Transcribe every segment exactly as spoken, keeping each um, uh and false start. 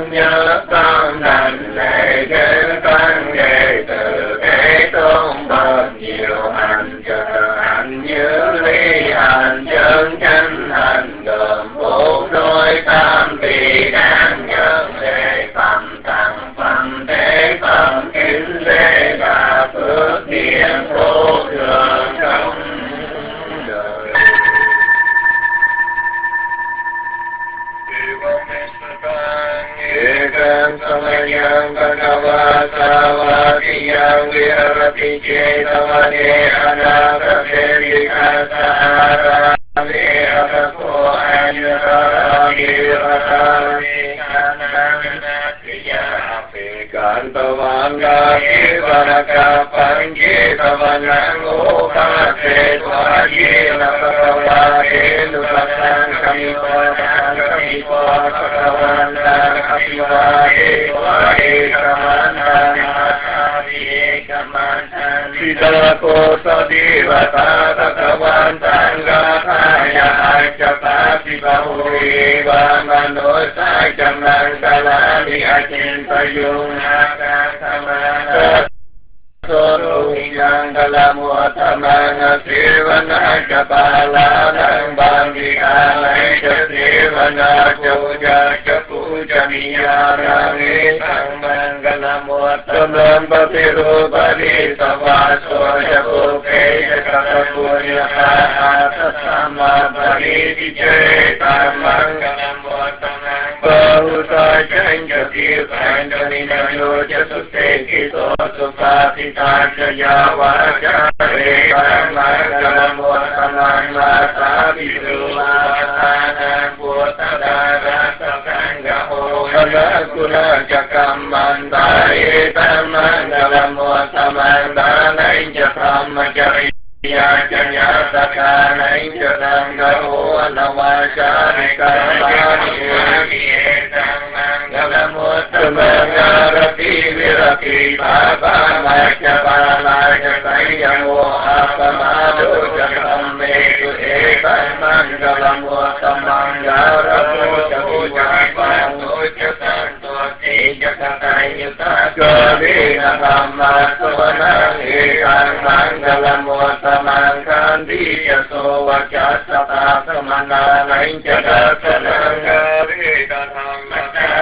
thương nhớ con thành lệ kế tăng đệ tử Thế Tôn bậc nhiều hành trợ hành như ly hành chân chánh hành gồm bốn đôi tam tỳ đáng nhân lệ phẩm tăng phẩm thế phẩm kính lễ và phước điển vô thường trong đời. Ekam samayam bhagavasavadiyam virati cetavane anakate vikasara viratapo anjara viratavi kananatiya Kantavanga Kivaraka Panjitavanang Upase Tvajila Pakavake Lupasang Kamipasang Kamipasakavandang Kapivake Tvake Kamandang Asavi Kamandang Sidako Sadivata Kakavandang Gathaya Acapati Bahui Vamanosa Jamang Kalami Acintayung Solo yang dalam watamana sirvana kapala nang banggi alai sirvana puja puja niyarangi sang manggalam watamana patiru pari savaso japuke jakapunya atas sama pari dijeta manggalam watamana bahusa janjati pandamina yoja sutekito supati Jaya Vaja Reka Mangalam Vasaman Vasa Vidu Vasana Bhutadara Sakangaho Halakula Jakam Mandai Tamangalam Vasaman Danai Jakam Jari Ya Jaya Sakana Injadangaho Anavasha Reka Mani Mangalam Vasamangarati Virati Baba Maja Balaja Sayamo Apamado Jakam Metu Etan Mangalam Vasamangara Puja Puja Puja Santo Tija Katayuta Gavina Dhamma Suvanang Ekan Mangalam Vasamangkan Dija Sovaja Sata Samana Nainjada Sanangari Dhamma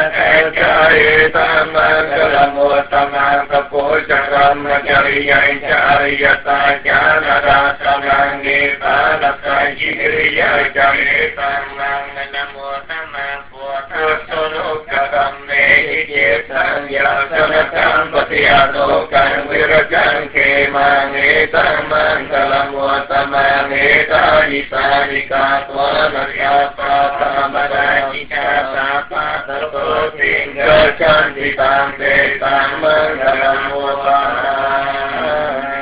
Jaya Mangalam Vasamang Kapuja Rama Jariya Jariya Tajana Rasamangi Panasa Jiriya Jariya Namo Sama Puata Sonoka Kamme Hidyetan Yasanatan Patiadokan Virajan Kemangi Tamangalam Vasamang Tani Sarika Twana Syapa Tamada Cita Sapa Terputing Gacanti Tangde Tamangalam Vasamang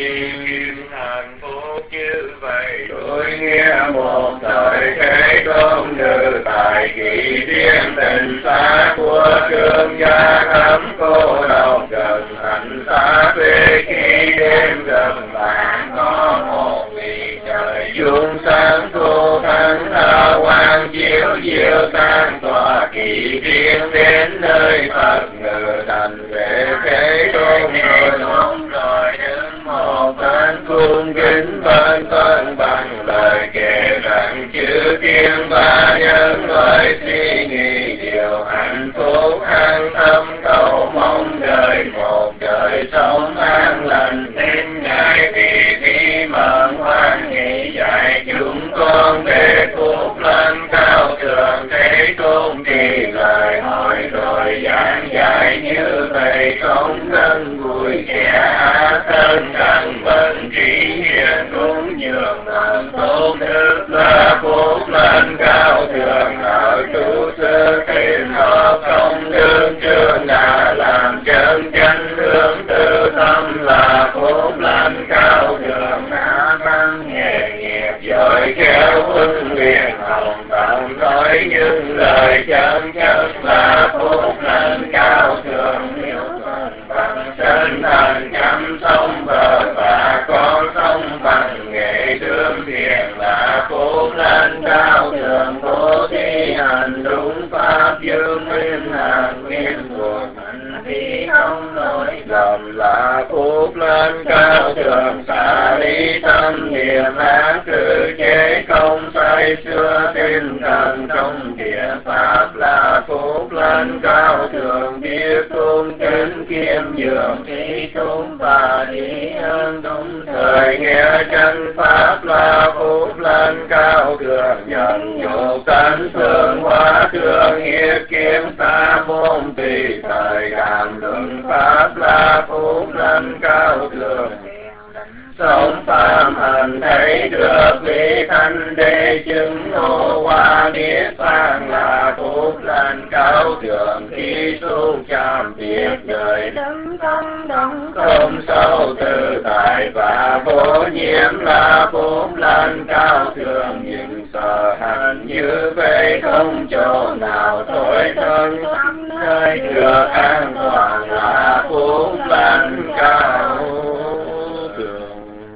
Hạnh phúc như vậy tôi nghe một thời thế công nữ tại kỳ tiên tình xa của thương gia thắm cô độc gần thành xa về khi đêm gần bạn có một vì trời dương sáng thu tháng tha quang chiếu diệu tan tòa kỳ tiên đến nơi Phật ngự thành về thế công rồi rồi đứng một bên cung kính bên tân bằng lời kể rằng chữ tiên ba nhân loại suy nghĩ điều hạnh phúc an tâm cầu mong đời một đời sống an lành tin ngài vì khi mận hoan nghị dạy chúng con để phúc lên cao thượng thế tôn thì lời hỏi rồi giảng dạy như vậy không ngân vui kẻ thân cần bên trí hiền cũng nhường làm tốt đức là phúc lên cao thượng ở chủ sư tìm họ công đương chương đã làm chân chánh hướng tư tâm là phúc lên cao thượng đã tăng nghề nghiệp giỏi khéo huấn luyện hồng tận nói những lời chân chất là phúc lên cao thượng nếu thuần bằng sinh thành chăm sông bờ và con sông bằng nghệ đương thiền là phúc lên cao thượng bố thí hành đúng pháp dương minh hằng miên cuộc hạnh vi không lỗi lầm là phúc lên cao thượng xả lý tâm niệm ác trừ chế không say xưa tinh thần trong địa pháp là phúc lên cao thượng biết cung kính kiêm nhường trí tốn và trí ơn đúng thời nghe chân pháp là phúc lên cao thượng nhận nhục tánh phương hóa thương hiệp kiếm xa môn tùy thời đàm luận pháp là phúc lên cao thượng sống phạm hành thấy được vị thanh đế chứng ngộ hoa niết bàn là phúc lên cao thượng khi xuống chạm việc đời đấng tâm đấng không sâu tự tại và vô nhiễm là phúc lên cao thượng những sở hành như vậy không chỗ nào tối thân nơi được an toàn là phúc lên cao thượng.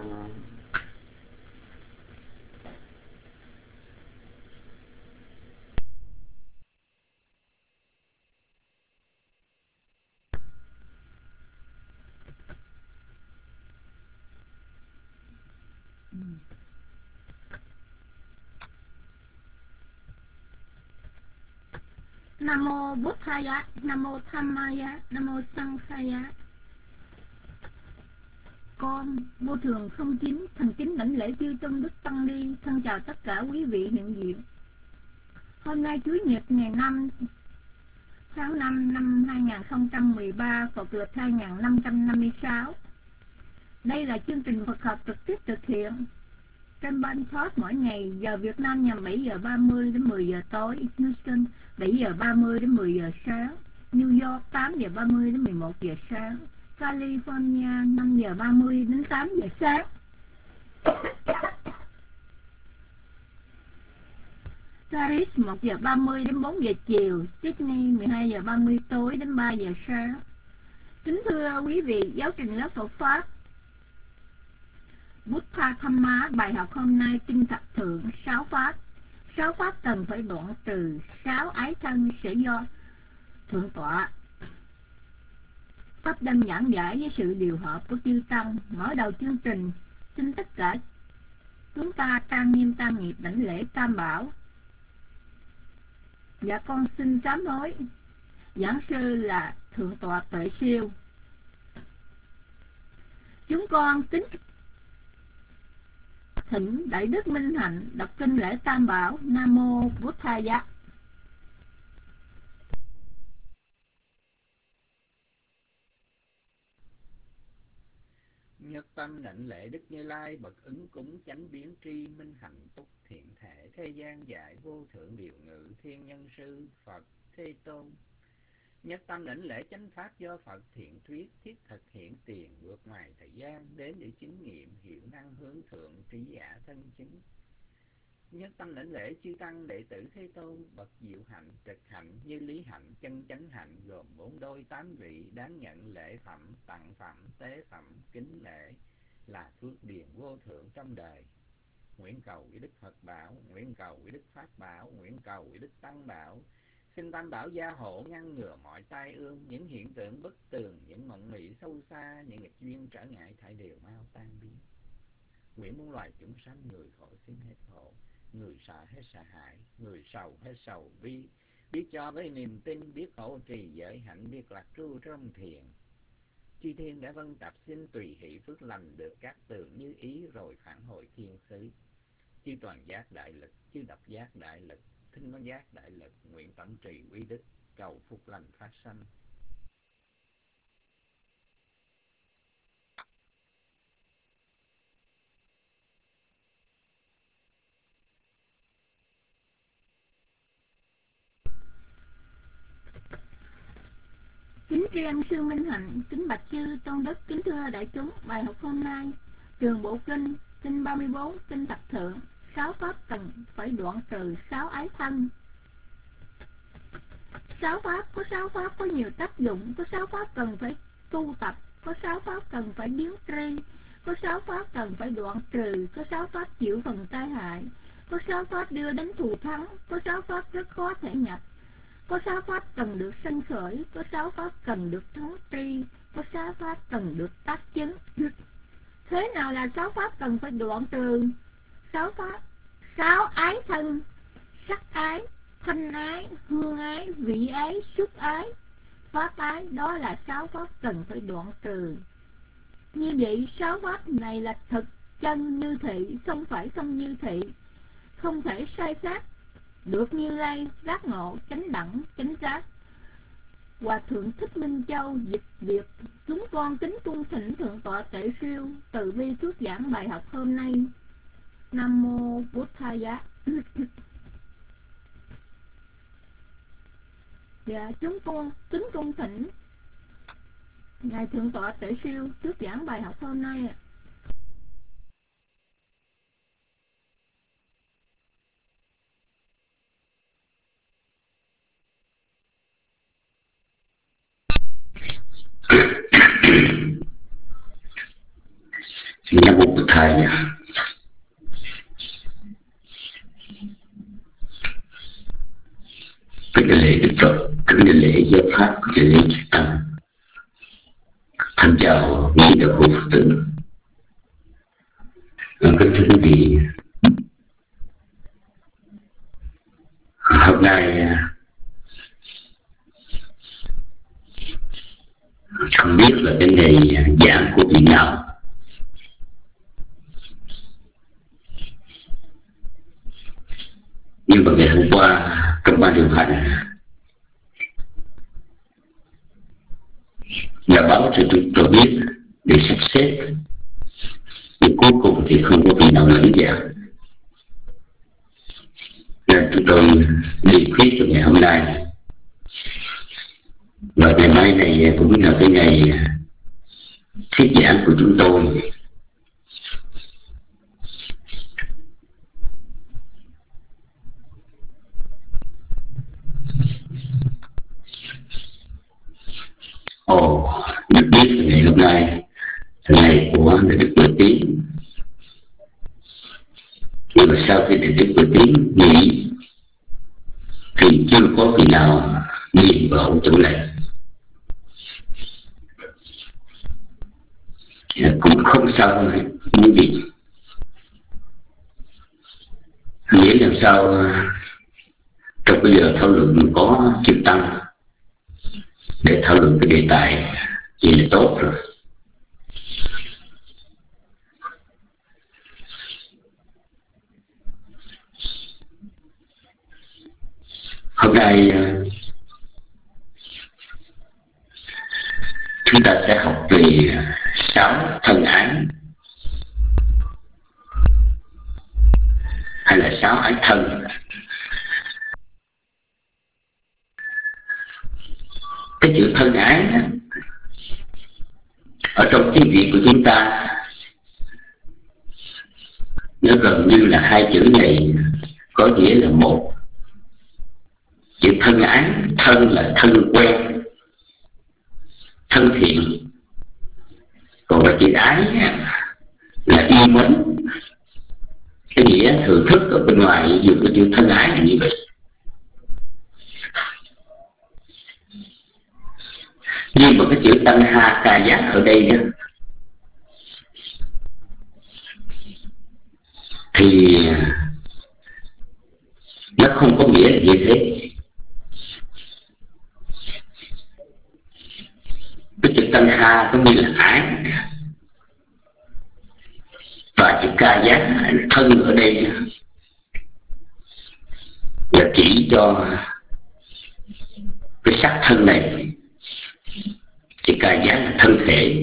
Nam mô Bụt Thaya, Nam mô Dhammaya, Nam mô Sanghaya. Con vô thường không chính thành kính lãnh lễ chư tôn đức tăng ni, thân chào tất cả quý vị hiện diện. Hôm nay Chủ nhật ngày năm tháng năm năm hai nghìn không trăm mười ba, Phật lịch hai nghìn năm trăm năm mươi sáu. Đây là chương trình Phật học trực tiếp thực hiện trên Ban Thoát mỗi ngày, giờ Việt Nam nhằm bảy giờ ba mươi đến mười giờ tối, Houston bảy giờ ba mươi đến mười giờ sáng, New York tám giờ ba mươi đến mười một giờ sáng, California năm giờ ba mươi đến tám giờ sáng. Paris một giờ ba mươi đến bốn giờ chiều, Sydney mười hai giờ ba mươi tối đến ba giờ sáng. Kính thưa quý vị, giáo trình lớp Phật Pháp Buddha Dhamma, bài học hôm nay kinh thập thượng sáu pháp. Sáu pháp cần phải đoạn trừ, sáu ái thân sẽ do thượng tọa pháp đâm giảng giải với sự điều hợp của chư tăng. Mở đầu chương trình, xin tất cả chúng ta trang nghiêm tam nghiệp đảnh lễ Tam Bảo. Dạ con xin sám hối. Giảng sư là thượng tọa Tuệ Siêu. Chúng con kính thỉnh Đại Đức Minh Hạnh đọc kinh lễ Tam Bảo. Nam mô Bụt Thaya. Nhất tâm đảnh lễ Đức Như Lai bậc ứng cúng chánh biến tri minh hạnh phúc thiện thể thế gian giải vô thượng điều ngự thiên nhân sư Phật Thế Tôn. Nhất tâm đảnh lễ chánh pháp do Phật thiện thuyết thiết thực hiện tiền vượt ngoài thời gian đến để chứng nghiệm hiệu năng hướng thượng trí giả thân chính. Nhất tâm đảnh lễ chư tăng đệ tử Thế Tôn bậc diệu hạnh trực hạnh như lý hạnh chân chánh hạnh gồm bốn đôi tám vị đáng nhận lễ phẩm tặng phẩm tế phẩm kính lễ là phước điền vô thượng trong đời. Nguyện cầu với Đức Phật bảo, nguyện cầu với Đức Pháp bảo, nguyện cầu với Đức Tăng bảo. Xin Tam Bảo gia hộ ngăn ngừa mọi tai ương, những hiện tượng bất tường, những mộng mị sâu xa, những nghịch duyên trở ngại thải đều mau tan biến. Nguyện muôn loài chúng sanh người khổ xin hết khổ, người sợ hết sợ hãi, người sầu hết sầu bi, biết cho với niềm tin, biết hộ trì giới hạnh, biết lạc tru trong thiền. Chư thiên đã vân tập xin tùy hỷ phước lành được các tường như ý rồi phản hồi thiên xứ. Chư toàn giác đại lực, chư độc giác đại lực, thinh nó giác đại lực, nguyện tẩm trì quý đức, cầu phúc lành phát sanh. Kính tri sư Minh Hạnh, kính bạch chư tôn đức, kính thưa đại chúng, bài học hôm nay trường bộ kinh kinh ba mươi bốn, kinh thập thượng. Sáu pháp cần phải đoạn trừ, sáu ái thân. Sáu pháp, có sáu pháp có nhiều tác dụng, có sáu pháp cần phải tu tập, có sáu pháp cần phải biến tri, có sáu pháp cần phải đoạn trừ, có sáu pháp chịu phần tai hại, có sáu pháp đưa đến thù thắng, có sáu pháp rất khó thể nhập, Có sáu pháp cần được sanh khởi, có sáu pháp cần được thống tri, có sáu pháp cần được tác chứng. Thế nào là sáu pháp cần phải đoạn trừ? Sáu pháp, sáu ái thân: sắc ái, thanh ái, hương ái, vị ái, xúc ái, pháp ái. Đó là sáu pháp cần phải đoạn trừ. Như vậy sáu pháp này là thực chân như thị, không phải không như thị, không thể sai khác. Được Như Lai giác ngộ chánh đẳng chánh giác. Hòa thượng Thích Minh Châu dịch việc. Chúng con kính cung thỉnh thượng tọa Tệ Siêu từ bi thuyết giảng bài học hôm nay. Nam mô Bổn Thaya. Dạ, chúng con kính cung thỉnh ngài thượng tọa Tệ Siêu thuyết giảng bài học hôm nay. Nam mô Bổn Thầy. Kính lễ Đức Phật, kính lễ giáo pháp, kính lễ chư tăng. Thân chào quý đạo hữu Phật tử. Kính thưa quý vị, hôm nay không biết là cái ngày giảng của vị nào, nhưng mà ngày hôm qua trong ban điều hành là báo cho chúng tôi biết để sắp xếp, nhưng cuối cùng thì không có vị nào lãnh giảng, nên chúng tôi đi khuyết cho ngày hôm nay. Và ngày mai này cũng là cái ngày thuyết giảng của chúng tôi. Ồ, được biết là ngày hôm nay là ngày của Đức Bồ Tiến. Nhưng mà sau khi Đức Bồ Tiến nghỉ thì chưa có vị nào nhìn vào chỗ này. Cũng không sao quý vị, miễn làm sao trong bây giờ thảo luận có chư tăng để thảo luận cái đề tài gì là tốt rồi. Hôm nay chúng ta sẽ học về sáu thân ái hay là sáu ái thân. Cái chữ thân ái đó, ở trong tiếng Việt của chúng ta nó gần như là hai chữ này có nghĩa là một. Chữ thân ái, thân là thân quen, thân thiện, còn cái chữ ái là yêu mến. Cái nghĩa thường thức ở bên ngoài dùng cái chữ thân ái là như vậy. Nhưng mà cái chữ tăng ha ca giác ở đây đó thì nó không có nghĩa là như thế. Cái chữ tăng ha có nghĩa là ái, và chữ ca giác thân ở đây là chỉ cho cái sắc thân này. Chữ ca giác là thân thể.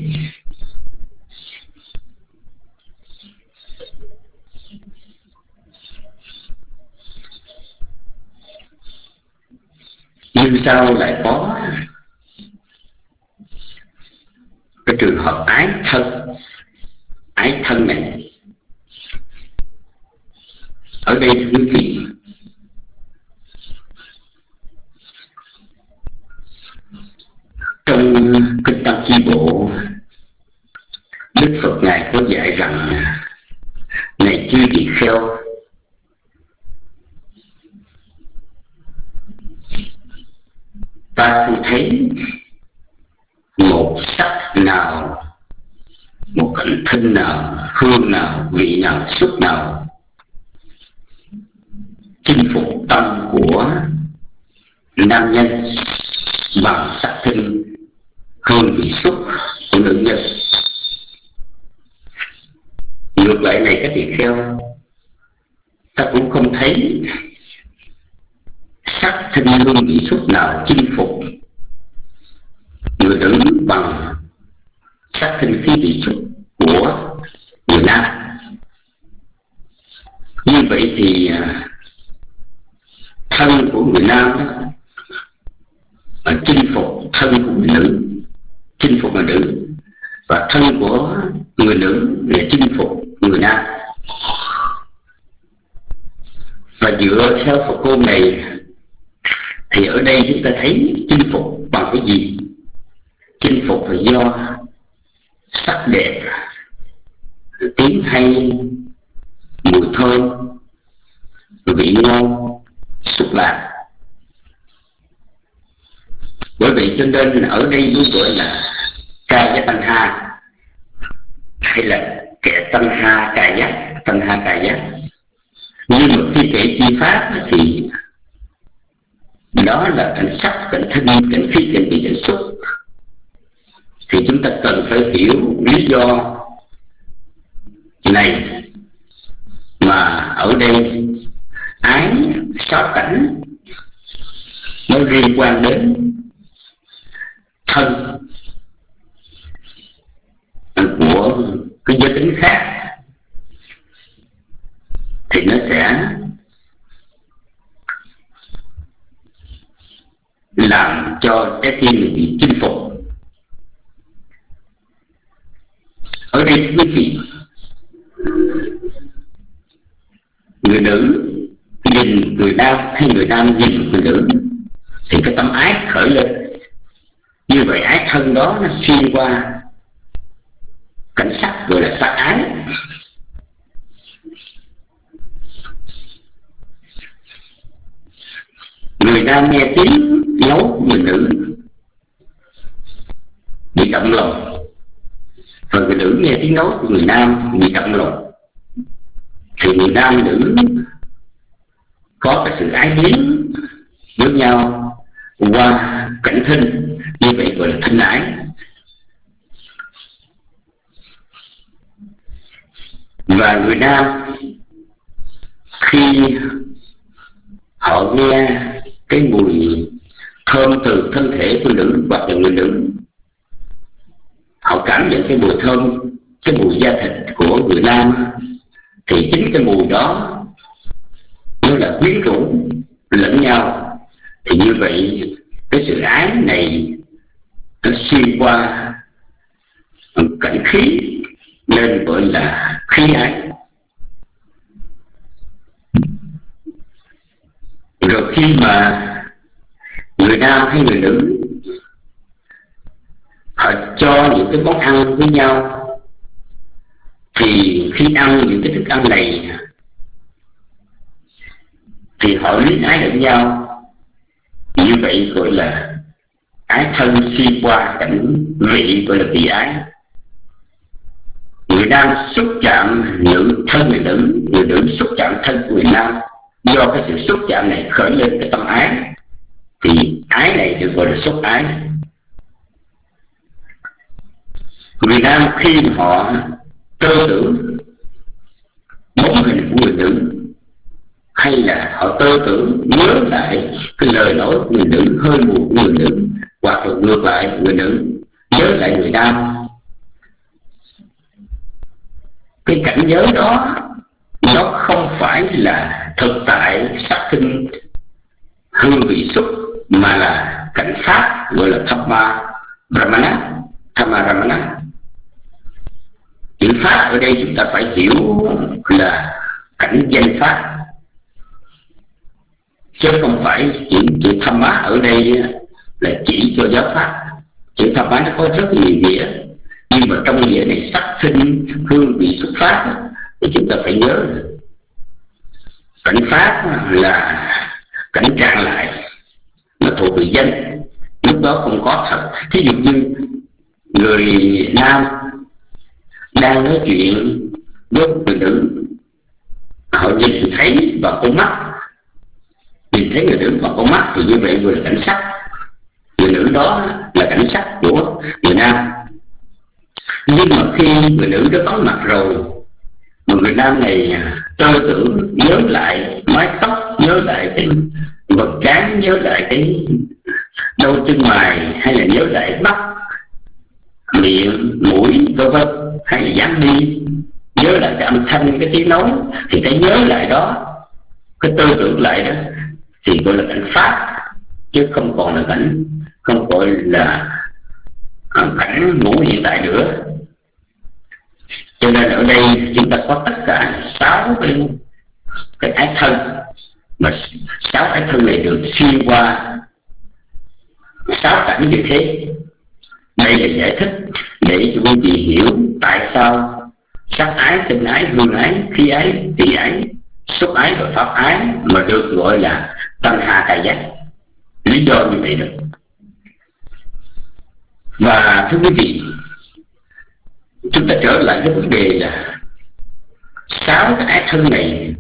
Nhưng sao lại có cái trường hợp ái thân? Ái thân này ở đây thưa quý vị, trong Kinh Tăng Chi Bộ, Đức Phật Ngài có dạy rằng: này chư tỳ kheo, ta không thấy một sắc nào, một cảnh thân nào, hương nào, vị nào, xúc nào chinh phục tâm của nam nhân bằng sắc thân, hương, vị, xúc của nữ nhân. Ngược lại này các tỳ kheo, ta cũng không thấy sắc thân, hương, vị, xúc nào chinh phục người nữ bằng sắc thân, khí, vị, xúc của người nam. Như vậy thì thân của người nam đó là chinh phục thân của người nữ, chinh phục người nữ, và thân của người nữ là chinh phục người nam. Và dựa theo Phật ngôn này thì ở đây chúng ta thấy chinh phục bằng cái gì? Chinh phục là do sắc đẹp, tiếng hay, mùi thơm, vị ngon, xúc lạc. Bởi vậy cho nên ở đây luôn gọi là ca giác tăng ha, hay là kẻ tăng ha ca giác, tăng ha ca giác. Nhưng mà khi kể chi pháp thì đó là cảnh sắc, cảnh thân, cảnh khí, cảnh vị, cảnh xúc. Thì chúng ta cần phải hiểu lý do này, mà ở đây ái sáu cảnh nó liên quan đến thân của cái giới tính khác, thì nó sẽ làm cho trái tim mình bị chinh phục. Ở đây quý vị, người nữ nhìn người nam hay người nam nhìn người nữ thì cái tâm ái khởi lên. Như vậy ái thân đó nó xuyên qua cảnh sắc gọi là sắc ái. Người nam nghe tiếng nấu của người nữ bị động lòng, và người nữ nghe tiếng nói của người nam bị động lòng, thì người nam nữ có cái sự ái biến với nhau qua cảnh thân, như vậy gọi là thân ái. Và người nam khi họ nghe cái mùi thơm từ thân thể của nữ hoặc là người nữ, họ cảm nhận cái mùi thơm, cái mùi da thịt của người nam, thì chính cái mùi đó nó là quyến rũ lẫn nhau. Thì như vậy cái sự ái này nó xuyên qua cảnh khí nên gọi là khí ái. Rồi khi mà người nam hay người nữ họ cho những cái món ăn với nhau, thì khi ăn những cái thức ăn này thì họ luyến ái lẫn nhau. Như vậy gọi là ái thân xuyên qua cảnh vị, gọi là vị ái. Người nam xúc chạm nữ thân người nữ, người nữ xúc chạm thân của người nam. Do cái sự xúc chạm này khởi lên cái tâm ái, thì ái này được gọi là xúc ái. Người nam khi họ tơ tưởng bóng hình của người nữ, hay là họ tơ tưởng nhớ lại cái lời nói của người nữ, hơi mùi của người nữ, hoặc là ngược lại người nữ nhớ lại người nam, cái cảnh giới đó nó không phải là thực tại sắc thân, hương, vị, xúc, mà là cảnh pháp gọi là Thamma Ramana. Thamma Ramana, chữ pháp ở đây chúng ta phải hiểu là cảnh danh pháp, chứ không phải chữ, chữ Thamma ở đây là chỉ cho giáo pháp. Chữ Thamma nó có rất nhiều nghĩa, nhưng mà trong nghĩa này sắc thân, hương, vị, xúc, pháp thì chúng ta phải nhớ là cảnh pháp là cảnh trạng lại, nó thuộc về danh. lúc đó không có thật. Thí dụ như người nam đang nói chuyện với người nữ, họ nhìn thấy vào con mắt, nhìn thấy người nữ vào con mắt thì như vậy vừa là cảnh sắc, người nữ đó là cảnh sắc của người nam. Nhưng mà khi người nữ đó có mặt rồi mà người nam này tơ tưởng, nhớ lại mái tóc, nhớ lại cái vật trán, nhớ lại cái đôi chân mày, hay là nhớ lại mắt, miệng, mũi, vân vân, hay là dáng đi, nhớ lại cái âm thanh, cái tiếng nói, thì cái nhớ lại đó, cái tư tưởng lại đó thì gọi là cảnh pháp, chứ không còn là cảnh, không gọi là cảnh ngủ hiện tại nữa. Cho nên ở đây chúng ta có tất cả sáu cái, cái ái thân, mà sáu ái thân này được xuyên qua sáu cảnh như thế. Đây là giải thích để cho quý vị hiểu tại sao sắc ái, tình ái, hương ái, khí ái, tỳ ái, xúc ái và pháp ái mà được gọi là tăng hà tài giác. Lý do như vậy đó. Và thưa quý vị, chúng ta trở lại cái vấn đề là sáu cái ái thân này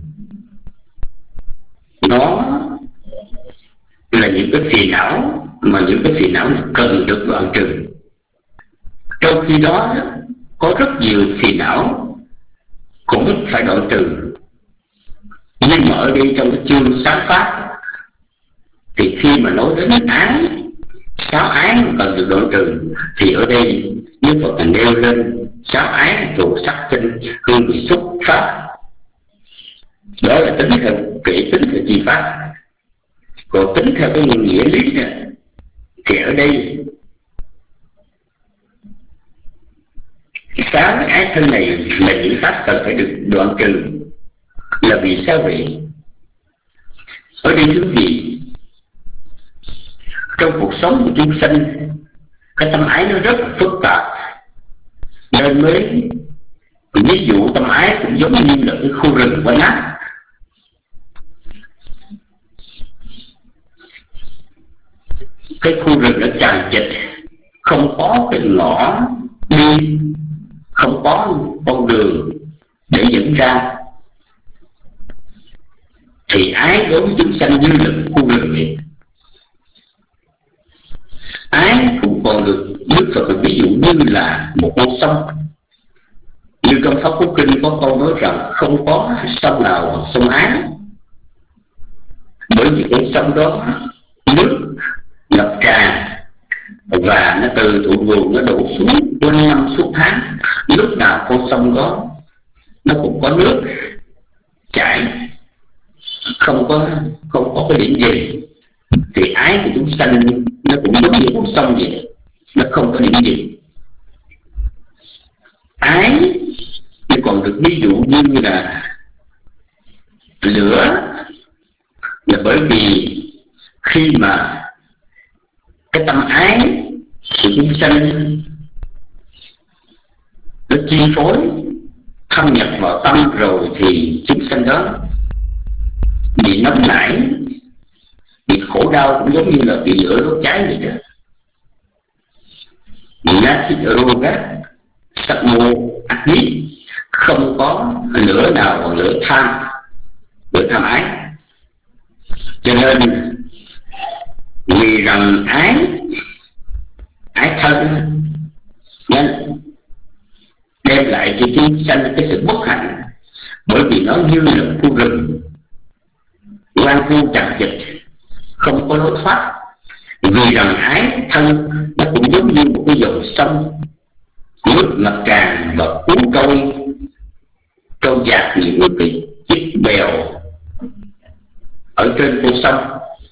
nó là những cái phiền não, mà những cái phiền não này cần được đoạn trừ. Trong khi đó có rất nhiều phiền não cũng phải đoạn trừ. Nhưng mà ở đây trong cái chương sáng pháp thì khi mà nói đến ái, sáu ái cần được đoạn trừ, thì ở đây Đức Phật nêu lên sáu ái thuộc sắc, tinh, hương, vị, xúc, pháp. Đó là tính theo kỹ, tính theo chi pháp. Còn tính theo cái nghĩa lý này, thì ở đây sáu cái ái thân này là những pháp cần phải được đoạn trừ. Là vì sao vậy? Ở đây thưa quý vị, trong cuộc sống của chúng sinh, cái tâm ái nó rất là phức tạp, nên mới ví dụ tâm ái cũng giống như là cái khu rừng quá nát. Cái khu rừng nó chằng chịt, không có cái ngõ đi, không có con đường để dẫn ra, thì ái đối với chúng sanh như là khu rừng vậy. Ái cũng còn được Đức Phật ví dụ như là một con sông. Như trong Pháp Cú Kinh có câu nói rằng không có sông nào bằng sông ái, bởi vì con sông đó nước ngập tràn và nó từ thượng nguồn nó đổ xuống quanh năm suốt tháng. Lúc nào con sông đó nó cũng có nước chảy, không có không có cái điểm gì. Thì ái của chúng sanh nó cũng giống như con sông vậy, nó không có điểm gì. Ái thì còn được ví dụ như là lửa, là bởi vì khi mà cái tâm ái của chúng sanh nó chi phối, thâm nhập vào tâm rồi, thì chúng sanh đó bị nóng nảy, bị khổ đau, cũng giống như là bị lửa đốt cháy vậy đó. Nhát thích rô gác, sắc mô, ác nhít, không có lửa nào còn lửa tham, lửa tham ái. Cho nên vì rằng ái, ái thân nên đem lại cho chúng sanh cái sự bất hạnh, bởi vì nó như là khu rừng quan vu chằng chịt, không có lối thoát. Vì rằng ái thân nó cũng giống như một cái dòng sông, nước ngập tràn và cuốn trôi trôi dạt những cái chiếc bèo ở trên con sông.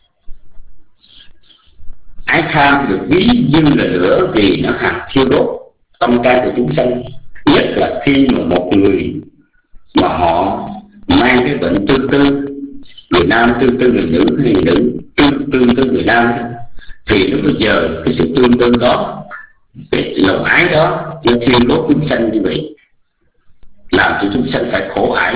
Ái tham được ví như là lửa, vì nó hạt thiêu đốt tâm can của chúng sanh. Nhất là khi mà một người mà họ mang cái bệnh tương tư, người nam tương tư người nữ, hay người nữ tương tương tư người nam, thì lúc bây giờ cái sự tương tư đó, cái lòng ái đó nó thiêu đốt chúng sanh như vậy, làm cho chúng sanh phải khổ ải.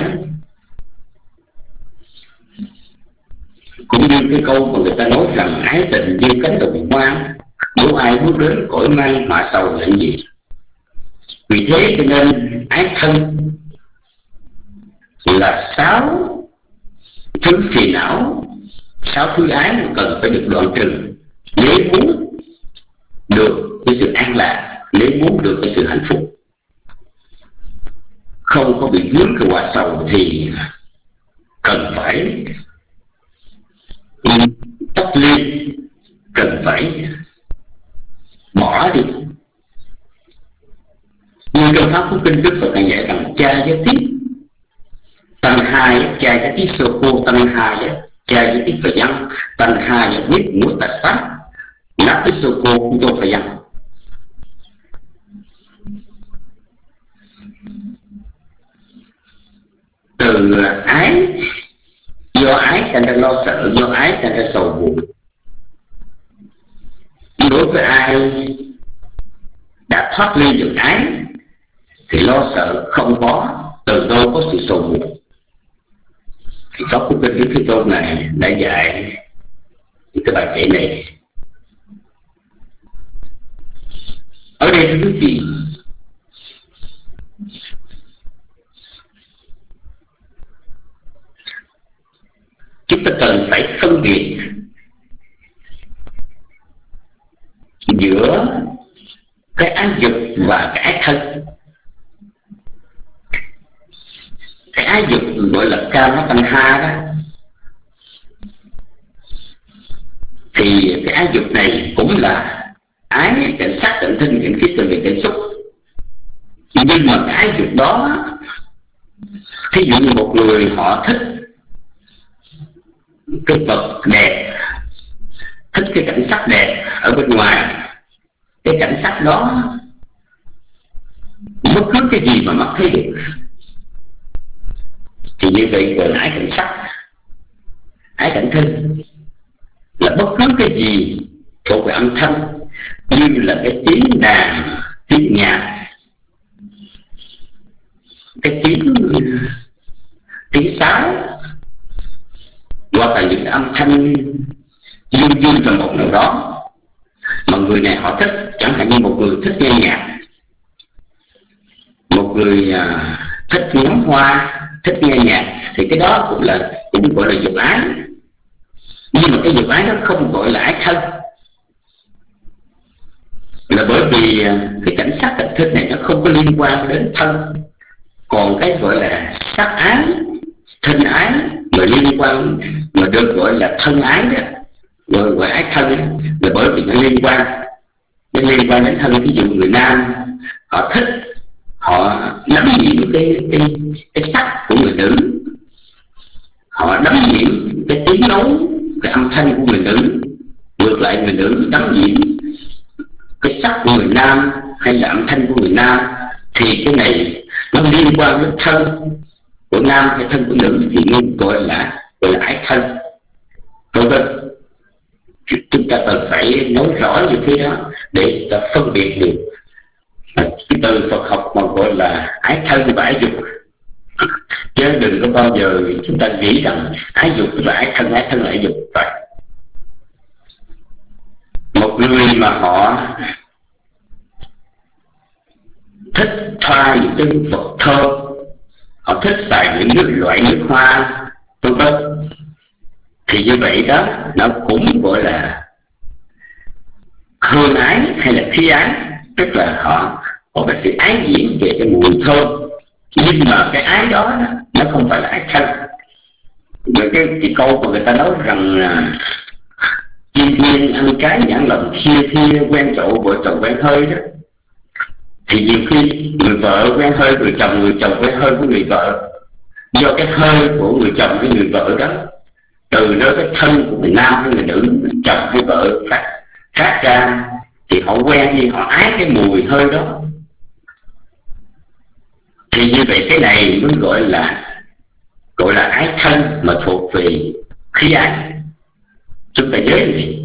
Cũng như cái câu mà người ta nói rằng ái tình như cánh đồng hoa, Nếu ai bước đến cõi mang họa sầu làm gì? Vì thế cho nên ái thân là sáu thứ phiền não, sáu thứ ái mà cần phải được đoạn trừ nếu muốn được cái sự an lạc, nếu muốn được cái sự hạnh phúc, không có bị vướng cái họa sầu, thì cần phải tách ly, cần phải bỏ đi. Như trong Pháp Phúc Kinh, Đức Phật đã dạy rằng cha với tiết tăng hai, cha với tiết sô cô tăng hai, cha với tiết phải dân tăng hai và biết mũi tạch sát nắp cái sô cô cũng cho phải dân. Từ ái, do ái thành ra lo sợ, do ái thành ra sầu buồn. Đối với ai đã thoát ly được ái thì lo sợ không có, từ đâu có sự sầu buồn. Thì Pháp Quốc Kinh Đức Thế Tôn này đã dạy cái bài kệ này. Ở đây thưa quý vị, chúng ta cần phải phân biệt giữa cái ái dục và cái ái thân. Cái ái dục gọi là Kama Tanha đó, thì cái ái dục này cũng là ái cảnh sắc, cảnh thân, cảnh khiết, cảnh vị, cảnh xúc. Nhưng mà cái ái dục đó, thí dụ như một người họ thích cái vật đẹp, thích cái cảnh sắc đẹp ở bên ngoài, cái cảnh sắc đó bất cứ cái gì mà mắt thấy được thì như vậy gọi là ái cảnh sắc. Ái cảnh thân là bất cứ cái gì thuộc về âm thanh, như là cái tiếng đàn, tiếng nhạc, cái tiếng tiếng sáo, hoặc là những âm thanh dương dương trầm bổng nào đó mà người này họ thích. Chẳng hạn như một người thích nghe nhạc, một người à, thích ngắm hoa, thích nghe nhạc, thì cái đó cũng là cũng gọi là dục ái. Nhưng mà cái dục ái đó không gọi là ái thân, là bởi vì cái cảnh sắc cảnh thân này nó không có liên quan đến thân. Còn cái gọi là sắc ái, thân ái mà liên quan, mà được gọi là thân ái đó, gọi gọi ái thân đó, là bởi vì nó liên quan nó liên quan đến thân. Ví dụ người nam họ thích, họ đắm nhiễm cái cái cái sắc của người nữ, họ đắm nhiễm cái tiếng nói, cái âm thanh của người nữ. Ngược lại, người nữ đắm nhiễm cái sắc của người nam hay là âm thanh của người nam, thì cái này nó liên quan đến thân của nam hay thân của nữ, thì nên gọi là gọi là ái thân, vân vân. Chúng ta cần phải nói rõ như thế đó để ta phân biệt được cái từ Phật học mà gọi là ái thân và ái dục. Chứ đừng có bao giờ chúng ta nghĩ rằng ái dục là ái thân, ái thân là ái dục. Vậy một người mà họ thích thoa những cái vật thơm, họ thích xài những nước loại nước hoa vân vân, thì như vậy đó nó cũng gọi là hương ái hay là khí ái, tức là họ có cái sự ái nhiễm về cái mùi thơm. Nhưng mà cái ái đó nó không phải là ái thân. Với cái, cái câu mà người ta nói rằng là chim duyên ăn trái nhãn lòng, khia khia quen chậu vợ chồng quen hơi đó, thì nhiều khi người vợ quen hơi người chồng, người chồng quen hơi của người vợ. Do cái hơi của người chồng với người vợ đó, từ nơi cái thân của người nam hay người nữ, chồng hay vợ phát, phát ra, thì họ quen đi, họ ái cái mùi hơi đó. Thì như vậy cái này mới gọi là gọi là ái thân mà thuộc về khí ái. Chúng ta nhớ gì?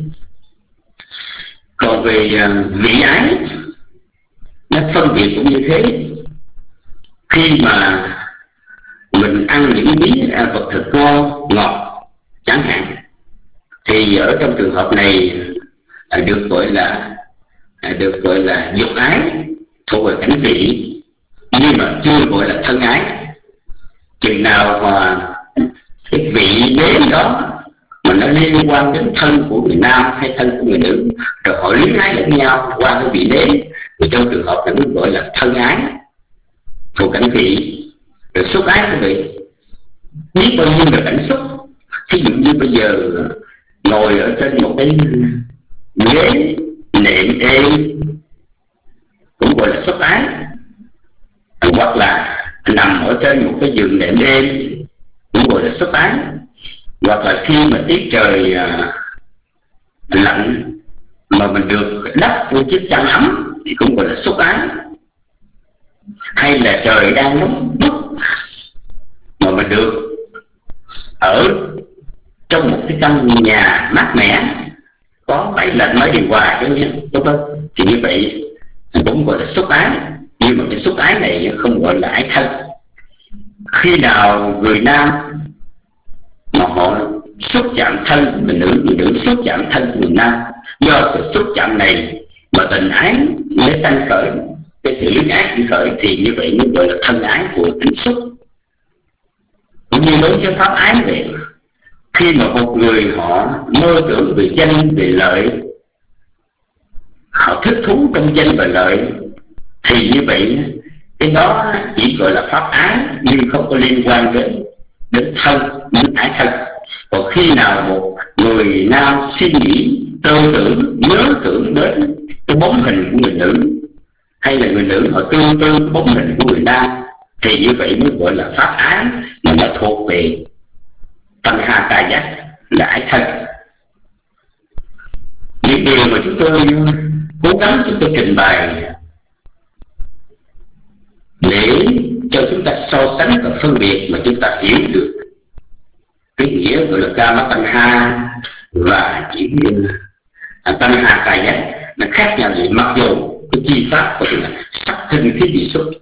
Còn về uh, vị ái, nó phân biệt cũng như thế. Khi mà mình ăn những miếng vật thực ngon ngọt chẳng hạn, thì ở trong trường hợp này được gọi là được gọi là dục ái, thuộc về cảnh vị, nhưng mà chưa gọi là thân ái. Chừng nào mà cái vị đế đó mà nó liên quan đến thân của người nam hay thân của người nữ, rồi họ luyến ái lẫn nhau qua cái vị đế, thì trong trường hợp này mới gọi là thân ái, thuộc cảnh vị. Rồi xúc ái của vị, biết bao nhiêu là cảnh xúc. Thí dụ như bây giờ ngồi ở trên một cái ghế nệm êm cũng gọi là xúc ái, hoặc là nằm ở trên một cái giường nệm êm cũng gọi là xúc ái, hoặc là khi mà tiết trời à, lạnh mà mình được đắp một chiếc chăn ấm thì cũng gọi là xúc ái. Hay là trời đang nóng bức mà mình được ở trong một cái căn nhà mát mẻ, có bảy lạnh mới điều hòa chứ nhé, đúng không? Thì như vậy cũng gọi là xúc ái, nhưng mà cái xúc ái này không gọi là ái thân. Khi nào người nam mà họ xúc chạm thân của người nữ, người nữ xúc chạm thân của người nam, do sự xúc chạm này mà tình ái mới sanh khởi, cái sự luyến ái sanh khởi, thì như vậy mới gọi là thân ái của tính xúc. Cũng như đối với pháp ái vậy, khi mà một người họ mơ tưởng về danh về lợi, họ thích thú trong danh và lợi, thì như vậy cái đó chỉ gọi là pháp ái, nhưng không có liên quan đến đến thân, đến ái thân. Còn khi nào một người nam suy nghĩ, tư tưởng, nhớ tưởng đến cái bóng hình của người nữ, hay là người nữ họ tư tư cái bóng hình của người nam, thì như vậy mới gọi là pháp ái, mà nó thuộc về tăng ha ca giác, là ái thân. Những điều mà chúng tôi cố gắng chúng tôi trình bày để cho chúng ta so sánh và phân biệt, mà chúng ta hiểu được cái nghĩa gọi là kama tăng ha và chữ tăng ha ca giác nó khác nhau vậy. Mặc dù cái chi pháp có thể là sắc thân khí vị xúc,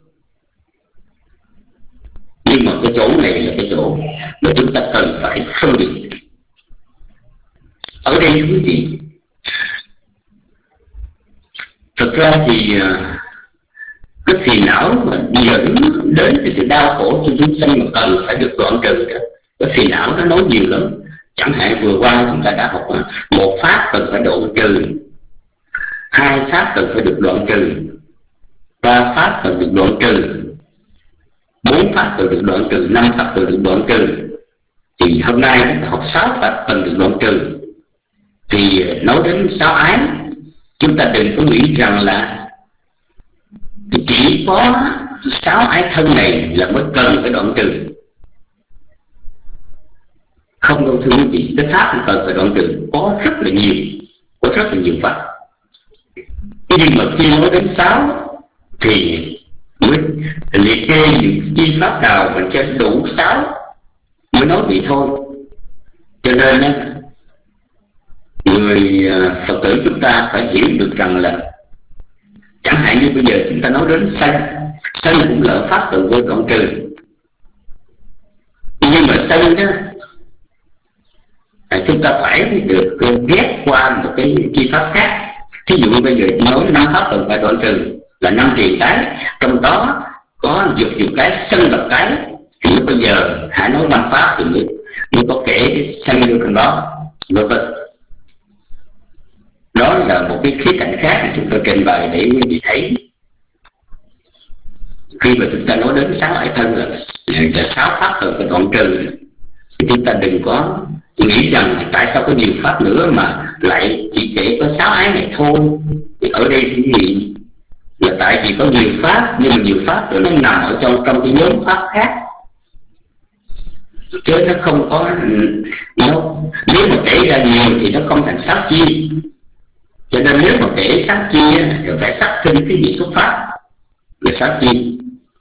nhưng mà cái chỗ này là cái chỗ mà chúng ta cần phải phân biệt. Ở đây quý vị, thực ra thì cái phiền não mà dẫn đến cái sự đau khổ cho chúng sanh mà cần phải được đoạn trừ đó, cái phiền não nó nói nhiều lắm. Chẳng hạn vừa qua chúng ta đã học một pháp cần phải đoạn trừ, hai pháp cần phải được đoạn trừ, ba pháp cần được đoạn trừ, bốn pháp cần được đoạn trừ, năm pháp cần được đoạn trừ. Thì hôm nay chúng ta học sáu pháp cần được đoạn trừ. Thì nói đến sáu ái, chúng ta đừng có nghĩ rằng là chỉ có sáu ái thân này là mới cần phải đoạn trừ. Không đâu thưa quý vị, cái pháp cũng cần phải đoạn trừ có rất là nhiều, có rất là nhiều pháp. Nhưng mà khi nói đến sáu thì mới liệt kê những chi pháp nào mình cho đủ sáu mới nói vậy thôi. Cho nên người Phật tử chúng ta phải hiểu được rằng là chẳng hạn như bây giờ chúng ta nói đến sân, sân cũng là pháp từ vô đoạn trừ. Nhưng mà sân đó chúng ta phải được ghét qua một cái chi pháp khác. Thí dụ như bây giờ nói năm pháp cần phải đoạn trừ là năm triền cái, trong đó có dục dục cái, sân lập cái, thì bây giờ hãy nói năm pháp thì mới, mới có kể cái sân vô trong đó, vân vân. Đó là một cái khía cạnh khác mà chúng tôi trình bày để quý vị thấy. Khi mà chúng ta nói đến sáu ái thân là, là sáu pháp cần phải đoạn trừ, thì chúng ta đừng có nghĩ rằng tại sao có nhiều pháp nữa mà lại chỉ kể có sáu ái này thôi. Thì ở đây thì gì là tại vì có nhiều pháp, nhưng mà nhiều pháp nó nằm ở trong trong cái nhóm pháp khác, chứ nó không có nó, nếu mà kể ra nhiều thì nó không thành sáu chi. Cho nên nếu mà kể sáu chi thì phải sắc thân cái gì xuất phát là sáu chi.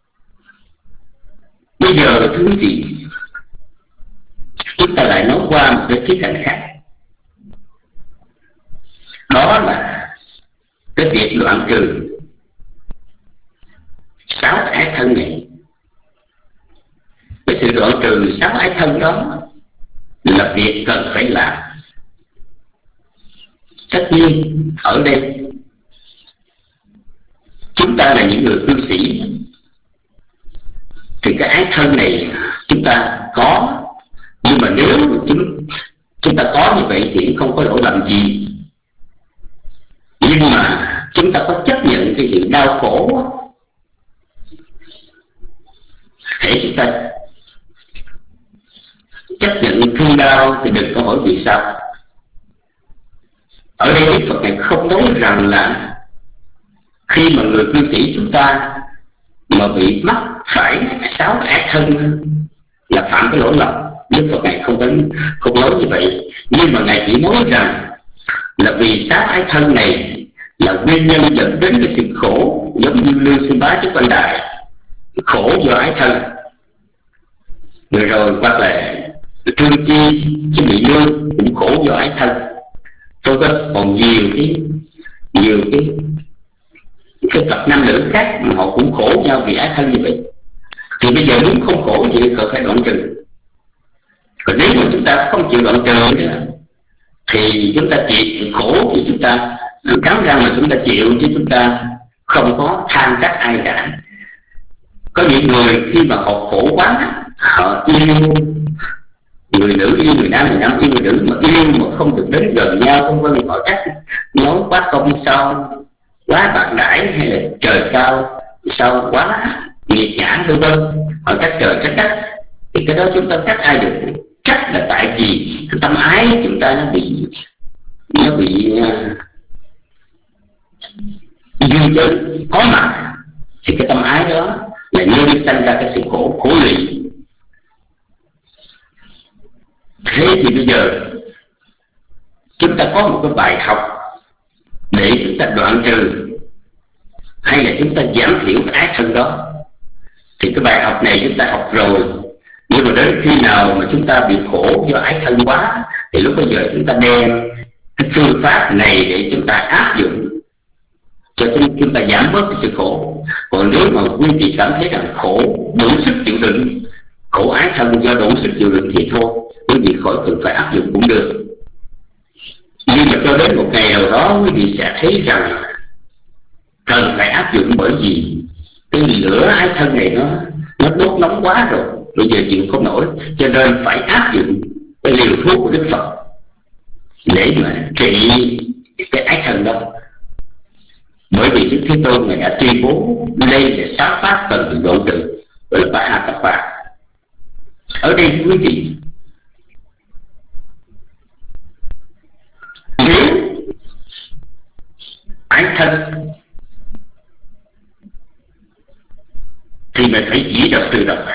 Bây giờ thưa quý vị, chúng ta lại nói qua một cái khía cạnh khác, đó là cái việc đoạn trừ sáu ái thân này. Cái sự đoạn trừ sáu ái thân đó là việc cần phải làm. Tất nhiên ở đây ta là những người cư sĩ thì cái ái thân này chúng ta có, nhưng mà nếu chúng chúng ta có như vậy thì không có lỗi lầm gì. Nhưng mà chúng ta có chấp nhận cái sự đau khổ, hễ chúng ta chấp nhận thương đau thì đừng có hỏi vì sao. Ở đây Đức Phật này không nói rằng là khi mà người cư sĩ chúng ta mà bị mắc phải sáu ác thân là phạm cái lỗi lầm. Đức Phật này không đến không nói như vậy, nhưng mà ngài chỉ nói rằng là vì sáu ái thân này là nguyên nhân dẫn đến cái sự khổ, giống như Lương Sư Bá Chúc Văn Đài khổ do ái thân, rồi rồi hoặc là Trương Chi chứ bị Lương cũng khổ do ái thân. Tôi có còn nhiều cái nhiều cái cái cặp nam nữ khác mà họ cũng khổ nhau vì ái thân như vậy. Thì bây giờ muốn không khổ thì cần phải đoạn trừ. Còn nếu mà chúng ta không chịu đoạn trừ nữa thì chúng ta chịu khổ thì chúng ta cắn răng mà chúng ta chịu, chứ chúng ta không có than trách ai cả. Có những người khi mà họ khổ quá, họ yêu người nữ, yêu người nam, người nam yêu người nữ, mà yêu mà không được đến gần nhau, vân vân, họ trách nói quá công sao, quá bạc đãi, hay là trời cao sao quá nghiệt ngã, vân vân, họ trách trời trách đất. Thì cái đó chúng ta trách ai được? Trách là tại vì cái tâm ái chúng ta nó bị nó bị dư chấn có mặt, thì cái tâm ái đó là nhân sanh ra cái sự khổ khổ lụy. Thế thì bây giờ chúng ta có một cái bài học để chúng ta đoạn trừ hay là chúng ta giảm thiểu cái ái thân đó. Thì cái bài học này chúng ta học rồi, nhưng mà đến khi nào mà chúng ta bị khổ do ái thân quá thì lúc bây giờ chúng ta đem cái phương pháp này để chúng ta áp dụng cho chúng ta giảm bớt cái sự khổ. Còn nếu mà quý vị cảm thấy rằng khổ đủ sức chịu đựng, khổ ái thân do đủ sức chịu đựng thì thôi, quý vị khỏi cần phải áp dụng cũng được. Nhưng mà cho đến một ngày nào đó quý vị sẽ thấy rằng cần phải áp dụng, bởi vì cái lửa ái thân này nó nó đốt nóng quá rồi, bây giờ chịu không nổi, cho nên phải áp dụng cái liều thuốc của Đức Phật để mà trị cái ái thân đó. Bởi vì Đức Thế Tôn Ngài đã tuyên bố đây là sáu pháp cần được đoạn trừ, gọi là Bát Hạ Tập Pháp. Ở đây quý vị, nếu ái thân thì mình phải chỉ độc trừ độc.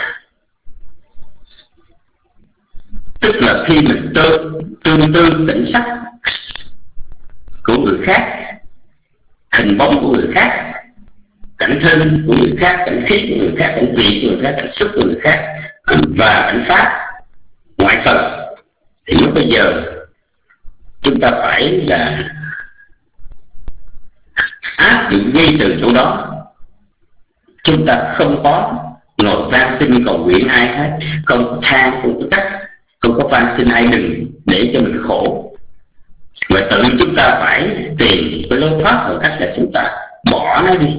Tức là khi mình tương tương tư cảnh sắc của người khác, hình bóng của người khác, cảnh thân của người khác, cảnh khí của người khác, cảnh vị của người khác, cảnh xúc của người khác, và cảnh pháp ngoại phần, thì lúc bây giờ chúng ta phải là áp dụng ngay từ chỗ đó. Chúng ta không có ngồi van xin cầu nguyện ai hết, không có than, không có trách, không có van xin ai đừng để cho mình khổ, mà tự chúng ta phải tìm cái lối thoát bằng cách là chúng ta bỏ nó đi.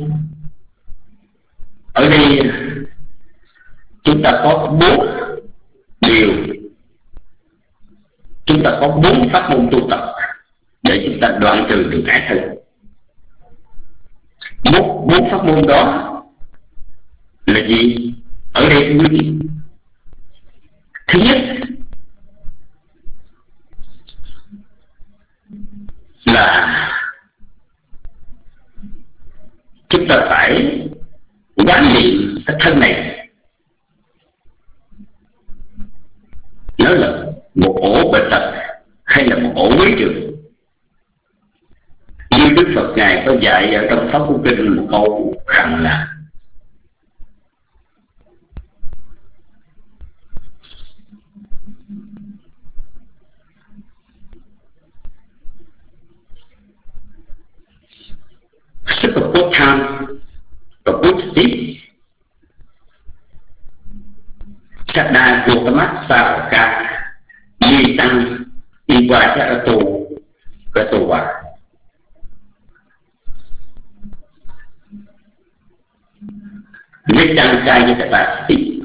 Ở đây chúng ta có bốn điều, chúng ta có bốn pháp môn tu tập để chúng ta đoạn trừ được ái thân. Bốn, bốn pháp môn đó là gì? Ở đây quý vị, thứ nhất là chúng ta phải quán niệm cái thân này nó là một ổ bệnh tật hay là một ổ quấy trường. Như Đức Phật Ngài có dạy ở trong Pháp Cú Kinh một câu rằng là sức của cốt tham và cốt tiếp sát đa vô tâm mắt sao ca di tăng đi qua cho tu cái tu hòa. dưới chăng trai với các bạn City.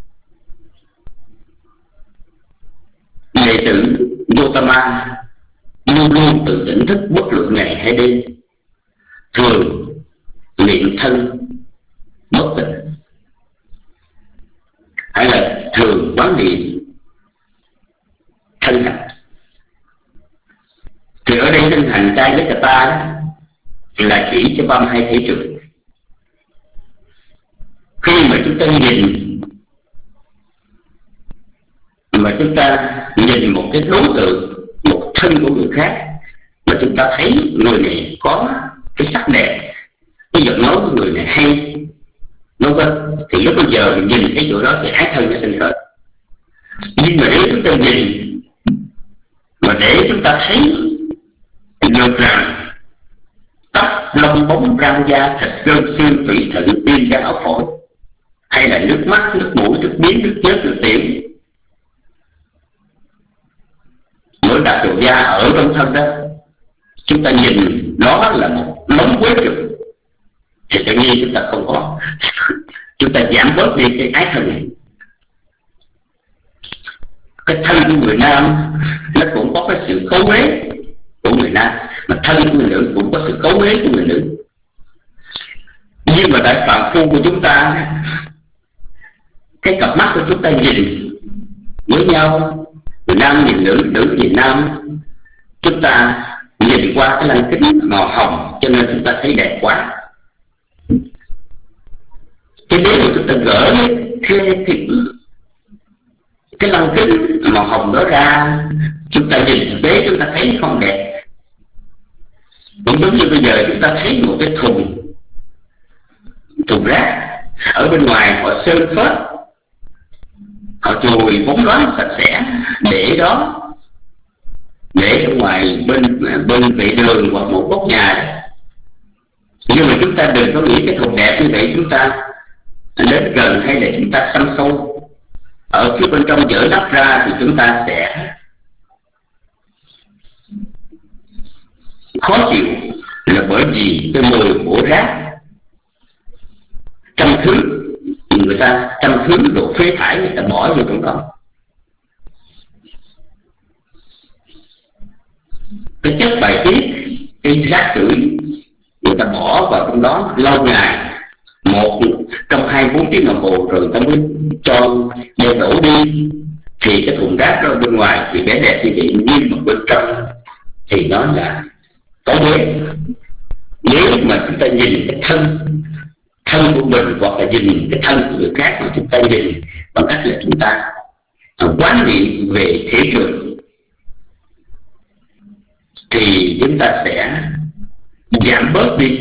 Đệ tử Gautama luôn luôn tự tỉnh thức bất luận ngày hay đêm, thường luyện thân bất tịnh, hay là thường quán niệm thân hành. Thì ở đây thân hành trai với kata là chỉ cho ba mươi hai thể trường. Khi mà chúng ta nhìn mà chúng ta nhìn một cái đối tượng, một thân của người khác, mà chúng ta thấy người này có cái sắc đẹp, cái giọng nói của người này hay, vân vân, thì lúc bây giờ mình nhìn thấy chỗ đó thì ái thân nó sinh khởi. Nhưng mà nếu chúng ta nhìn mà để chúng ta thấy được rằng tóc lông bóng răng da thịt gân xương tủy thận tim gan ốc phổi, hay là nước mắt, nước mũi, nước miếng, nước nhớt, nước tiểu, mỗi đặc độ da ở trong thân đó, chúng ta nhìn đó là một đống quế trực, thì tự nhiên chúng ta không có, chúng ta giảm bớt đi cái ái thân này. Cái thân của người nam nó cũng có cái sự cấu uế của người nam, mà thân của người nữ cũng có sự cấu uế của người nữ. Nhưng mà tại phạm phu của chúng ta, cái cặp mắt của chúng ta nhìn với nhau, người nam nhìn nữ, nữ nhìn nam, chúng ta nhìn qua cái lăng kính màu hồng cho nên chúng ta thấy đẹp quá. Chứ nếu mà chúng ta gỡ cái, cái, cái lăng kính màu hồng đó ra, chúng ta nhìn thực tế chúng ta thấy không đẹp. Cũng giống như bây giờ chúng ta thấy một cái thùng thùng rác ở bên ngoài, họ sơn phết, họ chùi bóng loáng sạch sẽ để đó, để ở ngoài bên bên vệ đường hoặc một góc nhà. Nhưng mà chúng ta đừng có nghĩ cái thùng đẹp như vậy chúng ta đến gần hay là chúng ta xăm sâu ở phía bên trong dở nắp ra, thì chúng ta sẽ khó chịu, là bởi vì cái mùi của rác trăm thứ, người ta trăm thứ đồ phế thải người ta bỏ vô trong đó. Cái chất bài tiết, cái rác rưởi người ta bỏ vào trong đó lâu ngày, một trong hai bốn tiếng đồng hồ rồi người ta mới cho đem đổ đi, thì cái thùng rác đó bên ngoài thì vẻ đẹp như vậy, nhưng mà bên trong thì nó là có uế. Nếu mà chúng ta nhìn cái thân thân của mình hoặc là nhìn cái thân của người khác mà chúng ta nhìn bằng cách là chúng ta quán niệm về thể trường, thì chúng ta sẽ giảm bớt đi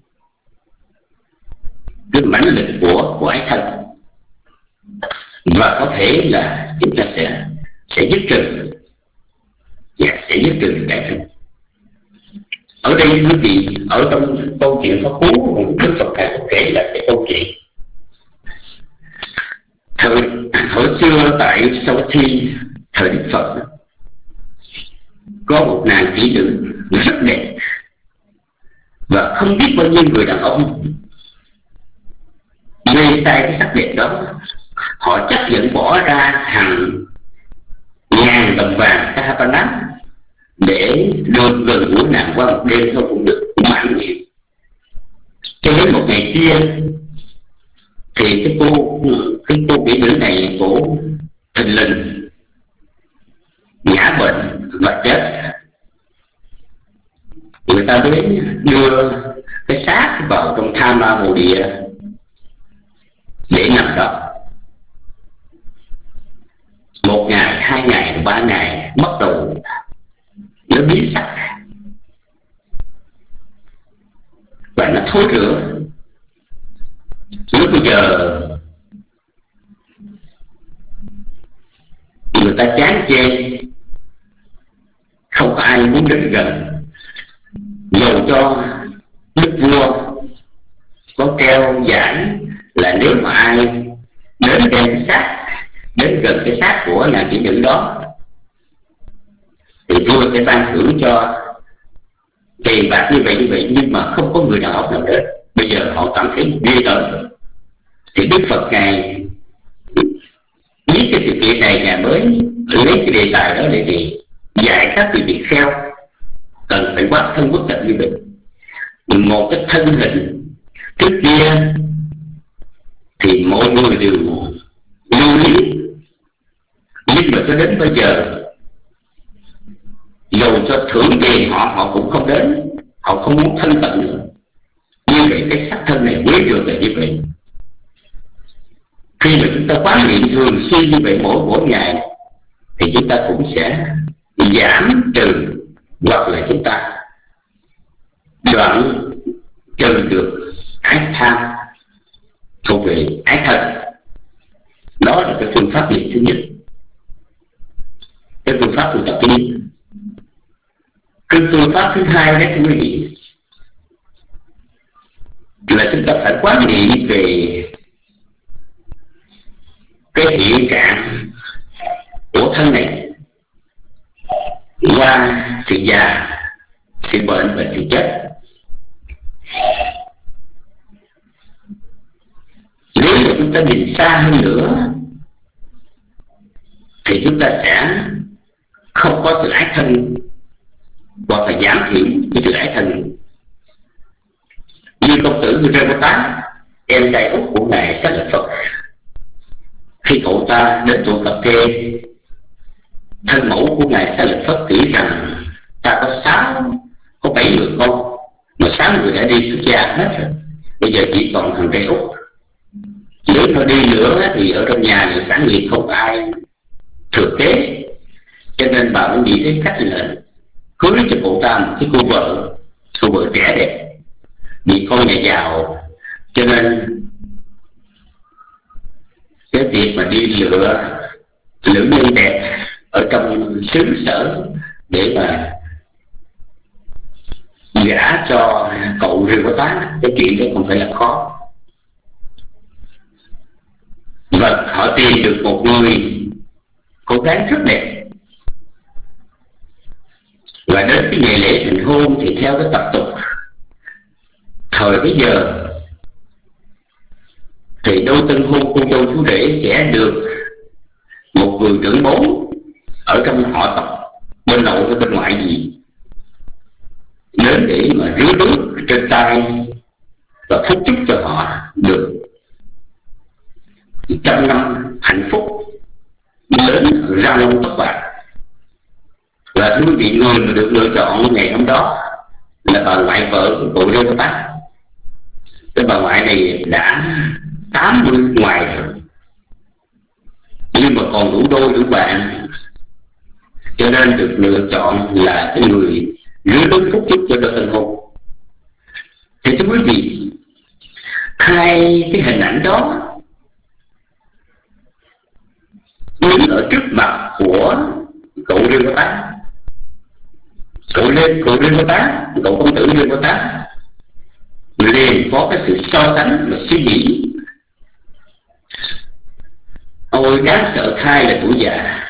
cái mãnh lực của của ái thân, và có thể là chúng ta sẽ sẽ dứt trừ và sẽ dứt trừ được ái thân. Ở đây quý vị, ở trong câu chuyện Pháp Cú, Đức Phật Ngài có kể là cái câu chuyện thời hồi xưa tại Savatthi, thời Đức Phật, có một nàng tỷ nữ rất đẹp, và không biết bao nhiêu người đàn ông mê say cái sắc đẹp đó, họ chấp nhận bỏ ra hàng ngàn đồng vàng Sahapanat để được gần gũi nàng qua một đêm thôi cũng được, mãn nguyện. Cho đến một ngày kia thì cái cô cái cô tỷ nữ này cổ thình lình ngã bệnh và chết. Người ta mới đưa cái xác vào trong Tham Ma Bồ Địa để nằm đó. Một ngày, hai ngày, ba ngày, bắt đầu nó biến sắc và nó thối rữa. Lúc bây giờ người ta chán chê, không có ai muốn đến gần, dầu cho đức vua có treo giải là nếu mà ai đến đem cái xác, đến gần cái xác của nàng tỷ nữ đó thì vua sẽ ban thưởng cho tiền bạc như vậy như vậy, nhưng mà không có người nào học nào đến. Bây giờ họ cảm thấy ghê tởm, Thì Đức Phật Ngài biết cái sự kiện này, Ngài mới lấy cái đề tài đó để để dạy các vị tỳ kheo cần phải quán thân bất tịnh như vậy. Một cái thân hình trước kia thì mọi người đều lưu ý, nhưng mà cho đến bây giờ dầu cho thưởng tiền họ họ cũng không đến, họ không muốn thân cận nữa. Như vậy cái sắc thân này mới được là như vậy. Khi mà chúng ta quán niệm thường xuyên như vậy mỗi mỗi ngày thì chúng ta cũng sẽ giảm trừ, hoặc là chúng ta đoạn trừ được ái tham thuộc về ái thân. Đó là cái phương pháp niệm thứ nhất, cái phương pháp tu tập thứ nhất. Cái phương pháp thứ hai đó thưa quý vị là chúng ta phải quán niệm về cái hiện trạng của thân này qua sự già, sự bệnh và sự chết. Nếu mà chúng ta nhìn xa hơn nữa thì chúng ta sẽ không có sự ái thân, hoặc là giảm thiểu cái sự ái thân. Như công tử Revata, em trai út của ngài Xá Lợi Phật, khi cậu ta đến tụ tập kê, thân mẫu của ngài Xá Lợi Phất nghĩ rằng ta có sáu, có bảy người con, mà sáu người đã đi xuất gia hết rồi, bây giờ chỉ còn thằng trai út. Nếu nó đi nữa thì ở trong nhà này sản nghiệp không ai thừa kế, cho nên bà mới nghĩ đến cách là cưới cho cậu ta một cái cô vợ, cô vợ trẻ đẹp, vì con nhà giàu, cho nên cái việc mà đi lựa lựa nhân đẹp ở trong xứ sở để mà gả cho cậu Revata, cái chuyện đó không phải là khó. Và họ tìm được một người cô gái rất đẹp, và đến cái ngày lễ thành hôn thì theo cái tập tục thời bấy giờ thì đôi tân hôn cô dâu chú rể sẽ được một người trưởng bố ở trong họ tộc bên nội hay bên ngoại gì đến để mà rưới nước trên tay và phúc chúc cho họ được trăm năm hạnh phúc lớn ra lông tóc bạc. Và thưa quý vị, người mà được lựa chọn ngày hôm đó là bà ngoại vợ của cậu Revata. Cái bà ngoại này đã tám mươi ngoài rồi, nhưng mà còn đủ đôi đủ bạn, cho nên được lựa chọn là cái người rưới nước phúc chúc cho đôi tân hôn. Thì thưa quý vị, hai cái hình ảnh đó đứng ở trước mặt của cậu Revata. Cậu lên cậu Revata, cậu công tử Revata liền có cái sự so sánh và suy nghĩ: ôi đáng sợ thay là tuổi già.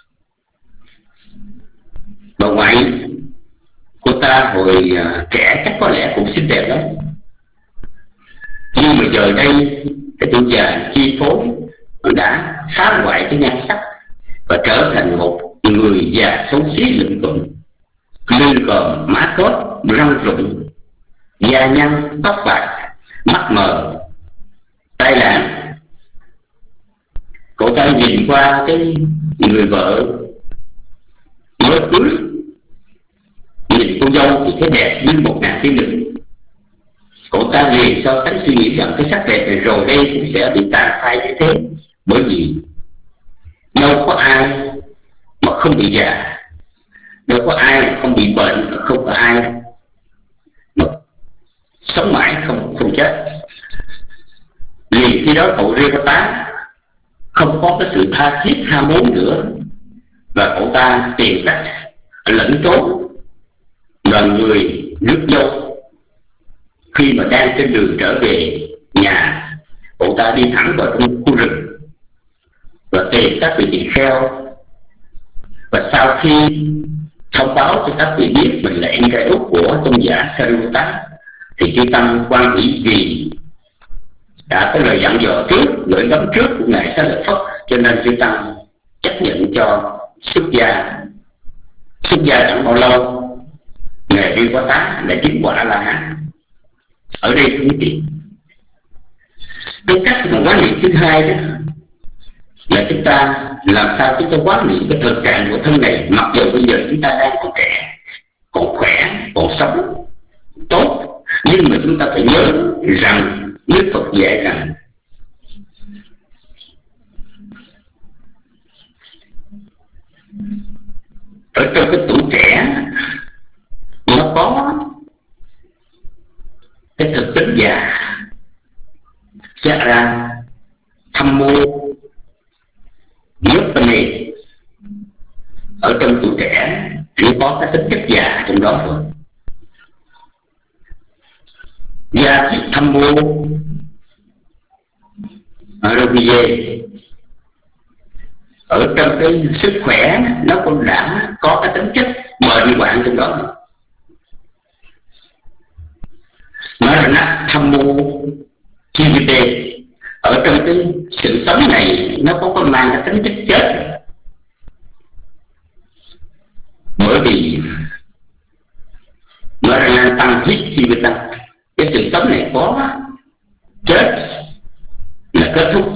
Bà ngoại cô ta hồi trẻ chắc có lẽ cũng xinh đẹp lắm, nhưng mà giờ đây cái tuổi già chi phối đã phá hoại cái nhan sắc và trở thành một người già xấu xí lụm cụm, lưng còm má cốt răng rụng, da nhăn tóc bạc, mắt mờ, tai nạn. Cậu ta nhìn qua cái người vợ mới cưới, nhìn cô dâu thì thấy đẹp như một nàng tiên nữ. Cậu ta liền so sánh suy nghĩ rằng cái sắc đẹp này rồi đây cũng sẽ bị tàn phai như thế, bởi vì đâu có ai mà không bị già, đâu có ai mà không bị bệnh, không có ai mà sống mãi không không chết. Liền khi đó cậu Revata không có cái sự tha thiết ham muốn nữa, và cậu ta tìm cách lẫn trốn đoàn người rước dâu. Khi mà đang trên đường trở về nhà, cậu ta đi thẳng vào trong khu rừng và tìm các vị tỳ kheo, và sau khi thông báo cho các vị biết mình là em trai út của tôn giả Sariputta thì chư tăng quan hỷ vì đã có lời dặn dò trước, gửi gắm trước của ngài Xá Lợi Phất, cho nên chư tăng chấp nhận cho xuất gia. Xuất gia chẳng bao lâu ngài Viên Quá Tá đã chứng quả La Hán. Ở đây quý vị, cái cách mà quán niệm thứ hai đó là chúng ta làm sao chúng ta quán niệm cái thực trạng của thân này, mặc dù bây giờ chúng ta đang còn trẻ, còn khỏe, còn sống tốt, nhưng mà chúng ta phải nhớ rằng Đức Phật dạy rằng ở trong cái tuổi trẻ nó có cái thực tính già, sẽ ra thâm mô nhất bên này. Ở trong tuổi trẻ nó có cái tính chất già trong đó thôi. Gia thiết thâm mô ở đâu đi về, ở trong cái sức khỏe nó cũng đã có cái tính chất bệnh hoạn trong đó. Nói là nó thâm mô chi vi tê, ở trong cái sự sống này nó có có mang cái tính chất chết. Bởi vì nói là tăng hít chi vi tăng, cái sự sống này có chết là kết thúc.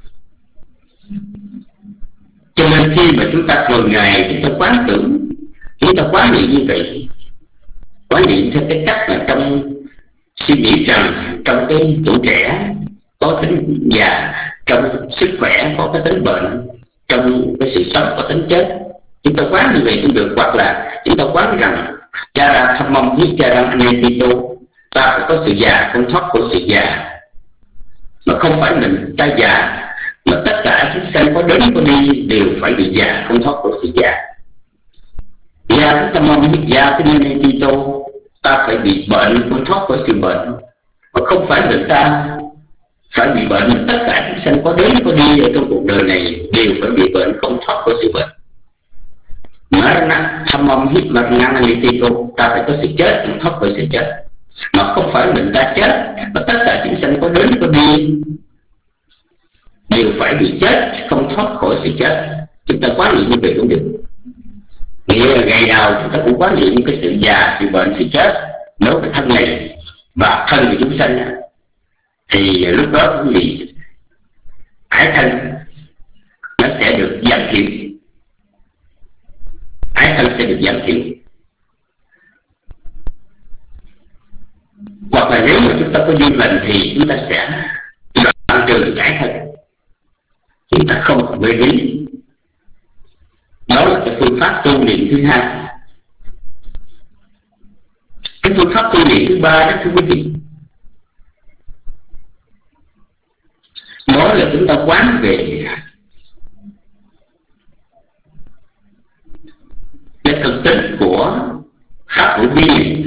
Cho nên khi mà chúng ta thường ngày chúng ta quán tưởng, chúng ta quán niệm như vậy, quán niệm theo cái cách là trong suy nghĩ rằng trong cái tuổi trẻ có tính già, trong sức khỏe có cái tính bệnh, trong cái sự sống có tính chết, chúng ta quán như vậy cũng được. Hoặc là chúng ta quán rằng cha ra thăm mong với cha ra anh em Tito, ta phải có sự già, không thoát của sự già, mà không phải mình ta già, mà tất cả chúng sanh có đến có đi đều phải bị già, không thoát của sự già. Già thăm mong với già anh em Tito, ta phải bị bệnh, không thoát khỏi sự bệnh, mà không phải mình ta phải bị bệnh, mà tất cả chúng sanh có đến có đi ở trong cuộc đời này đều phải bị bệnh, không thoát khỏi sự bệnh. Marana thăm mong hít mà ngang đi Tito, ta phải có sự chết, không thoát khỏi sự chết, mà không phải mình ta chết, mà tất cả chúng sanh có đến có đi đều phải bị chết, không thoát khỏi sự chết. Chúng ta quán niệm như vậy cũng được. Nghĩa là ngày nào chúng ta cũng quán niệm cái sự già, sự bệnh, sự chết đối với thân này và thân của chúng sanh, thì lúc đó cũng gì ái thân nó sẽ được giảm thiểu, ái thân sẽ được giảm thiểu. Hoặc là nếu mà chúng ta có duyên lành thì chúng ta sẽ đoạn trừ được ái thân, chúng ta không còn mê lý. Đó là cái phương pháp tu niệm thứ hai. Cái phương pháp tu niệm thứ ba đó thưa quý vị, đó là chúng ta quán về cái thực tính của pháp hữu vi.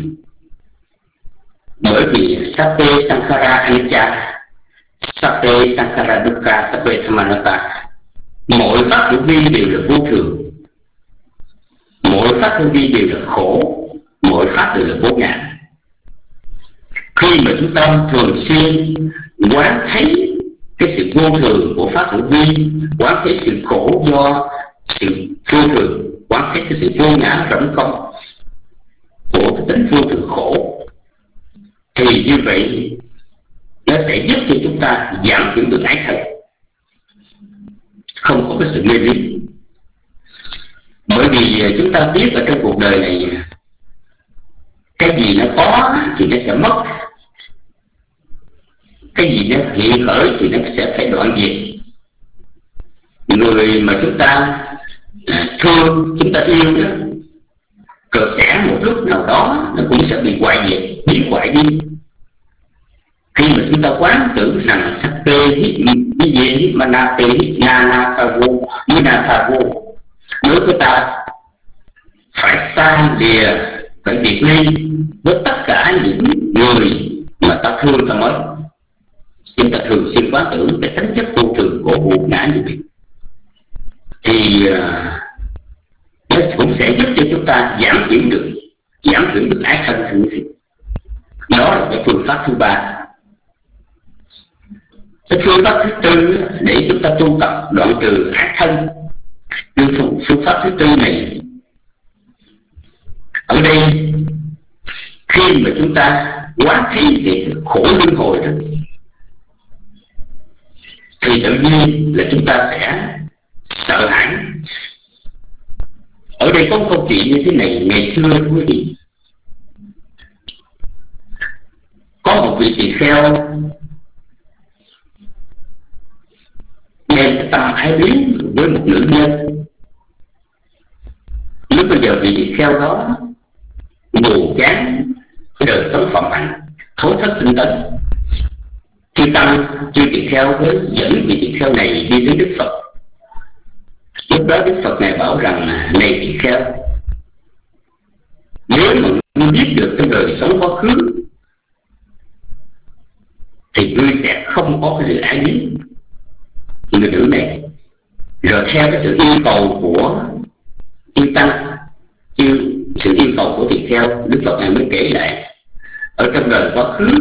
Bởi vì Sape Sankhara Anicca, Sape Sankhara Dukkha, Sape Dhammanata, mỗi pháp hữu vi đều là vô thường, mỗi pháp hữu vi đều là khổ, mỗi pháp đều là vô ngã. Khi mà chúng ta thường xuyên quán thấy cái sự vô thường của pháp hữu vi, quán thấy sự khổ do sự vô thường, quán thấy cái sự vô ngã rỗng không của cái tính vô thường khổ, thì như vậy nó sẽ giúp cho chúng ta giảm thiểu được ái thân, không có cái sự mê lý. Bởi vì chúng ta biết ở trong cuộc đời này, cái gì nó có thì nó sẽ mất, cái gì nó hiện khởi thì nó sẽ phải đoạn diệt. Người mà chúng ta thương, chúng ta yêu đó, cờ sẽ một lúc nào đó nó cũng sẽ bị hoại diệt, biến hoại đi. Khi mà chúng ta quán tưởng rằng sắc tê hít như vậy hít mà na tê hít na na tha vô như na tha vô, đối với ta phải xa lìa, phải biệt ly với tất cả những người mà ta thương ta mới. Chúng ta thường xuyên quán tưởng cái tính chất vô thường của vô ngã như vậy, thì uh, nó cũng sẽ giúp cho chúng ta giảm thiểu được giảm thiểu được ái thân. Đó là cái phương pháp thứ ba. Cái phương pháp thứ tư để chúng ta tu tập đoạn trừ ác thân, phương, phương pháp thứ tư này ở đây, khi mà chúng ta quán thấy về cái khổ luân hồi đó, thì tự nhiên là chúng ta sẽ sợ hãi. Ở đây có một câu chuyện như thế này. Ngày xưa quý vị, có một vị tỳ kheo đem cái tâm ái luyến với một nữ nhân. Lúc bây giờ vị tỳ kheo đó buồn chán cái đời sống phạm hạnh, thối thất tinh tấn. Chư tăng, chư tỳ kheo với dẫn vị tỳ kheo này đi đến Đức Phật. Lúc đó Đức Phật này bảo rằng: này tỳ kheo, nếu mà ngươi biết được cái đời sống quá khứ thì ngươi sẽ không có cái sự ái luyến người nữ này. Rồi theo cái sự yêu cầu của chư tăng, yêu sự yêu cầu của tỳ kheo, Đức Phật này mới kể lại ở trong đời quá khứ,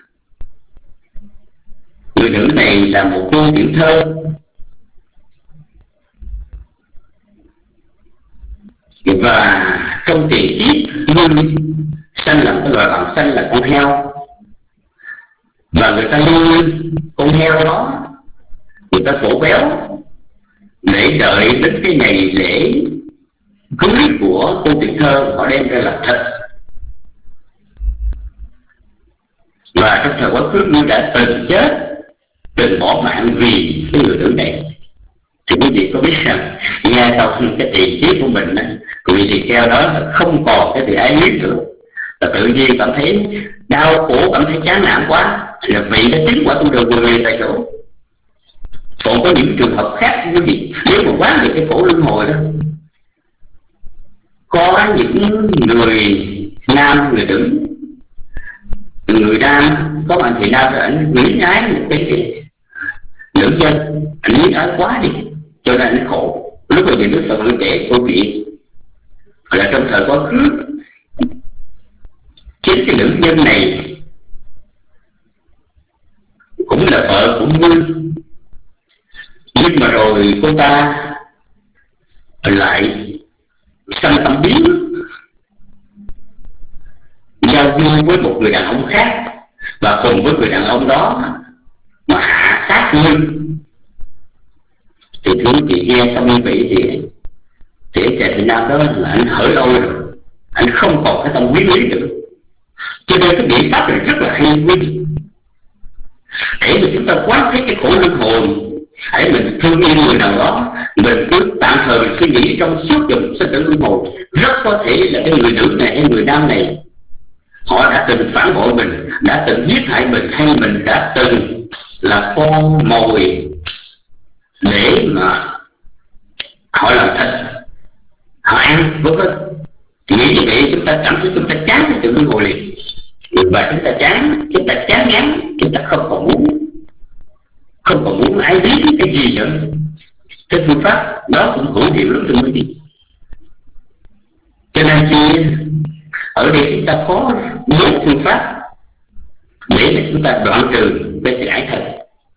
người nữ này là một cô tiểu thơ, và trong tiền kiếp ngươi sanh làm cái loài bằng sanh là con heo, và người ta nuôi con heo đó, người ta phổ béo để đợi đến cái ngày lễ cưới của cô tiểu thơ, họ đem ra làm thịt. Và trong thời quá khứ ngươi đã từng chết, từng bỏ mạng vì cái người nữ này. Thì quý vị có biết rằng nghe xong cái tiền kiếp của mình á, vị tỳ kheo đó là không còn cái sự ái luyến nữa, là tự nhiên cảm thấy đau khổ, cảm thấy chán nản quá, là vị đã chứng quả tu đường người tại chỗ. Còn có những trường hợp khác quý vị, nếu mà quán được cái khổ luân hồi đó, có những người nam, người nữ, người nam có bạn thì nam rồi ảnh luyến ái một cái nữ nhân, ảnh luyến ái quá đi cho nên ảnh khổ. Lúc mà nhìn Đức Phật mới kể câu chuyện là trong thời quá khứ, chính cái nữ nhân này cũng là vợ của ngươi, nhưng mà rồi cô ta lại sanh tâm biến, giao du với một người đàn ông khác, và cùng với người đàn ông đó mà hạ sát ngươi. Thì thưa quý vị, nghe xong như vậy thì thì trẻ Việt Nam đó là anh hở lâu rồi, anh không còn cái tâm quyến lý nữa. Cho nên cái biện pháp này rất là hay quý vị, để mà chúng ta quán thấy cái khổ luân hồi. Hãy mình thương yêu người nào đó, mình cứ tạm thời mình suy nghĩ trong suốt dòng sinh tử luân hồi, rất có thể là cái người nữ này hay người nam này họ đã từng phản bội mình, đã từng giết hại mình, hay mình đã từng là con mồi để mà họ làm thịt, họ ăn, vân vân. Thì nghĩ như vậy chúng ta cảm thấy chúng ta chán cái sự luân hồi liền, và chúng ta chán, chúng ta chán ngán, chúng ta không còn muốn, không còn muốn ai biết cái gì nữa. Cái phương pháp đó cũng hữu hiệu lắm thưa quý vị. Cho nên khi ở đây chúng ta có một phương pháp để mà chúng ta đoạn trừ cái sự ái thân.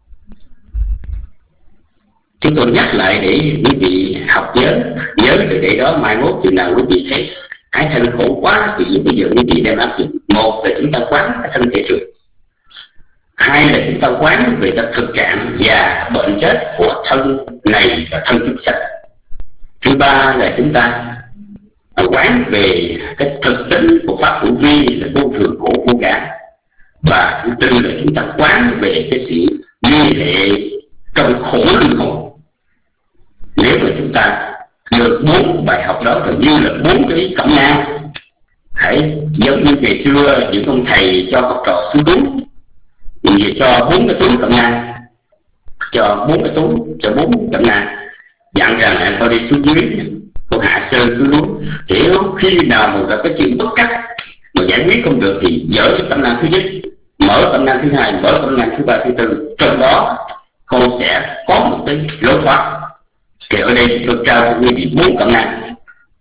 Chúng tôi nhắc lại để quý vị học nhớ, nhớ từ để đó mai mốt chừng nào quý vị thấy ái thân khổ quá thì bây giờ quý vị đem áp dụng. Một là chúng ta quán cái thân thể trượt, hai là chúng ta quán về cái thực trạng già bệnh chết của thân này và thân chúng sanh. Thứ ba là chúng ta quán về cái thực tính của pháp hữu vi là vô thường khổ vô ngã. Và thứ tư là chúng ta quán về cái sự liên hệ trong khổ luân hồi. Nếu mà chúng ta được bốn bài học đó thì như là bốn cái cẩm nang, hãy giống như ngày xưa những ông thầy cho học trò xuống túi, vì cho bốn cái túi cẩm nang, cho bốn cái túi, cho bốn cẩm nang, dặn rằng là con đi xuống dưới, con hạ sơn xuống núi, hiểu khi nào mà gặp cái chuyện bất trắc mà giải quyết không được thì dỡ cái cẩm nang thứ nhất, mở cẩm nang thứ hai, mở cẩm nang thứ ba, thứ tư, trong đó con sẽ có một cái lối thoát. Thì ở đây tôi trao cho quý vị bốn cẩm nang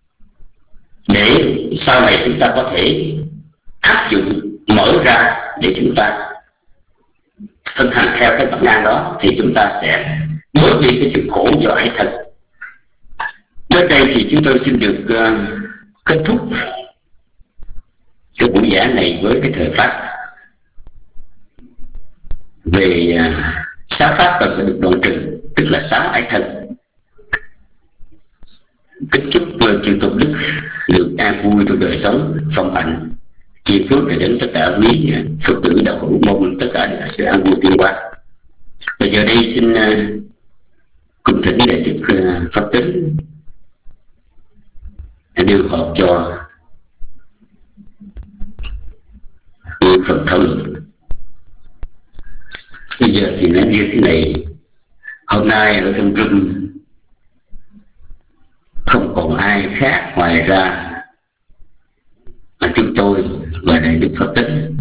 để sau này chúng ta có thể áp dụng mở ra để chúng ta thân hành theo cái bản năng đó thì chúng ta sẽ bớt đi cái sự khổ do ái thân. Đến đây thì chúng tôi xin được uh, kết thúc cái buổi giảng này với cái thời pháp về uh, sáu pháp cần phải được đoạn trừ, tức là sáu ái thân. Kính chúc uh, chư tôn đức được an vui trong đời sống, phong hạnh, chia phước để đến tất cả quý uh, Phật tử đạo hữu, mong tất cả đều sự an vui tiên qua. Bây giờ đây xin uh, cùng thỉnh đại đức uh, Pháp Tính đưa hộp cho buổi Phật thảo luận. Bây giờ thì nói như thế này, hôm nay ở trong room không còn ai khác ngoài ra mà chúng tôi và đại đức Pháp Tính.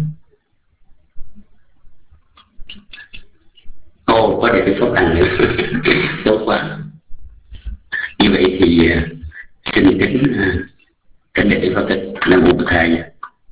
Ô, có đại đức Pháp Đăng nữa. Tốt quá. Như vậy thì xin kính kính đại đức Pháp Tính. Nam mô Bổn Thầy.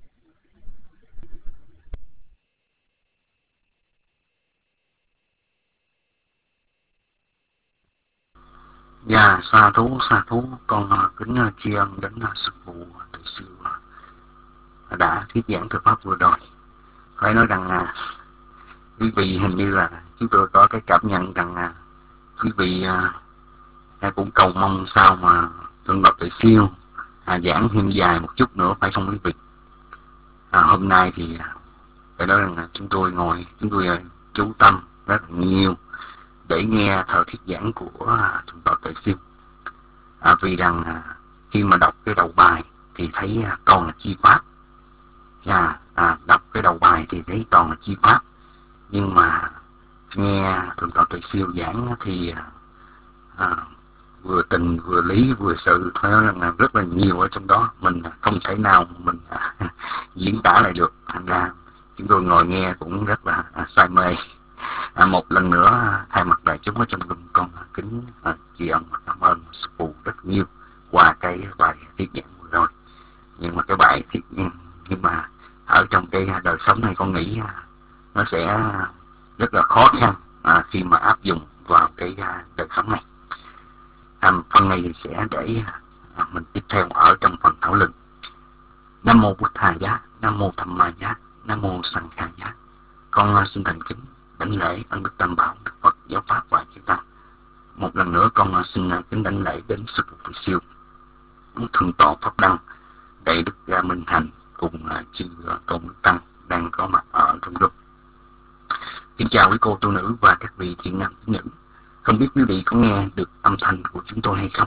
Dạ, sa thú, sa thú, con kính tri ân đến sư phụ thầy sư đã thuyết giảng thực pháp vừa rồi. Phải nói rằng là quý vị hình như là chúng tôi có cái cảm nhận rằng là quý vị à, cũng cầu mong sao mà Thượng Độc Tuệ Siêu à, giảng thêm dài một chút nữa, phải không quý vị? À, hôm nay thì phải nói rằng là chúng tôi ngồi, chúng tôi chú tâm rất là nhiều để nghe thời thuyết giảng của Thượng Tọa Tuệ Siêu. À, vì rằng à, khi mà đọc cái đầu bài thì thấy à, toàn là chi pháp. À, à, đọc cái đầu bài thì thấy toàn là chi pháp. Nhưng mà nghe Thượng Tọa Tuệ Siêu giảng thì à, vừa tình, vừa lý, vừa sự, phải nói rằng là rất là nhiều ở trong đó. Mình không thể nào mình à, diễn tả lại được. Thành ra chúng tôi ngồi nghe cũng rất là à, say mê. À, một lần nữa thay mặt đại chúng ở trong room, con kính à, tri ân và cảm ơn sư phụ rất nhiều qua cái bài thuyết giảng vừa rồi. Nhưng mà cái bài thuyết nhưng mà ở trong cái đời sống này con nghĩ à, nó sẽ rất là khó khăn à, khi mà áp dụng vào cái à, đời sống này. À, phần này thì sẽ để à, mình tiếp theo ở trong phần thảo luận. Nam mô Bụt Thà Giá, Nam mô Tham Ma Giá, Nam mô Sanh Kha Giá. Con à, xin thành kính đảnh lễ ân đức Tam Bảo, Đức Phật, Giáo Pháp và chư Tăng. Một lần nữa con xin kính đảnh lễ đến sư phụ Tuệ Siêu, Thượng Tọa Pháp Đăng, đại đức Minh Hành cùng chư tôn đức tăng đang có mặt ở trong room. Kính chào quý cô tu nữ và các vị thiện nam tín nữ. Không biết quý vị có nghe được âm thanh của chúng tôi hay không?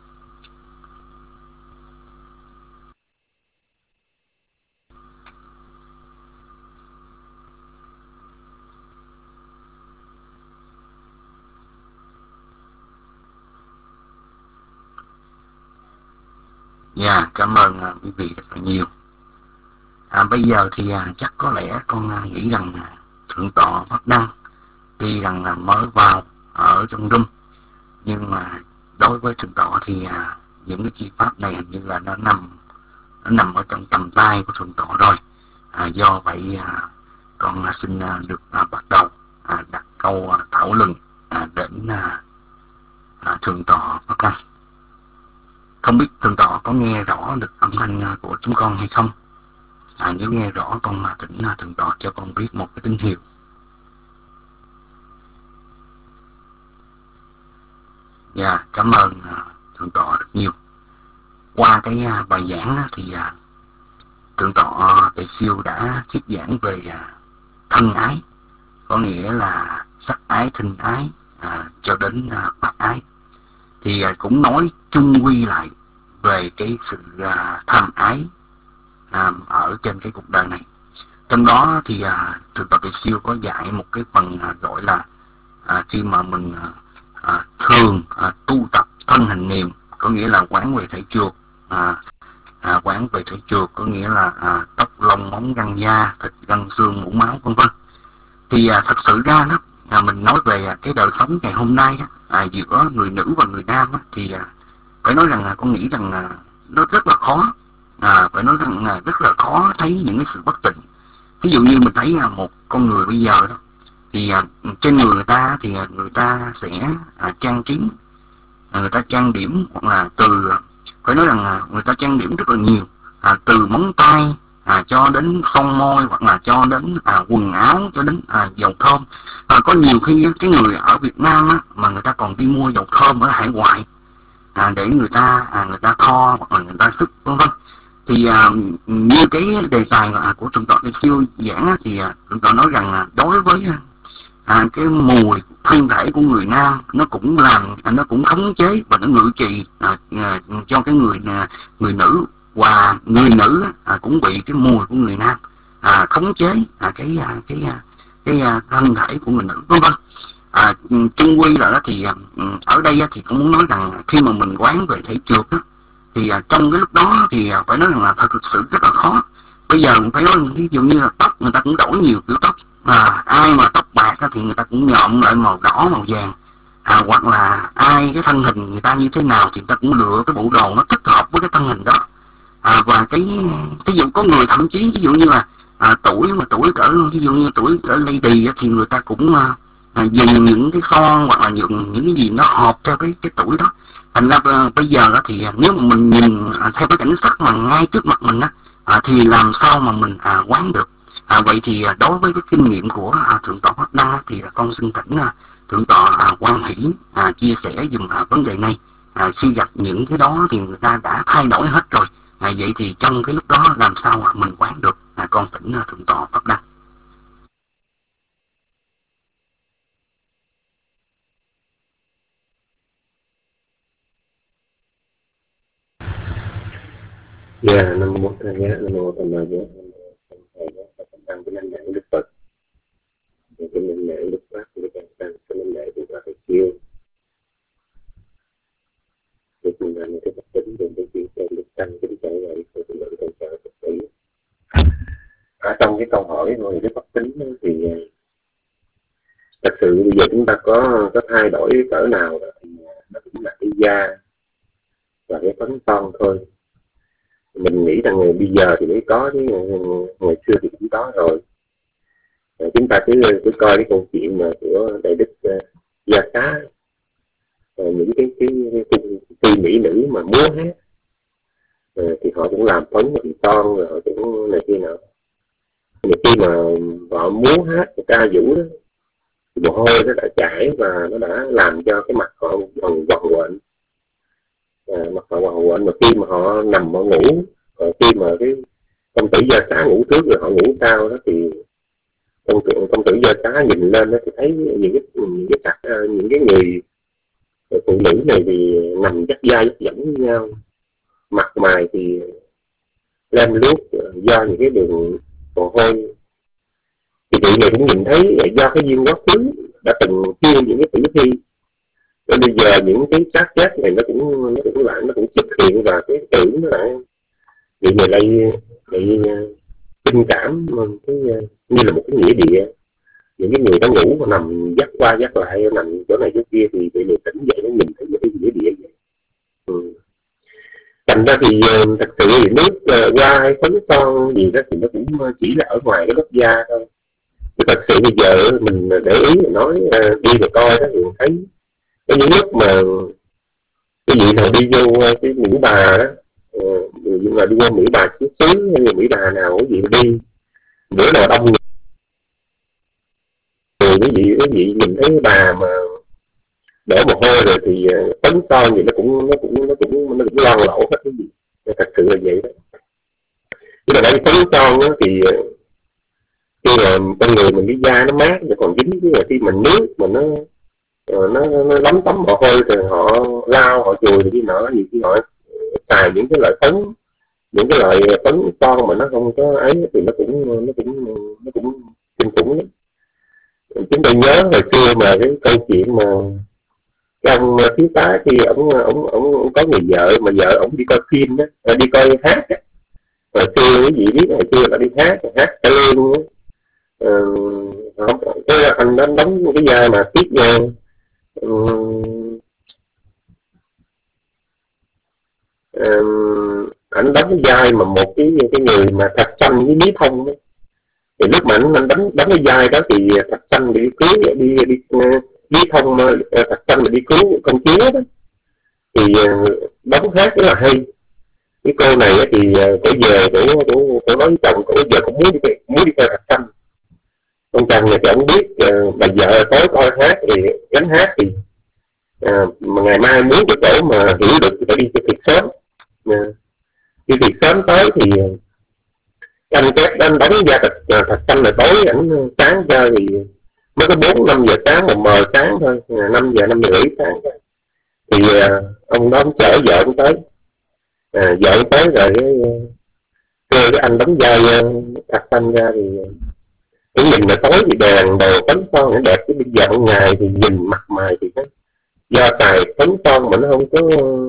Dạ, yeah, cảm ơn uh, quý vị rất là nhiều. À, bây giờ thì uh, chắc có lẽ con uh, nghĩ rằng uh, Thượng Tọa Pháp Đăng tuy rằng là mới vào ở trong room, nhưng mà đối với Thượng Tọa thì uh, những cái chi pháp này hình như là nó nằm nó nằm ở trong tầm tay của Thượng Tọa rồi. À, do vậy uh, con uh, xin uh, được uh, bắt đầu uh, đặt câu uh, thảo luận uh, đến uh, uh, Thượng Tọa Pháp Đăng. Không biết Thượng Tọa có nghe rõ được âm thanh của chúng con hay không? À, nếu nghe rõ con mà thỉnh Thượng Tọa cho con biết một cái tín hiệu. Dạ, yeah, cảm ơn uh, Thượng Tọa rất nhiều. Qua cái uh, bài giảng uh, thì uh, Thượng Tọa Tuệ Siêu đã thuyết giảng về uh, thân ái, có nghĩa là sắc ái, thinh ái uh, cho đến uh, pháp ái. Thì uh, cũng nói chung quy lại về cái sự uh, tham ái uh, ở trên cái cuộc đời này. Trong đó thì uh, Thượng Tọa Tuệ Siêu có dạy một cái phần uh, gọi là uh, khi mà mình uh, uh, thường uh, tu tập thân hành niệm, có nghĩa là quán về thể chuột, uh, uh, quán về thể chuột có nghĩa là uh, tóc lông móng răng da, thịt răng xương mũ máu vân vân. Thì uh, thật sự ra đó à, mình nói về uh, cái đời sống ngày hôm nay đó, à, giữa người nữ và người nam đó, thì uh, phải nói rằng là con nghĩ rằng là nó rất là khó, à, phải nói rằng là rất là khó thấy những cái sự bất tịnh. Ví dụ như mình thấy là một con người bây giờ đó thì à, trên người người ta thì người ta sẽ à, trang trí, à, người ta trang điểm, hoặc là từ phải nói rằng là người ta trang điểm rất là nhiều, à, từ móng tay à, cho đến son môi, hoặc là cho đến à, quần áo, cho đến à, dầu thơm. À, có nhiều khi cái người ở Việt Nam á, mà người ta còn đi mua dầu thơm ở hải ngoại à, để người ta à, người ta thoa hoặc là người ta sức vân vân. Thì à, như cái đề tài à, của thượng tọa cái siêu giảng á, thì à, thượng tọa nói rằng là đối với à, cái mùi thân thể của người nam, nó cũng làm à, nó cũng khống chế và nó ngự trì à, à, cho cái người à, người nữ, và người nữ à, cũng bị cái mùi của người nam à, khống chế à, cái à, cái à, cái à, thân thể của người nữ vân vân. À, chung quy là đó thì à, ở đây á, thì cũng muốn nói rằng khi mà mình quán về thể trượt á, thì à, trong cái lúc đó thì à, phải nói rằng là thật sự rất là khó. Bây giờ mình phải nói ví dụ như là tóc, người ta cũng đổi nhiều kiểu tóc, à, ai mà tóc bạc á, thì người ta cũng nhuộm lại màu đỏ màu vàng, à, hoặc là ai cái thân hình người ta như thế nào thì người ta cũng lựa cái bộ đồ nó thích hợp với cái thân hình đó. À, và cái ví dụ có người thậm chí ví dụ như là à, tuổi mà tuổi cỡ ví dụ như tuổi cỡ lady á, thì người ta cũng à, à, dùng những cái son hoặc là dùng những cái gì nó hợp theo cái cái tuổi đó. Thành ra à, bây giờ đó thì nếu mà mình nhìn à, theo cái cảnh sắc mà ngay trước mặt mình á, à, thì làm sao mà mình à, quán được. À, vậy thì à, đối với cái kinh nghiệm của à, thượng tọa Pháp Đăng á, thì à, con xin thỉnh à, thượng tọa à, Quan Hỷ à, chia sẻ dùm à, vấn đề này. À, khi gặp những cái đó thì người ta đã thay đổi hết rồi. À, vậy thì trong cái lúc đó làm sao mà mình quán được. À, con thỉnh à, thượng tọa Pháp Đăng. Dạ, nam mô Tát Giá, nam mô Tham Ma Giá, nam mô Thầy Giá, Phật Tăng, kính lãnh Đức Phật, kính lãnh lễ Đức Pháp, kính lãnh Tăng, kính lãnh lễ Đức Pháp Thầy Siêu, kính lãnh lễ Đức Phật Tính, kính lãnh lễ Đức Tăng, kính lãnh lễ Đức Phật Tính, kính lãnh Phật Tỷ. Ở trong cái câu hỏi của Đức Phật Tính thì thật sự bây giờ chúng ta có có thay đổi cỡ nào đó, thì nó cũng là cái da và cái phấn son thôi. Mình nghĩ rằng bây giờ thì mới có, chứ ngày xưa thì cũng có rồi. À, chúng ta cứ, cứ coi cái câu chuyện mà của Đại Đức uh, Gia Xá, à, những cái cái phi mỹ nữ mà múa hát, à, thì họ cũng làm phấn làm son rồi họ cũng này kia nào. Nhưng khi mà họ múa hát ca vũ đó, mồ hôi nó đã chảy và nó đã làm cho cái mặt họ quằn quằn quện, à, mặt họ quằn quện. Mà khi mà họ nằm họ ngủ, còn khi mà cái công tử Gia Xá ngủ trước rồi họ ngủ sau đó, thì công tử, công tử Gia Xá nhìn lên đó thì thấy những cái những cái cặp, những cái người phụ nữ này thì nằm dắt da dắt dẫn với nhau, mặt mày thì lem luốc do những cái đường mồ hôi. Thì vị này cũng nhìn thấy do cái duyên quá khứ đã từng chiên những cái tử thi, nên bây giờ những cái xác chết này nó cũng nó cũng lại nó cũng xuất hiện, và cái tưởng nó lại vị này lại lại tình cảm cái như là một cái nghĩa địa. Những cái người đó ngủ mà nằm dắt qua dắt lại, nằm chỗ này chỗ kia, thì vị này tỉnh dậy nó nhìn thấy một cái nghĩa địa vậy. Ừ. Thành ra thì thật sự thì nước qua hay phấn son gì đó thì nó cũng chỉ là ở ngoài cái lớp da thôi. Thì thật sự bây giờ mình để ý mình nói đi và coi đó, thì mình thấy có những lúc mà cái vị nào đi vô cái Mỹ Bà đó, nhưng mà đi qua Mỹ Bà xứ xứ hay là Mỹ Bà nào cái gì đi bữa nào đông người, cái vị cái vị nhìn thấy bà mà đổ mồ hôi rồi thì phấn son gì nó cũng nó cũng nó cũng nó cũng loang lỗ hết cái gì. Thật sự là vậy đó. Nhưng mà đây phấn son đó, thì khi mà con người mình cái da nó mát rồi còn dính, cái khi mình nước mà nó nó nó lấm tấm mồ hôi rồi họ lau họ chùi thì nọ gì khi họ xài những cái loại phấn, những cái loại phấn son mà nó không có ấy thì nó cũng nó cũng nó cũng kinh khủng lắm. Chúng tôi nhớ hồi xưa mà cái câu chuyện mà cái ông thiếu tá thì ông ông ông có người vợ mà vợ ông đi coi phim đó, đi coi hát á. Hồi xưa quý vị biết hồi xưa là đi hát hát cả luôn á. Ờ, cái anh đó đóng cái vai mà tiếp nhau, um, um, ảnh đóng cái vai mà một cái cái người mà thật xanh với bí thông đó. Thì lúc mà anh, anh đánh đánh cái vai đó thì Thạch Sanh đi cứu đi đi đi thông Thạch Sanh đi cứu con chúa đó, thì đóng hát rất là hay. Cái cô này thì cổ về cổ cổ cổ nói với chồng cổ giờ cũng muốn đi muốn đi theo Thạch Sanh. Ông chồng nhà chồng biết uh, bà vợ tối coi hát thì gánh hát thì uh, mà ngày mai muốn cái chỗ mà hiểu được thì phải đi cho thiệt sớm. Uh, đi thiệt sớm tới thì anh kép anh đóng ra Thạch Thạch Sanh là tối, ảnh sáng ra thì mới có bốn năm giờ sáng mà mờ sáng thôi, năm giờ năm giờ rưỡi sáng thôi. Thì uh, ông đó ông chở vợ ông tới, uh, vợ ông tới rồi cái kêu cái anh đóng vai uh, Thạch Sanh ra thì cái nhìn là tối thì đèn đồ phấn son nó đẹp, chứ bây giờ ban ngày thì nhìn mặt mày thì nó do xài phấn son mà nó không có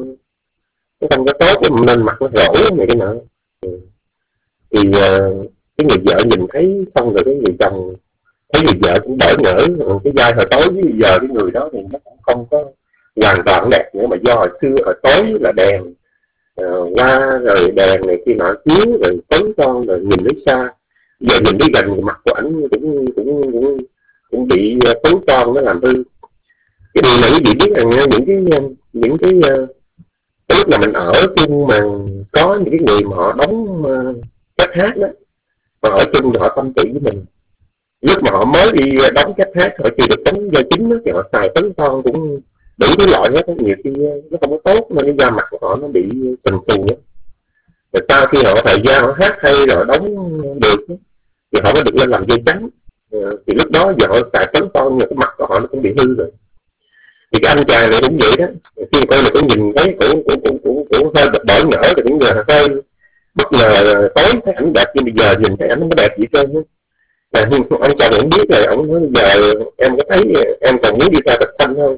nó không có tốt nên mặt nó rỗi này cái nọ. Thì uh, cái người vợ nhìn thấy xong rồi cái người chồng thấy người vợ cũng bỡ ngỡ, cái vai hồi tối với bây giờ cái người đó thì nó cũng không có hoàn toàn đẹp nữa, mà do hồi xưa hồi tối là đèn uh, qua rồi đèn này kia nọ chiếu rồi phấn son rồi nhìn thấy xa. Giờ nhìn thấy gần mặt của ảnh cũng cũng cũng cũng bị phấn son nó làm hư. Cái điều này quý vị biết rằng những cái những cái cái lúc mà mình ở chung mà có những cái người mà họ đóng uh, cách hát đó, mà ở chung thì họ tâm sự với mình. Lúc mà họ mới đi đóng cách hát họ chưa được đóng vai chính đó, thì họ xài phấn son cũng đủ thứ loại hết đó. Nhiều khi nó không có tốt nên cái da mặt của họ nó bị sần sùi á. Rồi sau khi họ thời gian họ hát hay rồi đóng được thì họ mới được lên làm dây trắng. Thì lúc đó giờ họ xài phấn son nhưng cái mặt của họ nó cũng bị hư rồi. Thì cái anh chàng này cũng vậy đó, khi coi là cũng nhìn thấy cũng cũng cũng cũng, cũng hơi bỡ ngỡ thì cũng giờ hơi bất ngờ tối thấy ảnh đẹp, nhưng bây giờ nhìn thấy ảnh không có đẹp gì trơn. À, ông chồng cũng biết rồi, ông nói giờ em có thấy em còn muốn đi theo Thạch Sanh không?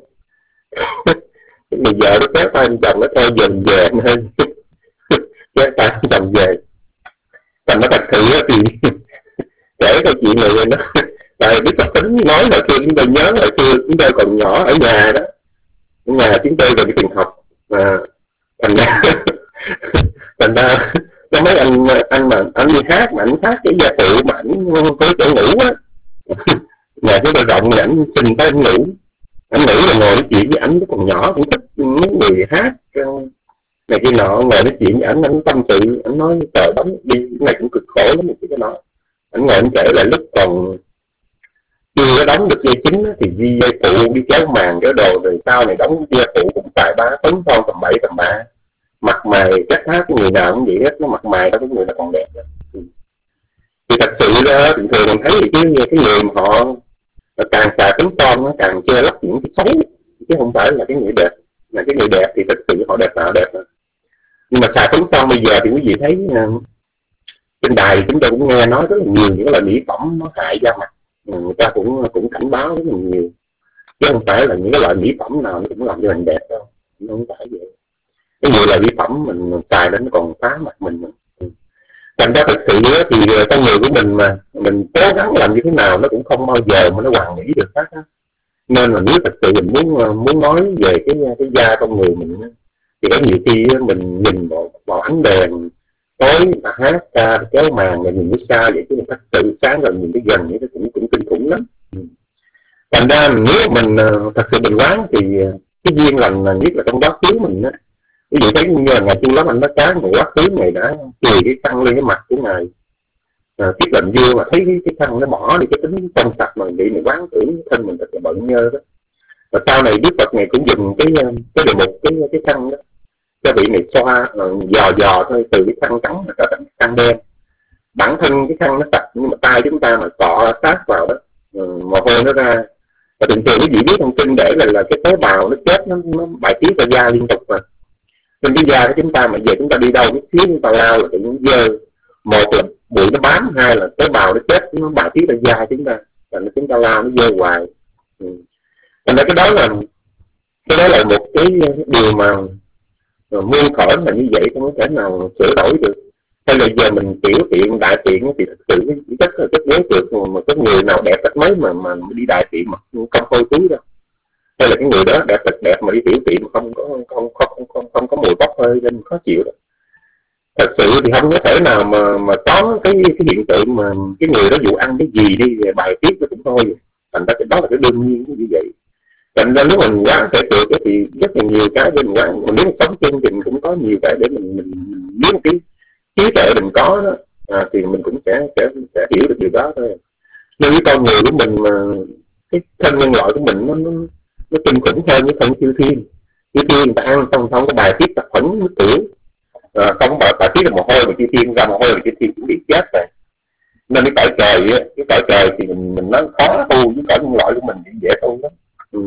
Bây giờ nó kéo tay ông chồng nó thôi dần về anh ơi. Kéo tay ông chồng về. Thành nó thật sự thì kể câu chuyện này nó tại biết tập tính nói là xưa chúng tôi nhớ là xưa chúng tôi còn nhỏ ở nhà đó, ở nhà chúng tôi rồi đi trường học mà thành ra thành ra có mấy anh anh mà anh đi hát mà anh hát cái gia phụ mà anh có chỗ ngủ á, nhà chúng tôi rộng thì anh xin tới anh ngủ, anh ngủ là ngồi nói chuyện với ảnh, còn nhỏ cũng thích mấy người hát này kia nọ, ngồi nói chuyện với ảnh, anh tâm sự, anh nói trời đóng đi cái này cũng cực khổ lắm cái cái nọ. Anh ngồi anh kể lại lúc còn chưa đóng được dây chính thì đi dây phụ đi kéo màn kéo đồ, rồi sau này đóng dây phụ cũng xài ba phấn son tầm bảy tầm ba, mặt mày cách hát của người nào cũng vậy hết, nó mặt mày đó có người là còn đẹp đó. Thì thật sự ra thường thường mình thấy thì cái cái người mà họ càng xài phấn son nó càng che lấp những cái xấu, chứ không phải là cái người đẹp. Mà cái người đẹp thì thật sự họ đẹp nào đẹp. Nhưng mà xài phấn son bây giờ thì quý vị thấy trên đài chúng tôi cũng nghe nói rất là nhiều những loại mỹ phẩm nó hại da mặt, người ta cũng cũng cảnh báo rất là nhiều, chứ không phải là những cái loại mỹ phẩm nào nó cũng làm cho mình đẹp đâu, nó không phải vậy. Cái nhiều loại mỹ phẩm mình, mình xài đến nó còn phá mặt mình nữa. Thành ra thực sự nữa thì con người của mình mà mình cố gắng làm như thế nào nó cũng không bao giờ mà nó hoàn mỹ được hết á. Nên là nếu thật sự mình muốn muốn nói về cái cái da con người mình thì có nhiều khi mình nhìn vào, vào ánh đèn tối mà hát ca kéo màn rồi nhìn cái xa vậy, chứ mình thật sự sáng rồi nhìn cái gần vậy nó cũng cũng kinh khủng lắm. Thành ra nếu mình thật sự bình quán thì cái duyên lành là nhất là trong quá khứ mình á. Ví dụ thấy như là ngày Trung Lắm anh nói cá một quá khứ này đã chùi cái khăn lên cái mặt của ngài, à, tiếp lệnh vua mà thấy cái, cái khăn nó bỏ đi cái tính trong sạch mà bị này quán tưởng thân mình thật là bận nhơ đó. Và sau này Đức Phật này cũng dùng cái cái đề mục cái cái khăn đó cho vị này xoa uh, dò dò thôi, từ cái khăn trắng trở thành khăn đen. Bản thân cái khăn nó sạch nhưng mà tay chúng ta mà cọ sát vào đó uh, mồ hôi nó ra. Và thường thường quý vị biết thông tin để là, là cái tế bào nó chết, nó, nó bài tiết ra da liên tục mà. Nên cái da của chúng ta mà giờ chúng ta đi đâu cái xíu chúng ta lao là tự nhiên dơ, một là bụi nó bám, hai là tế bào nó chết nó bài tiết ra da chúng ta, và chúng ta lao nó dơ hoài. Ừ. Thành ra cái đó là cái đó là một cái điều mà muôn khởi là như vậy không có thể nào sửa đổi được. Hay là giờ mình tiểu tiện đại tiện thì thật sự rất là rất ghét được, mà có người nào đẹp cách mấy mà mà đi đại tiện mà không hôi túi đâu. Hay là cái người đó đẹp thật đẹp mà đi tiểu tiện mà không có không không không không, không có mùi bốc hơi nên khó chịu đó. thật sự thì không có thể nào mà mà có cái cái hiện tượng mà cái người đó dù ăn cái gì đi bài tiết nó cũng thôi, thành ra cái đó là cái đương nhiên như vậy. Thành ra nếu mình quán thể được thì rất là nhiều cái để mình quán, mình nếu mình sống chân trình cũng có nhiều cái để mình mình, mình nếu một cái trí tuệ mình có đó, à, thì mình cũng sẽ, sẽ sẽ hiểu được điều đó thôi. Nên cái con người của mình mà cái thân nhân loại của mình nó nó, nó kinh khủng hơn cái thân siêu thiên. Siêu thiên người ta ăn xong không có bài tiết tập phấn nước tiểu, à, không bài, bài tiết là mồ hôi, mà siêu thiên ra mồ hôi là siêu thiên cũng biết chết rồi. Nên cái cõi trời á, cái cõi trời thì mình mình nó khó tu, với cõi nhân loại của mình thì dễ tu lắm. Ừ.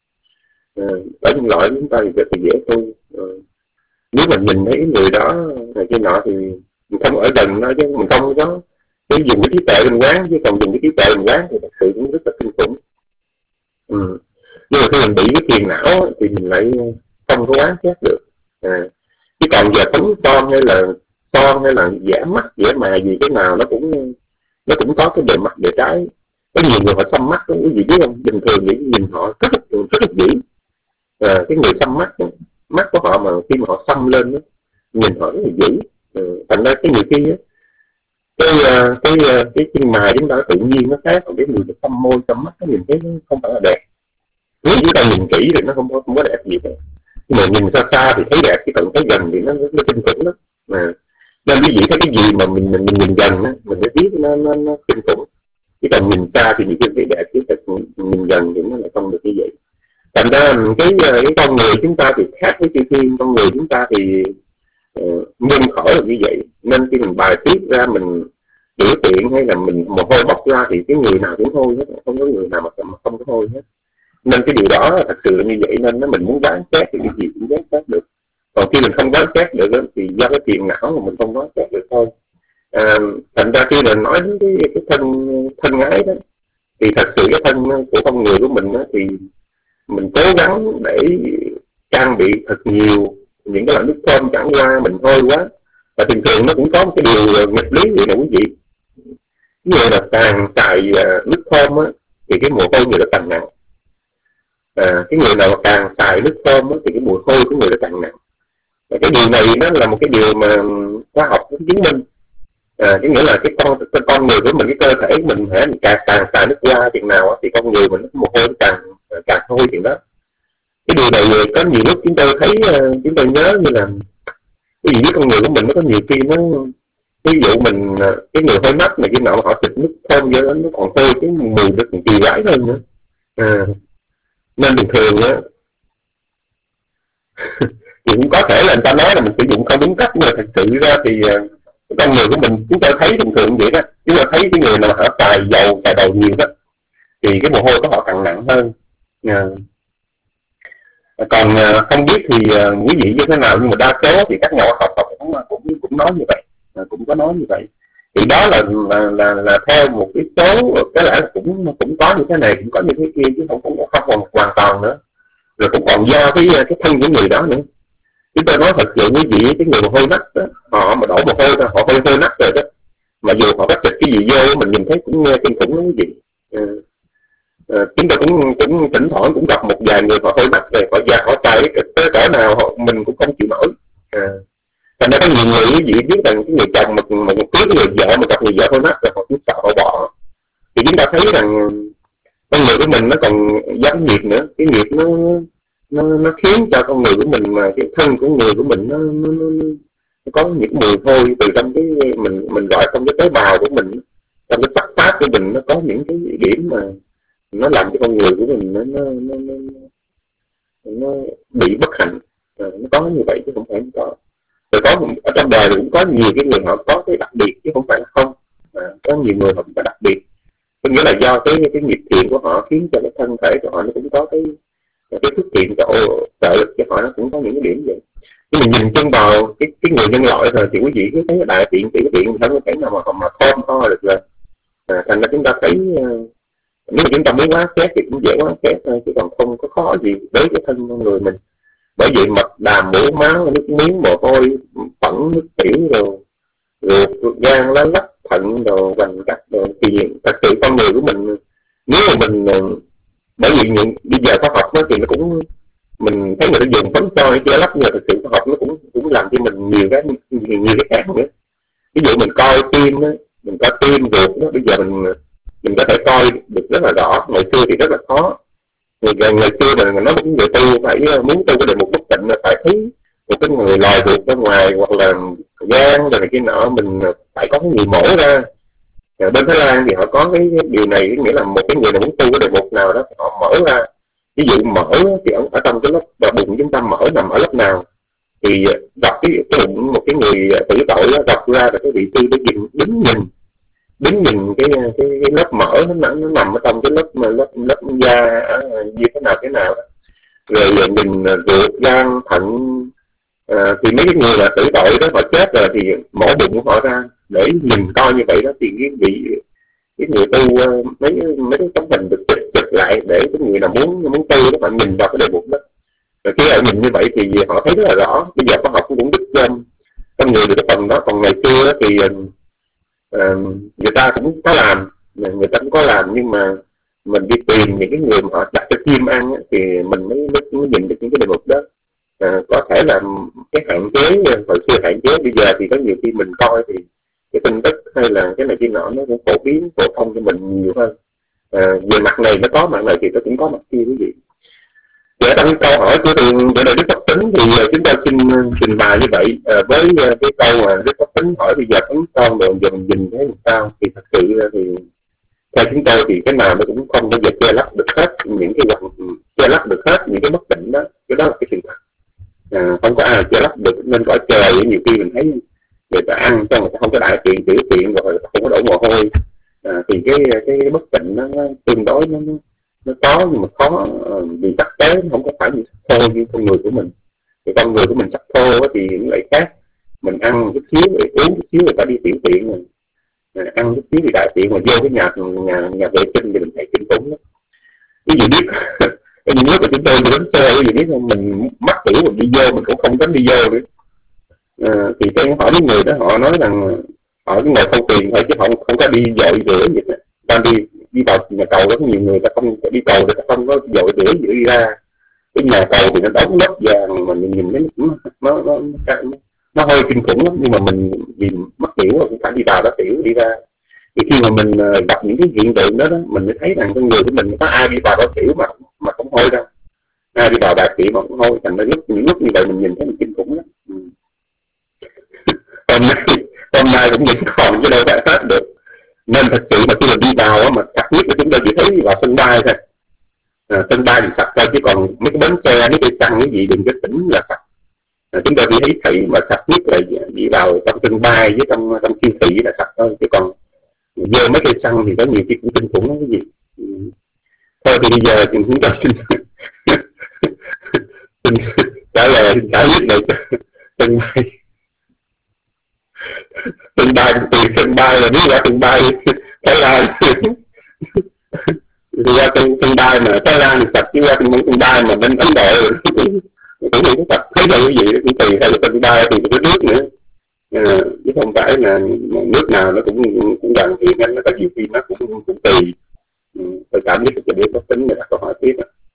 Cõi nhân loại chúng ta thì rất là dễ tu. Ừ. Nếu mình nhìn thấy người đó này kia nọ thì mình không ở gần nó, chứ mình không có cái dùng cái trí tuệ mình quán, chứ còn dùng cái trí tuệ mình quán thì thật sự cũng rất là kinh khủng. Ừ. Nhưng mà khi mình bị cái phiền não thì mình lại không có quán xét được. À. Chứ còn giờ tấn son hay là son hay là giả mắt giả mà gì cái nào nó cũng nó cũng có cái bề mặt bề trái. Có nhiều người họ xăm mắt đó, quý vị biết không? Bình thường vậy nhìn họ rất là rất là dữ. À, cái người xăm mắt đó, mắt của họ mà khi mà họ xăm lên đó, nhìn họ rất là dữ. À, thành ra cái nhiều khi đó, cái cái cái cái chân mày chúng ta tự nhiên nó khác, còn cái người xăm môi xăm mắt nó nhìn thấy nó không phải là đẹp. Nếu chúng ta nhìn kỹ thì nó không có không có đẹp gì cả. Nhưng mà nhìn xa xa thì thấy đẹp, chứ còn thấy gần thì nó nó kinh khủng lắm. À, nên quý vị thấy cái gì mà mình mình, mình nhìn gần á, mình mới biết nó nó nó kinh khủng. Chứ còn nhìn xa thì những cái thấy đẹp, chứ còn nhìn gần thì nó lại không được như vậy. Thành ra cái cái con người chúng ta thì khác với chư thiên, con người chúng ta thì uh, nhân khởi là như vậy. Nên khi mình bài tiết ra, mình biểu tiện hay là mình mồ hôi bốc ra thì cái người nào cũng hôi hết, không có người nào mà không có hôi hết. Nên cái điều đó thật sự là như vậy, nên nó mình muốn đoán xét thì cái gì cũng đoán xét được. Còn khi mình không đoán xét được đó, thì do cái phiền não mà mình không đoán xét được thôi. À, thành ra khi mình nói đến cái, cái thân thân ái đó, thì thật sự cái thân của con người của mình đó, thì mình cố gắng để trang bị thật nhiều những cái loại nước thơm chẳng qua mình hôi quá. Và thường thường nó cũng có một cái điều nghịch lý vậy nè quý vị. Ví dụ là càng xài nước thơm á, thì cái mồ hôi người nó càng nặng. À, cái người nào mà càng xài nước thơm á, thì cái mùi hôi của người nó càng nặng. Và cái điều này nó là một cái điều mà khoa học cũng chứng minh. À, cái nghĩa là cái con cái con người của mình, cái cơ thể của mình hả, càng càng xài nước hoa chừng nào á, thì con người mình mồ hôi càng càng hôi chừng đó. Cái điều này có nhiều lúc chúng tôi thấy, chúng tôi nhớ như là cái gì với con người của mình nó có nhiều khi nó, ví dụ mình cái người hôi nách này, cái nào họ xịt nước thơm vô nó còn hôi, cái mùi nó còn kỳ quái hơn nữa. À, nên bình thường á thì cũng có thể là người ta nói là mình sử dụng không đúng cách, nhưng mà thật sự ra thì con người của mình chúng ta thấy bình thường vậy đó. Chúng ta thấy cái người nào họ xài dầu xài đầu nhiều đó thì cái mồ hôi của họ càng nặng hơn. À, còn không biết thì quý vị như thế nào, nhưng mà đa số thì các nhà khoa học cũng cũng cũng nói như vậy, cũng có nói như vậy. Thì đó là là là, là theo một cái số, cái lẽ là cũng cũng có như thế này, cũng có như thế kia, chứ không không không còn hoàn toàn nữa. Rồi cũng còn do cái cái thân của người đó nữa. Chúng tôi nói thật sự quý vị, cái người mà hôi nách đó, họ mà đổ mồ hôi ra, họ hôi hôi nách rồi đó, mà dù họ có xịt cái gì vô mình nhìn thấy cũng nghe kinh khủng lắm quý vị. À, à, chúng tôi cũng cũng thỉnh thoảng cũng gặp một vài người họ hôi nách rồi, họ già họ xài cái cỡ nào họ mình cũng không chịu nổi. À, thành ra có nhiều người quý vị biết rằng cái người chồng mà mà cưới cái người vợ mà gặp người vợ hôi nách rồi họ cũng sợ họ bỏ. Thì chúng ta thấy rằng con người của mình nó còn giống nghiệp nữa, cái nghiệp nó nó nó khiến cho con người của mình, mà cái thân của người của mình nó nó, nó, nó có những mùi hôi từ trong cái mình mình gọi trong cái tế bào của mình, trong cái sắc pháp của mình, nó có những cái điểm mà nó làm cho con người của mình nó nó nó, nó, nó bị bất hạnh. À, nó có như vậy chứ không phải không có. Rồi có ở trong đời cũng có nhiều cái người họ có cái đặc biệt chứ không phải là không. À, có nhiều người họ cũng có đặc biệt, có nghĩa là do cái cái nghiệp thiện của họ khiến cho cái thân thể của họ nó cũng có cái cái phước thiện chỗ trợ lực cho họ, nó cũng có những cái điểm vậy. Nhưng mình nhìn chân vào cái cái người nhân loại rồi thì quý vị cứ thấy đại thiện tiểu thiện không có thể nào mà mà thơm tho được rồi. À, thành ra chúng ta thấy nếu mà chúng ta muốn quán xét thì cũng dễ quán xét thôi, chứ còn không có khó gì đối với thân con người mình. Bởi vậy mật đàm mũi máu nước miếng mồ hôi phẫn nước tiểu rồi ruột gan lá lách thận đồ vành cắt đồ, thì thật sự con người của mình nếu mà mình, bởi vì những bây giờ khoa học nó thì nó cũng mình thấy người ta dùng phấn soi che lấp, nhưng thực sự khoa học nó cũng cũng làm cho mình nhiều cái nhiều, nhiều cái khác nữa. Ví dụ mình coi tim đó, mình coi tim ruột đó, bây giờ mình mình có thể coi được rất là rõ. Ngày xưa thì rất là khó. Ngày, ngày xưa mình nói một người tu phải muốn tu cái đề mục bất tịnh là phải thấy một cái người lòi ruột ra ngoài, hoặc là gan rồi này kia nọ, mình phải có cái người mổ ra. Ở bên Thái Lan thì họ có cái điều này, nghĩa là một cái người nào muốn tu cái đề mục nào đó họ mở ra. Ví dụ mở thì ở, ở trong cái lớp và bụng chúng ta mở nằm ở lớp nào, thì gặp cái, cái bụng một cái người tử tội đó, gặp ra là cái vị sư để nhìn đứng nhìn đứng nhìn cái cái, cái lớp mỡ nó, nó nằm ở trong cái lớp lớp lớp da như thế nào thế nào, rồi nhìn ruột gan thận. À, thì mấy cái người là tử tội đó họ chết rồi thì mổ bụng của họ ra để nhìn coi như vậy đó, thì cái vị cái người tu mấy mấy cái tấm hình được chụp chụp lại để cái người nào muốn muốn tu đó họ nhìn vào cái đề mục đó. Rồi khi họ nhìn như vậy thì họ thấy rất là rõ. Bây giờ khoa học cũng biết um, con người được cái phần đó. Còn ngày xưa thì uh, người ta cũng có làm, người ta cũng có làm nhưng mà mình đi tìm những cái người mà họ đặt cho chim ăn thì mình mới, mới, mới nhìn được những cái đề mục đó. À, có thể là cái hạn chế, hồi xưa hạn chế, bây giờ thì có nhiều khi mình coi thì cái tin tức hay là cái này kia nọ nó cũng phổ biến phổ thông cho mình nhiều hơn. À, về mặt này nó có mặt này thì nó cũng có mặt kia quý vị. Để trong câu hỏi của Bữa Đại Đức Pháp Tính thì chúng ta xin trình bày như vậy. À, với cái câu mà Đức Pháp Tính hỏi bây giờ tấn con rồi giờ mình nhìn thấy làm sao, thì thật sự thì theo chúng tôi thì cái nào nó cũng không bao giờ che lấp được hết những cái hoặc che lấp được hết những cái bất định đó. Cái đó là cái sự thật. À, không có ai che lấp được. Nên cõi trời nhiều khi mình thấy người ta ăn cho người ta không có đại tiện tiểu tiện rồi không có đổ mồ hôi, à, thì cái cái bất tịnh nó, nó tương đối nó, nó có nhưng mà khó, vì sắc tế nó không có phải như sắc thô như con người của mình. Thì con người của mình sắc thô thì nó lại khác. Mình ăn chút xíu rồi uống chút xíu rồi ta đi tiểu tiện rồi, à, ăn chút xíu thì đại tiện mà vô cái nhà nhà nhà vệ sinh thì mình thấy kinh khủng lắm. Ví dụ biết cái những lúc mà chúng tôi đi đến xe, ví dụ biết không, mình mắc tiểu mình đi vô mình cũng không dám đi vô nữa. À, thì cái hỏi mấy người đó họ nói rằng họ cái ngồi không tiền thôi chứ họ không có đi dội rửa gì hết. Ta đi đi vào nhà cầu rất nhiều người ta không đi cầu thì ta không có dội rửa gì đi ra. Cái nhà cầu thì nó đóng lớp vàng mà mình nhìn thấy nó nó nó, nó, nó hơi kinh khủng lắm, nhưng mà mình vì mắc tiểu cũng phải đi vào đó tiểu đi ra. Thì khi mà mình gặp những cái hiện tượng đó, đó mình mới thấy rằng con người của mình có ai đi vào đó tiểu mà mà không hôi đâu, ai đi vào đại tiểu mà không hôi. Thành ra lúc những lúc như vậy mình nhìn thấy mình kinh khủng lắm. Ừ. hôm nay hôm nay cũng vẫn còn chứ đâu có hết được. Nên thật sự mà khi mình đi vào mà sạch nhất là chúng ta chỉ thấy vào sân bay thôi. À, sân bay thì sạch thôi, chứ còn mấy cái bến xe, mấy cái xăng cái gì đừng có tỉnh là sạch. À, chúng ta chỉ thấy thị mà sạch nhất là đi vào trong sân bay với trong trong siêu thị là sạch thôi, chứ còn vô mấy cây xăng thì có nhiều cái cũng kinh khủng lắm cái gì. Ừ. Thôi thì bây giờ thì chúng ta xin xin trả lời xin trả lời được sân bay sân bay từ sân bay là đi qua sân bay Thái Lan đi qua sân sân bay mà Thái Lan thì sạch, chứ qua sân sân bay mà bên Ấn Độ cũng cũng không có sạch. Thấy là cái gì cũng tùy theo sân bay thì cái nước nữa. À, chứ không phải là nước nào nó cũng cũng gần thì nó có nhiều khi nó cũng cũng tùy. Ừ, tôi cảm biết cái điều có tính là câu hỏi tiếp.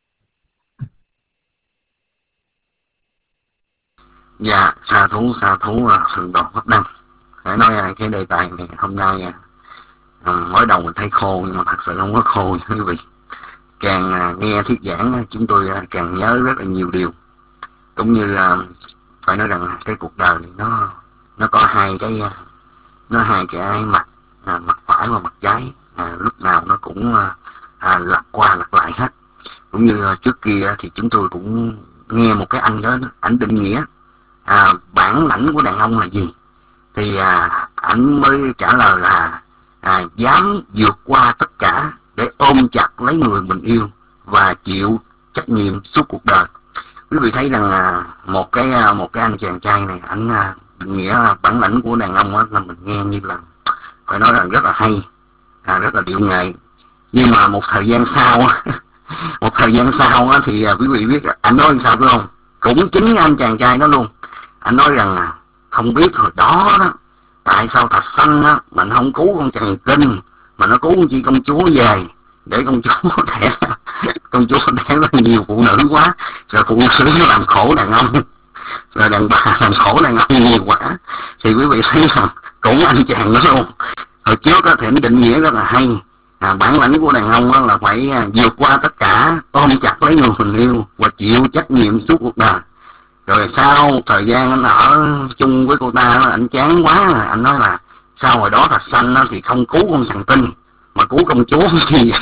Dạ, sa thú sa thú thượng đoàn Pháp Đăng. Để nói là cái đề tài này hôm nay à, mới đầu mình thấy khô nhưng mà thật sự không có khô quý vị. Càng à, nghe thuyết giảng chúng tôi à, càng nhớ rất là nhiều điều. Cũng như à, phải nói rằng cái cuộc đời này nó nó có hai cái nó hai cái mặt, à, mặt phải và mặt trái, à, lúc nào nó cũng à, à, lật qua lật lại hết. Cũng như à, trước kia thì chúng tôi cũng nghe một cái anh đó, ảnh định nghĩa à, bản lãnh của đàn ông là gì, thì à, ảnh mới trả lời là à, dám vượt qua tất cả để ôm chặt lấy người mình yêu và chịu trách nhiệm suốt cuộc đời. Quý vị thấy rằng à, một cái một cái anh chàng trai này ảnh à, định nghĩa là bản lãnh của đàn ông á, là mình nghe như là phải nói là rất là hay, à, rất là điệu nghệ. Nhưng mà một thời gian sau một thời gian sau á, thì à, quý vị biết anh nói sao phải không? Cũng chính anh chàng trai đó luôn, anh nói rằng à, không biết hồi đó đó tại sao Thạch Sanh á mình không cứu con Trần Kinh mà nó cứu con chi công chúa về để công chúa có thể công chúa đẻ rất nhiều phụ nữ quá, rồi phụ nữ nó làm khổ đàn ông, rồi đàn bà làm khổ đàn ông nhiều quá. Thì quý vị thấy rằng cũng anh chàng đó luôn. Hồi trước đó thì anh định nghĩa rất là hay, à, bản lãnh của đàn ông đó là phải à, vượt qua tất cả, ôm chặt lấy người mình yêu và chịu trách nhiệm suốt cuộc đời. Rồi sau thời gian anh ở chung với cô ta, anh chán quá, anh nói là sau hồi đó thật xanh thì không cứu con thằng Tinh mà cứu công chúa thì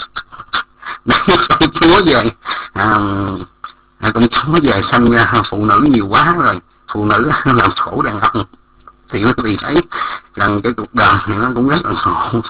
công chúa về à, công chúa về sanh ra phụ nữ nhiều quá rồi, phụ nữ làm khổ đàn ông. Thì quý vị thấy rằng cái cuộc đời này nó cũng rất là khổ.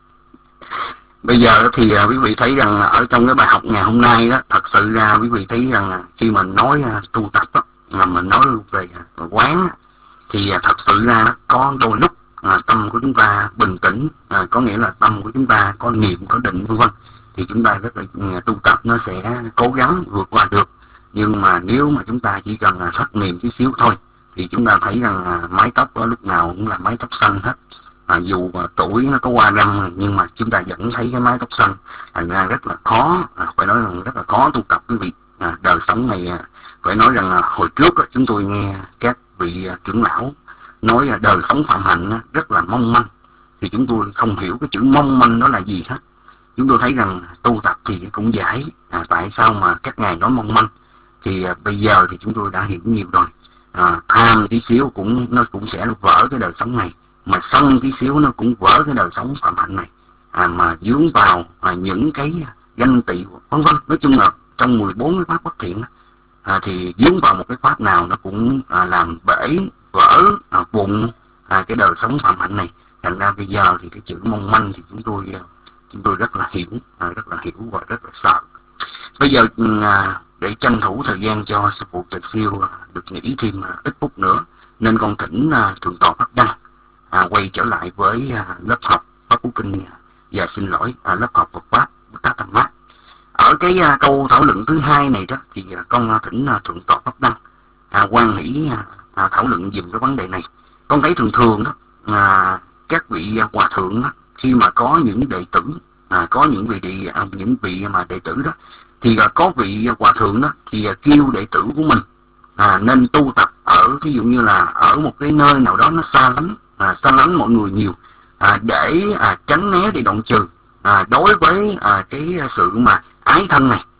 Bây giờ thì quý vị thấy rằng ở trong cái bài học ngày hôm nay đó, thật sự ra quý vị thấy rằng khi mình nói tu tập đó, mà mình nói về quán thì thật sự ra có đôi lúc à, tâm của chúng ta bình tĩnh, à, có nghĩa là tâm của chúng ta có niệm, có định vân vân, thì chúng ta rất là tu tập nó sẽ cố gắng vượt qua được. Nhưng mà nếu mà chúng ta chỉ cần là thất niệm tí xíu thôi thì chúng ta thấy rằng à, mái tóc đó lúc nào cũng là mái tóc xanh hết. À, dù mà tuổi nó có qua râm nhưng mà chúng ta vẫn thấy cái mái tóc xanh, thành ra rất là khó, à, phải nói rằng rất là khó tu tập quý vị. À, đời sống này à, phải nói rằng à, hồi trước á, chúng tôi nghe các vị à, trưởng lão nói là đời sống phạm hạnh á, rất là mong manh, thì chúng tôi không hiểu cái chữ mong manh đó là gì hết. Chúng tôi thấy rằng tu tập thì cũng giải, à, tại sao mà các ngài nói mong manh, thì à, bây giờ thì chúng tôi đã hiểu nhiều rồi. À, tham tí xíu cũng nó cũng sẽ vỡ cái đời sống này, mà sân tí xíu nó cũng vỡ cái đời sống phạm hạnh này, à, mà dướng vào à, những cái ganh tị vân vân. Nói chung là trong mười bốn cái pháp bất thiện à, thì dướng vào một cái pháp nào nó cũng à, làm bể vỡ à, bụng à, cái đời sống phạm hạnh này. Thành ra bây giờ thì cái chữ mong manh thì chúng tôi chúng tôi rất là hiểu, à, rất là hiểu và rất là sợ. Bây giờ à, để tranh thủ thời gian cho sư phụ Trạch Siêu à, được nghỉ thêm à, ít phút nữa, nên con thỉnh à, thượng tọa Pháp Đăng à, quay trở lại với à, lớp học Pháp Cú Kinh và xin lỗi à, lớp học Phật Pháp Tác Tam Mát. Ở cái à, câu thảo luận thứ hai này đó thì à, con à, thỉnh à, thượng tọa Pháp Đăng à, quan hỷ à, à, thảo luận dùm cái vấn đề này. Con thấy thường thường đó à, các vị à, hòa thượng đó, khi mà có những đệ tử à, có những vị đệ, à, những vị mà đệ tử đó thì à, có vị à, hòa thượng đó thì à, kêu đệ tử của mình à, nên tu tập ở ví dụ như là ở một cái nơi nào đó nó xa lắm, à, xa lắm mọi người nhiều, à, để à, tránh né đi đoạn trừ à, đối với à, cái sự mà ái thân này.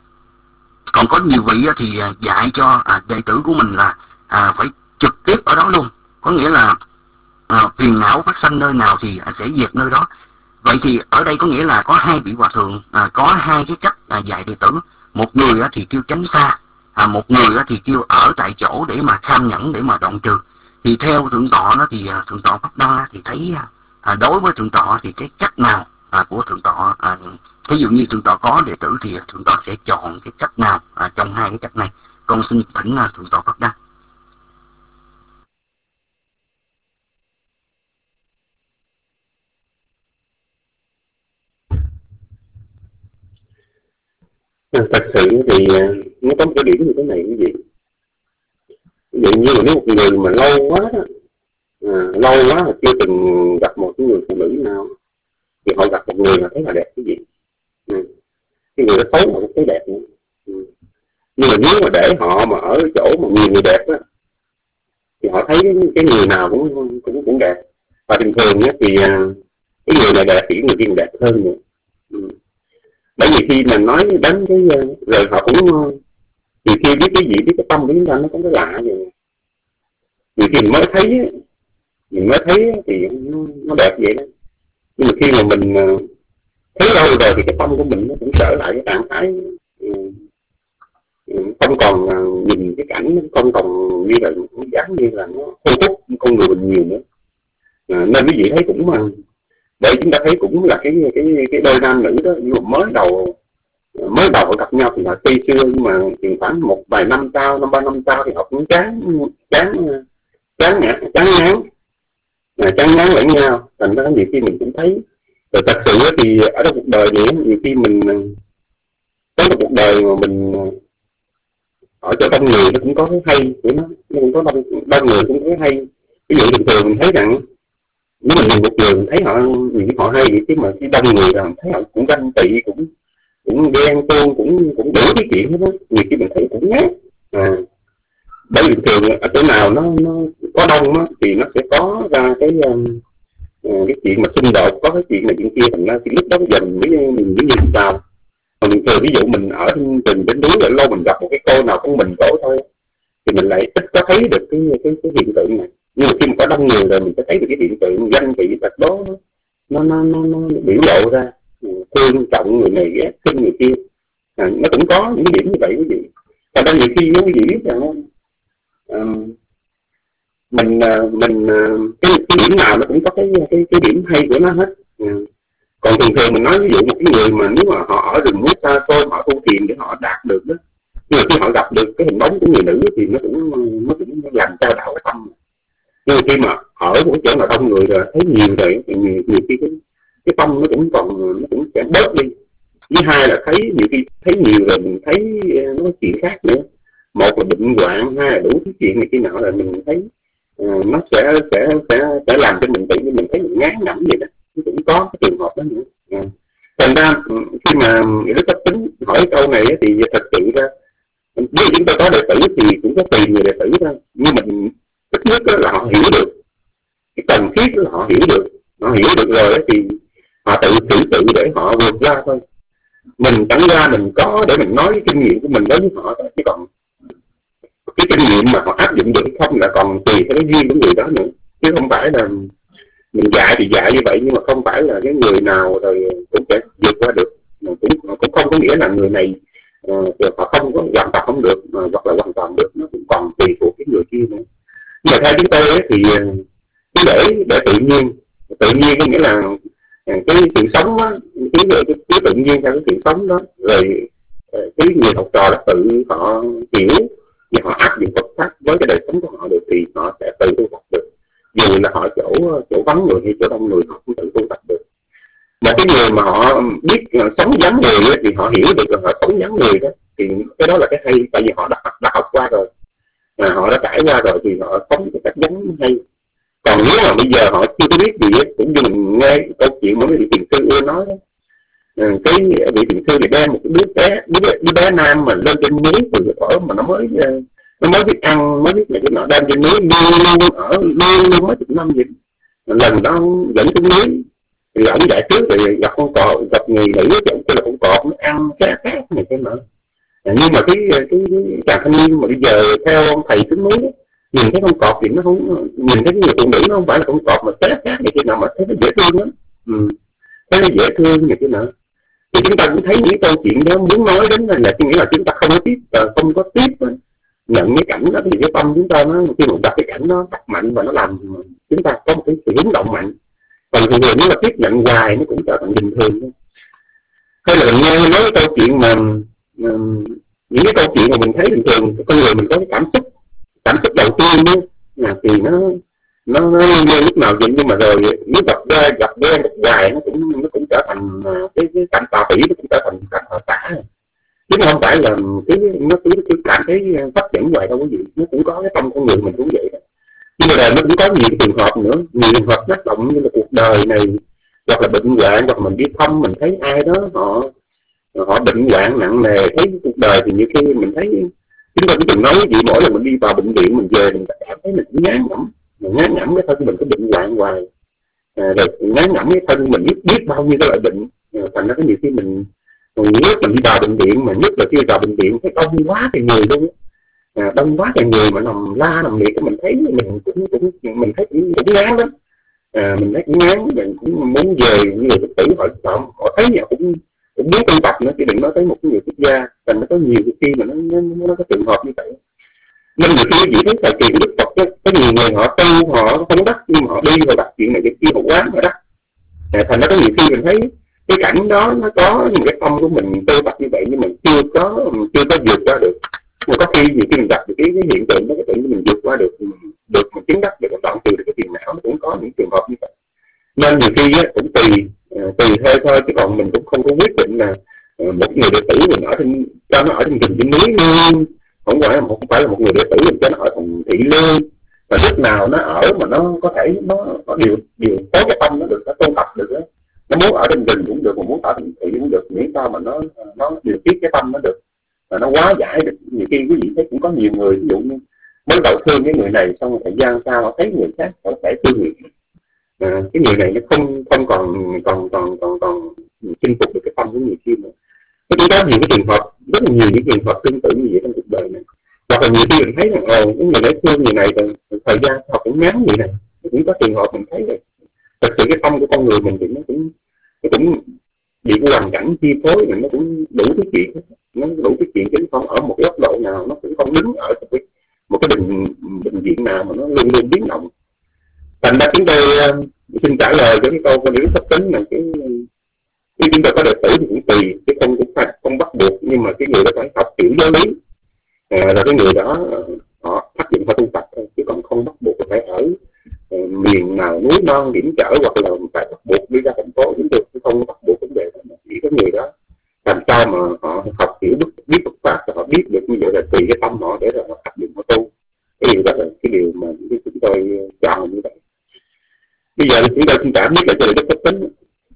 Còn có nhiều vị à, thì à, dạy cho à, đệ tử của mình là à, phải trực tiếp ở đó luôn, có nghĩa là à, phiền não phát sanh nơi nào thì à, sẽ diệt nơi đó. Vậy thì ở đây có nghĩa là có hai vị hòa thượng à, có hai cái cách à, dạy đệ tử. Một người à, thì kêu tránh xa, à, một người à, thì kêu ở tại chỗ để mà kham nhẫn, để mà đoạn trừ. Thì theo thượng tọa đó thì à, thượng tọa Pháp Đăng thì thấy à, đối với thượng tọa thì cái cách nào à, của thượng tọa, à, ví dụ như thượng tọa có đệ tử thì thượng tọa sẽ chọn cái cách nào à, trong hai cái cách này. Con xin thỉnh à, thượng tọa Pháp Đăng. Thật sự thì nó có một cái điểm như thế này, cái gì ví dụ như là nếu một người mà lâu quá đó, à, lâu quá mà chưa từng gặp một cái người phụ nữ nào thì họ gặp một người mà thấy là đẹp cái gì, ừ. Cái người đó xấu mà cũng thấy đẹp nữa, ừ. Nhưng mà nếu mà để họ mà ở chỗ mà nhiều người đẹp á thì họ thấy cái người nào cũng cũng cũng đẹp, và bình thường á thì cái người này đẹp thì người kia đẹp hơn nữa, ừ. Bởi vì khi mà nói đến cái rồi họ cũng nhiều khi biết cái gì, biết cái tâm của chúng ta nó có cái lạ vậy, nhiều khi mình mới thấy mình mới thấy thì nó, nó đẹp vậy đó, nhưng mà khi mà mình thấy lâu rồi thì cái tâm của mình nó cũng trở lại cái trạng thái không còn nhìn cái cảnh, không còn như là dáng như là nó thu hút con người mình nhiều nữa, à, nên quý vị thấy cũng mà để chúng ta thấy cũng là cái cái cái đôi nam nữ đó, nhưng mà mới đầu mới đầu gặp nhau thì là tuy xưa, nhưng mà chừng khoảng một vài năm sau, năm ba năm sau thì họ cũng chán chán chán ngán chán ngán à, chán ngán lẫn nhau. Thành ra nhiều khi mình cũng thấy rồi. Thật sự thì ở trong cuộc đời này nhiều khi mình có một cuộc đời mà mình ở chỗ đông người nó cũng có cái hay của nó, nó cũng có đông, đông người cũng có cái hay. Ví dụ thường thường mình thấy rằng nếu mình nhìn một người mình thấy họ nhìn họ hay vậy, chứ mà khi đông người là thấy họ cũng ganh tị, cũng cũng ghen tuông, cũng cũng đủ cái chuyện hết đó. Nhiều khi mình thấy cũng ngán. À, bởi vì thường ở chỗ nào nó nó có đông á, thì nó sẽ có ra cái uh, cái chuyện mà xung đột, có cái chuyện này chuyện kia, thành ra thì lúc đó giờ mình mới mình mới nhìn sao. Còn bình thường ví dụ mình ở trên trên đỉnh núi rồi lâu mình gặp một cái cô nào cũng mình cổ thôi, thì mình lại ít có thấy được cái cái, cái hiện tượng này. Nhưng mà khi mà có đông người rồi mình sẽ thấy được cái hiện tượng danh vị tật đó nó nó nó nó biểu lộ ra, thương trọng người này ghét khinh người kia. À, nó cũng có những điểm như vậy quý vị. Thành ra nhiều khi quý vị biết rằng uh, mình uh, mình uh, cái, cái điểm nào nó cũng có cái cái cái điểm hay của nó hết. Uh, còn thường thường mình nói ví dụ một cái người mà nếu mà họ ở rừng núi xa xôi, họ tu thiền để họ đạt được đó, nhưng mà khi họ gặp được cái hình bóng của người nữ thì nó cũng nó cũng làm trao đảo cái tâm. Nhưng mà khi mà ở một cái chỗ nào đông người rồi thấy nhiều rồi thì nhiều, nhiều khi cái cái tâm nó cũng còn nó cũng sẽ bớt đi. Với hai là thấy nhiều khi thấy nhiều rồi mình thấy nó chuyện khác nữa. Một là bệnh hoạn, hai là đủ cái chuyện này kia nọ là mình thấy uh, nó sẽ sẽ sẽ sẽ làm cho mình tự nhiên mình thấy mình ngán ngẩm vậy đó. Nó cũng có cái trường hợp đó nữa. Uh. Thành ra khi mà Đức Cách Tính hỏi câu này thì thật sự ra nếu chúng ta có đệ tử thì cũng có tùy người đệ tử thôi, nhưng mình ít nhất là họ hiểu được cái cần thiết là họ hiểu được, họ hiểu được rồi thì họ tự xử sự để họ vượt ra thôi. Mình chẳng ra mình có để mình nói cái kinh nghiệm của mình đối với họ thôi, chứ còn cái kinh nghiệm mà họ áp dụng được hay không là còn tùy theo cái duyên của người đó nữa, chứ không phải là mình dạy thì dạy như vậy, nhưng mà không phải là cái người nào rồi cũng sẽ vượt qua được. Cũng cũng không có nghĩa là người này uh, họ không có hoàn toàn không được uh, hoặc là hoàn toàn được, nó cũng còn tùy thuộc cái người kia nữa. Nhưng mà theo chúng tôi ấy, thì cứ để để tự nhiên, tự nhiên có nghĩa là cái sự sống đó, cái, cái, cái tự nhiên theo cái sự sống đó, rồi cái người học trò là tự họ hiểu và họ áp dụng Phật pháp với cái đời sống của họ được thì họ sẽ tự tu tập được. Dù là họ chỗ chỗ vắng người hay chỗ đông người họ cũng tự tu tập được. Mà cái người mà họ biết sống vắng người ấy, thì họ hiểu được là họ sống vắng người đó, thì cái đó là cái hay, tại vì họ đã, đã học qua rồi, mà họ đã trải qua rồi thì họ sống cái cách vắng hay. Còn nếu mà bây giờ họ chưa có biết gì ấy, cũng như mình nghe câu chuyện mà mấy vị thiền sư ưa nói đó, cái vị thiền sư thì đem một cái đứa bé đứa, đứa bé nam mà lên trên núi từ cái thuở mà nó mới nó mới biết ăn, mới biết này cái nọ, đem trên núi luôn luôn ở luôn luôn mấy chục năm vậy. Lần đó dẫn xuống núi thì ổng dạy trước thì gặp con cọp, gặp người nữ chẳng cái là con cọp nó ăn cái khác này cái nọ. Nhưng mà cái cái, cái chàng thanh niên mà bây giờ theo ông thầy xuống núi đó, nhìn thấy con cọp thì nó không, nhìn thấy cái người phụ nữ nó không phải là con cọp mà khác khác này kia nào mà thấy nó dễ thương lắm. Ừ. Thấy nó dễ thương như thế nào. Thì chúng ta cũng thấy những câu chuyện đó muốn nói đến là, là nghĩa là chúng ta không có tiếp không có tiếp đó. Nhận cái cảnh đó thì cái tâm chúng ta nó khi mà gặp cái cảnh nó tập mạnh và nó làm chúng ta có một cái sự hứng động mạnh. Còn thường thường nếu mà tiếp nhận hoài nó cũng trở thành bình thường thôi. Hay là mình nghe nói cái câu chuyện mà um, những cái câu chuyện mà mình thấy bình thường con người mình có cái cảm xúc cảm xúc đầu tiên đó là thì nó nó nó nghe lúc nào vậy, nhưng mà rồi nếu gặp ra gặp ra gặp hoài nó cũng nó cũng trở thành cái cái cảm tà bỉ, nó cũng trở thành cảm tà tả, chứ không phải là cái nó cứ cứ cảm thấy phát triển hoài đâu quý vị. Nó cũng có cái tâm con người mình cũng vậy đó. Nhưng mà đời nó cũng có nhiều trường hợp nữa, nhiều trường hợp tác động như là cuộc đời này, hoặc là bệnh hoạn, hoặc mình đi thăm mình thấy ai đó họ họ bệnh hoạn nặng nề, thấy cuộc đời thì nhiều khi mình thấy chúng ta cũng từng nói gì, mỗi lần mình đi vào bệnh viện mình về mình cảm thấy mình cũng ngán ngẩm, mình ngán ngẩm cái thân mình có bệnh hoạn hoài, à, rồi ngán ngẩm cái thân mình biết biết bao nhiêu cái loại bệnh, à, thành ra có nhiều khi mình nhất mình đi vào bệnh viện, mà nhất là khi vào bệnh viện thấy đông quá thì người luôn, à, đông quá thì người mà nằm la nằm liệt, mình thấy mình cũng cũng mình thấy cũng, cũng ngán lắm, à, mình thấy cũng ngán, mình cũng muốn về như người Phật tử họ họ, họ thấy vậy cũng cũng muốn tu tập nữa, chứ đừng nói tới một cái người xuất gia. Thành nó có nhiều khi mà nó nó, nó có trường hợp như vậy, nên nhiều khi chỉ thấy thời kỳ của Đức Phật đó, có nhiều người họ tu họ không đắc, nhưng mà họ đi họ đặt chuyện này cái kia họ quán họ đắc, à, thành nó có nhiều khi mình thấy cái cảnh đó nó có những cái tâm của mình tu tập như vậy nhưng mình chưa có chưa có vượt qua được. Mà có khi nhiều khi mình gặp được cái, cái hiện tượng đó, cái tự mình vượt qua được được một chứng đắc, được đoạn trừ được cái phiền não, nó cũng có những trường hợp như vậy. Nên nhiều khi á, cũng tùy tùy theo thôi, chứ còn mình cũng không có quyết định là một người đệ tử mình ở trên cho nó ở trên rừng trên núi luôn, không phải là một không phải là một người đệ tử mình cho nó ở thành thị luôn, và lúc nào nó ở mà nó có thể nó, nó điều điều tốt cái tâm nó được, nó tu tập được đó, Nó muốn ở trên rừng cũng được, mà muốn ở thành thị cũng được, miễn sao mà nó nó điều tiết cái tâm nó được, và nó hóa giải được. Nhiều khi quý vị thấy cũng có nhiều người ví dụ như mới đầu thương cái người này, xong rồi thời gian sau họ thấy người khác họ sẽ thương người khác. À, cái người này nó không không còn còn còn còn còn chinh phục được cái tâm của người kia nữa. Cái đó có nhiều cái trường hợp, rất là nhiều những trường hợp tương tự như vậy trong cuộc đời này. Hoặc là nhiều khi mình thấy rằng ồ cái người này thương người này, rồi thời gian họ cũng ngán người này, cũng có trường hợp mình thấy rồi. Thật sự cái tâm của con người mình thì nó cũng nó cũng bị cái hoàn cảnh chi phối, mà nó cũng đủ cái chuyện, nó đủ cái chuyện chứ không ở một cái góc độ nào nó cũng không đứng ở một cái một cái bệnh bệnh viện nào mà nó luôn luôn biến động. Thành ra chúng tôi uh, xin trả lời cho cái câu của Lý Thất Tính là cái khi chúng ta có đệ tử thì cũng tùy, chứ không cũng phải không bắt buộc, nhưng mà cái người đó phải học hiểu giáo lý, à, là cái người đó họ áp dụng họ tu tập, chứ còn không bắt buộc phải ở uh, miền nào núi non hiểm trở, hoặc là phải bắt buộc đi ra thành phố cũng được, chứ không bắt buộc vấn đề đó. Chỉ có người đó làm sao mà họ học hiểu biết biết Phật pháp, họ biết được như vậy là tùy cái tâm họ để rồi họ áp dụng họ tu. Cái điều đó là cái điều mà chúng tôi chọn như vậy. Bây giờ chúng tôi xin trả biết lại cho Đức Thất Tính.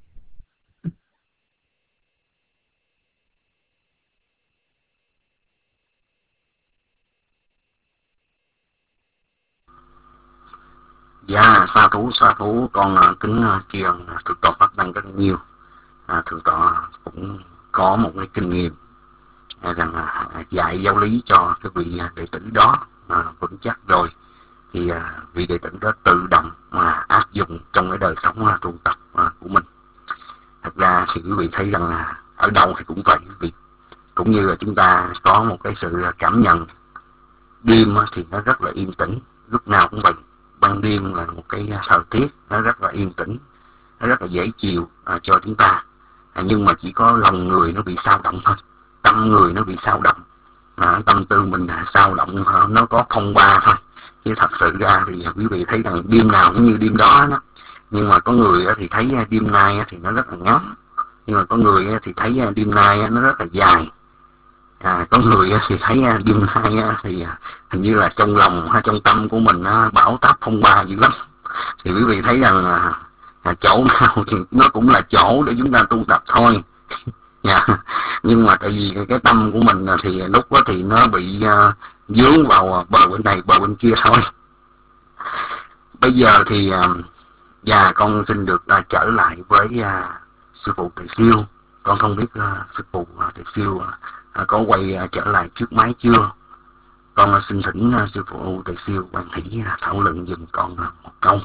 Dạ, sa thú sa thú con uh, kính uh, tri ân uh, thượng tọa Pháp Đăng rất nhiều. À, thượng tọa cũng có một cái kinh nghiệm uh, rằng uh, dạy giáo lý cho cái vị uh, đệ tử đó uh, vững chắc rồi, thì uh, vị đệ tử đó tự động mà uh, áp dụng trong cái đời sống uh, tu tập uh, của mình. Thật ra thì quý vị thấy rằng uh, ở đâu thì cũng vậy, quý vị cũng như là chúng ta có một cái sự cảm nhận đêm uh, thì nó rất là yên tĩnh, lúc nào cũng vậy. Ban đêm là một cái thời tiết nó rất là yên tĩnh, nó rất là dễ chịu à, cho chúng ta, à, nhưng mà chỉ có lòng người nó bị xao động thôi, tâm người nó bị xao động, à, tâm tư mình à, xao động à, nó có phong ba thôi, chứ thật sự ra thì quý vị thấy rằng đêm nào cũng như đêm đó, đó. Nhưng mà có người thì thấy đêm nay thì nó rất là ngắn, nhưng mà có người thì thấy đêm nay nó rất là dài. À, có người thì thấy đêm nay thì hình như là trong lòng hay trong tâm của mình bão táp phong ba dữ lắm. Thì quý vị thấy rằng là chỗ nào thì nó cũng là chỗ để chúng ta tu tập thôi. Yeah. Nhưng mà tại vì cái tâm của mình thì lúc đó thì nó bị uh, dướng vào bờ bên này bờ bên kia thôi. Bây giờ thì uh, dạ con xin được uh, trở lại với uh, sư phụ Tề Siêu. Con không biết uh, sư phụ uh, Tề Siêu uh, À, có quay à, trở lại trước máy chưa? Con à, xin thỉnh à, sư phụ Tề Siêu Quan Hỷ à, thảo luận dùm con à, một câu.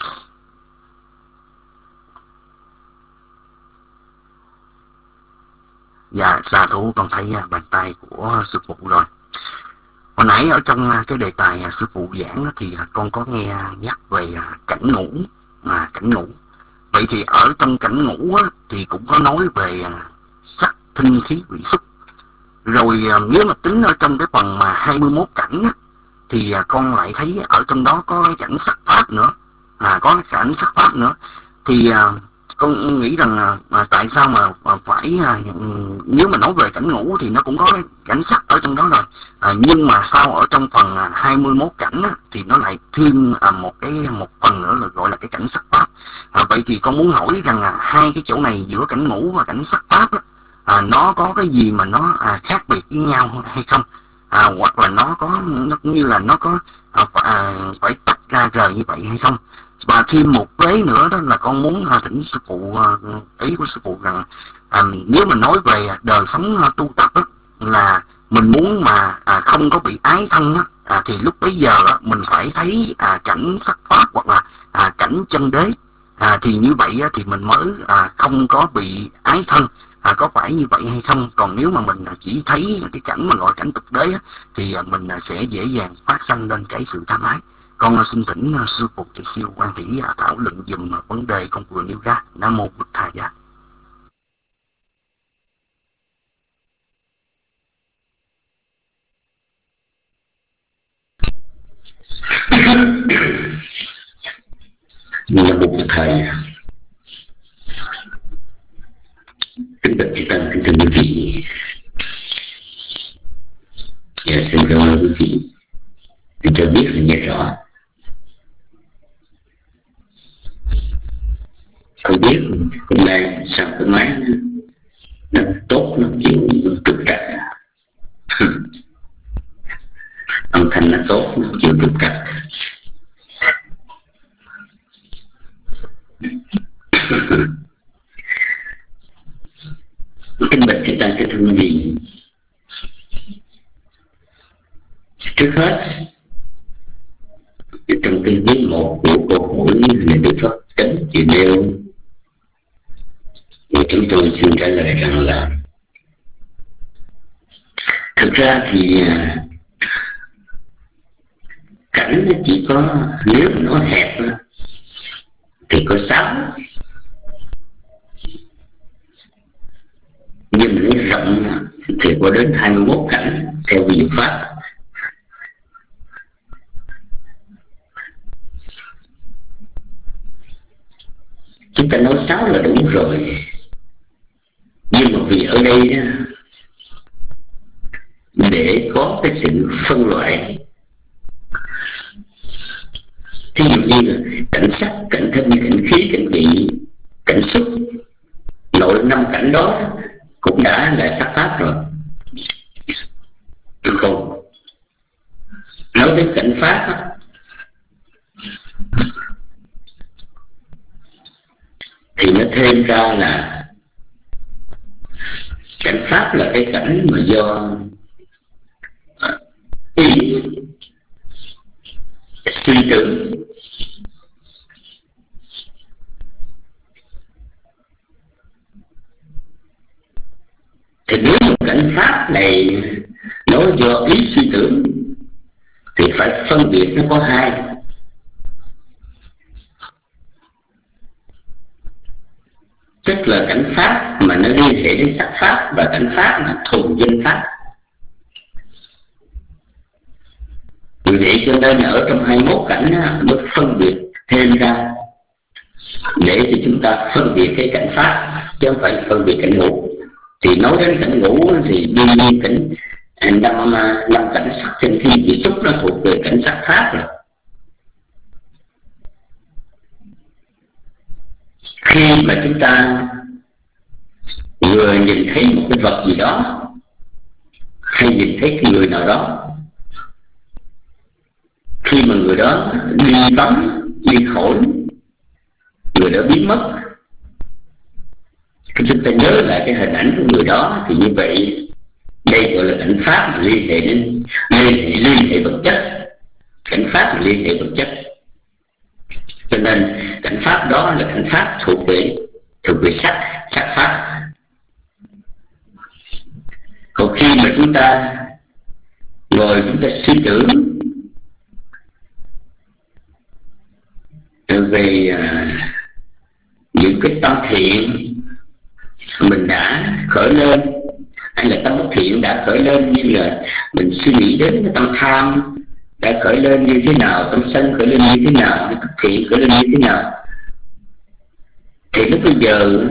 Dạ, xa thú con thấy à, bàn tay của à, sư phụ rồi. Hồi nãy ở trong à, cái đề tài à, sư phụ giảng à, thì à, con có nghe à, nhắc về à, cảnh ngủ, à, cảnh ngủ. Vậy thì ở trong cảnh ngủ á, thì cũng có nói về à, sắc thinh khí vị xúc. Rồi nếu mà tính ở trong cái phần mà hai mươi mốt cảnh á, thì con lại thấy ở trong đó có cái cảnh sắc pháp nữa, à, có cái cảnh sắc pháp nữa. Thì à, con nghĩ rằng à, tại sao mà, mà phải à, nếu mà nói về cảnh ngủ thì nó cũng có cái cảnh sắc ở trong đó rồi, à, nhưng mà sao ở trong phần à, hai mươi mốt cảnh á, thì nó lại thêm à, một cái một phần nữa là gọi là cái cảnh sắc pháp. À, vậy thì con muốn hỏi rằng là hai cái chỗ này giữa cảnh ngủ và cảnh sắc pháp á, À, nó có cái gì mà nó à, khác biệt với nhau hay không, à, hoặc là nó có nó cũng như là nó có à, à, phải tách ra rời như vậy hay không. Và thêm một vế nữa đó là con muốn à, thỉnh sư phụ à, ý của sư phụ rằng à, nếu mà nói về đời sống à, tu tập đó, là mình muốn mà à, không có bị ái thân đó, à, thì lúc bấy giờ đó, mình phải thấy à, cảnh sắc pháp hoặc là à, cảnh chân đế, à, thì như vậy á, thì mình mới à, không có bị ái thân. À, có phải như vậy hay không? Còn nếu mà mình chỉ thấy cái cảnh mà gọi cảnh tục đế á, thì mình sẽ dễ dàng phát sinh lên cái sự tham ái. Con xin thỉnh sư phụ Tề Siêu Quan Hỷ thảo luận dùm vấn đề con vừa nêu ra. Nam mô Bụt Thầy Giá. Nam mô Bụt Thầy. Kính bạch chư tăng, kính thưa quý vị. Dạ, xin cảm ơn quý vị vì cho biết là nghe rõ. phải biết hôm nay sao cái máy nó, nó tốt, nó chịu trục trặc. Âm thanh nó tốt, nó chịu trục trặc. Kính bạch cái tăng cái thương gì. Trước hết trong cái viết một của câu hỏi là Đức Phật Chánh Chỉ nêu, thì chúng tôi xin trả lời rằng là thực ra thì cảnh nó chỉ có, nếu nó hẹp thì có sáu, nhưng mà nó rộng thì có đến hai mươi mốt cảnh theo vị pháp. Chúng ta nói sáu là đúng rồi, nhưng mà vì ở đây để có cái sự phân loại, thí dụ như là cảnh sắc, cảnh thân, cảnh khí, cảnh vị, cảnh xúc, nội năm cảnh đó cũng đã là sắc pháp rồi, đúng không? Nói đến cảnh pháp thì nó thêm ra là cảnh pháp là cái cảnh mà do ý suy tưởng thì nếu một cảnh pháp này nó do ý suy tưởng thì phải phân biệt nó có hai. Tức là cảnh pháp mà nó liên hệ đến sắc pháp và cảnh pháp là thuần danh pháp. Vì vậy cho nên ở trong hai mươi mốt cảnh nó phân biệt thêm ra để cho chúng ta phân biệt cái cảnh pháp, chứ không phải phân biệt cảnh ngũ. Thì nói đến cảnh ngũ thì đương nhiên cảnh năm, năm cảnh sắc trên thi vị xúc nó thuộc về cảnh sắc pháp rồi. Khi mà chúng ta vừa nhìn thấy một cái vật gì đó hay nhìn thấy cái người nào đó, khi mà người đó đi vắng, đi khỏi, người đó biến mất, khi chúng ta nhớ lại cái hình ảnh của người đó thì như vậy đây gọi là cảnh pháp mà liên hệ đến liên hệ, liên hệ vật chất, cảnh pháp mà liên hệ vật chất. Cho nên cảnh pháp đó là cảnh pháp thuộc về thuộc về sắc sắc pháp. Còn khi mà chúng ta ngồi chúng ta suy tưởng về uh, những cái tâm thiện mình đã khởi lên, hay là tâm bất thiện đã khởi lên, như là mình suy nghĩ đến cái tâm tham đã khởi lên như thế nào, tâm sân khởi lên như thế nào, tâm thiện khởi lên như thế nào, thì lúc bây giờ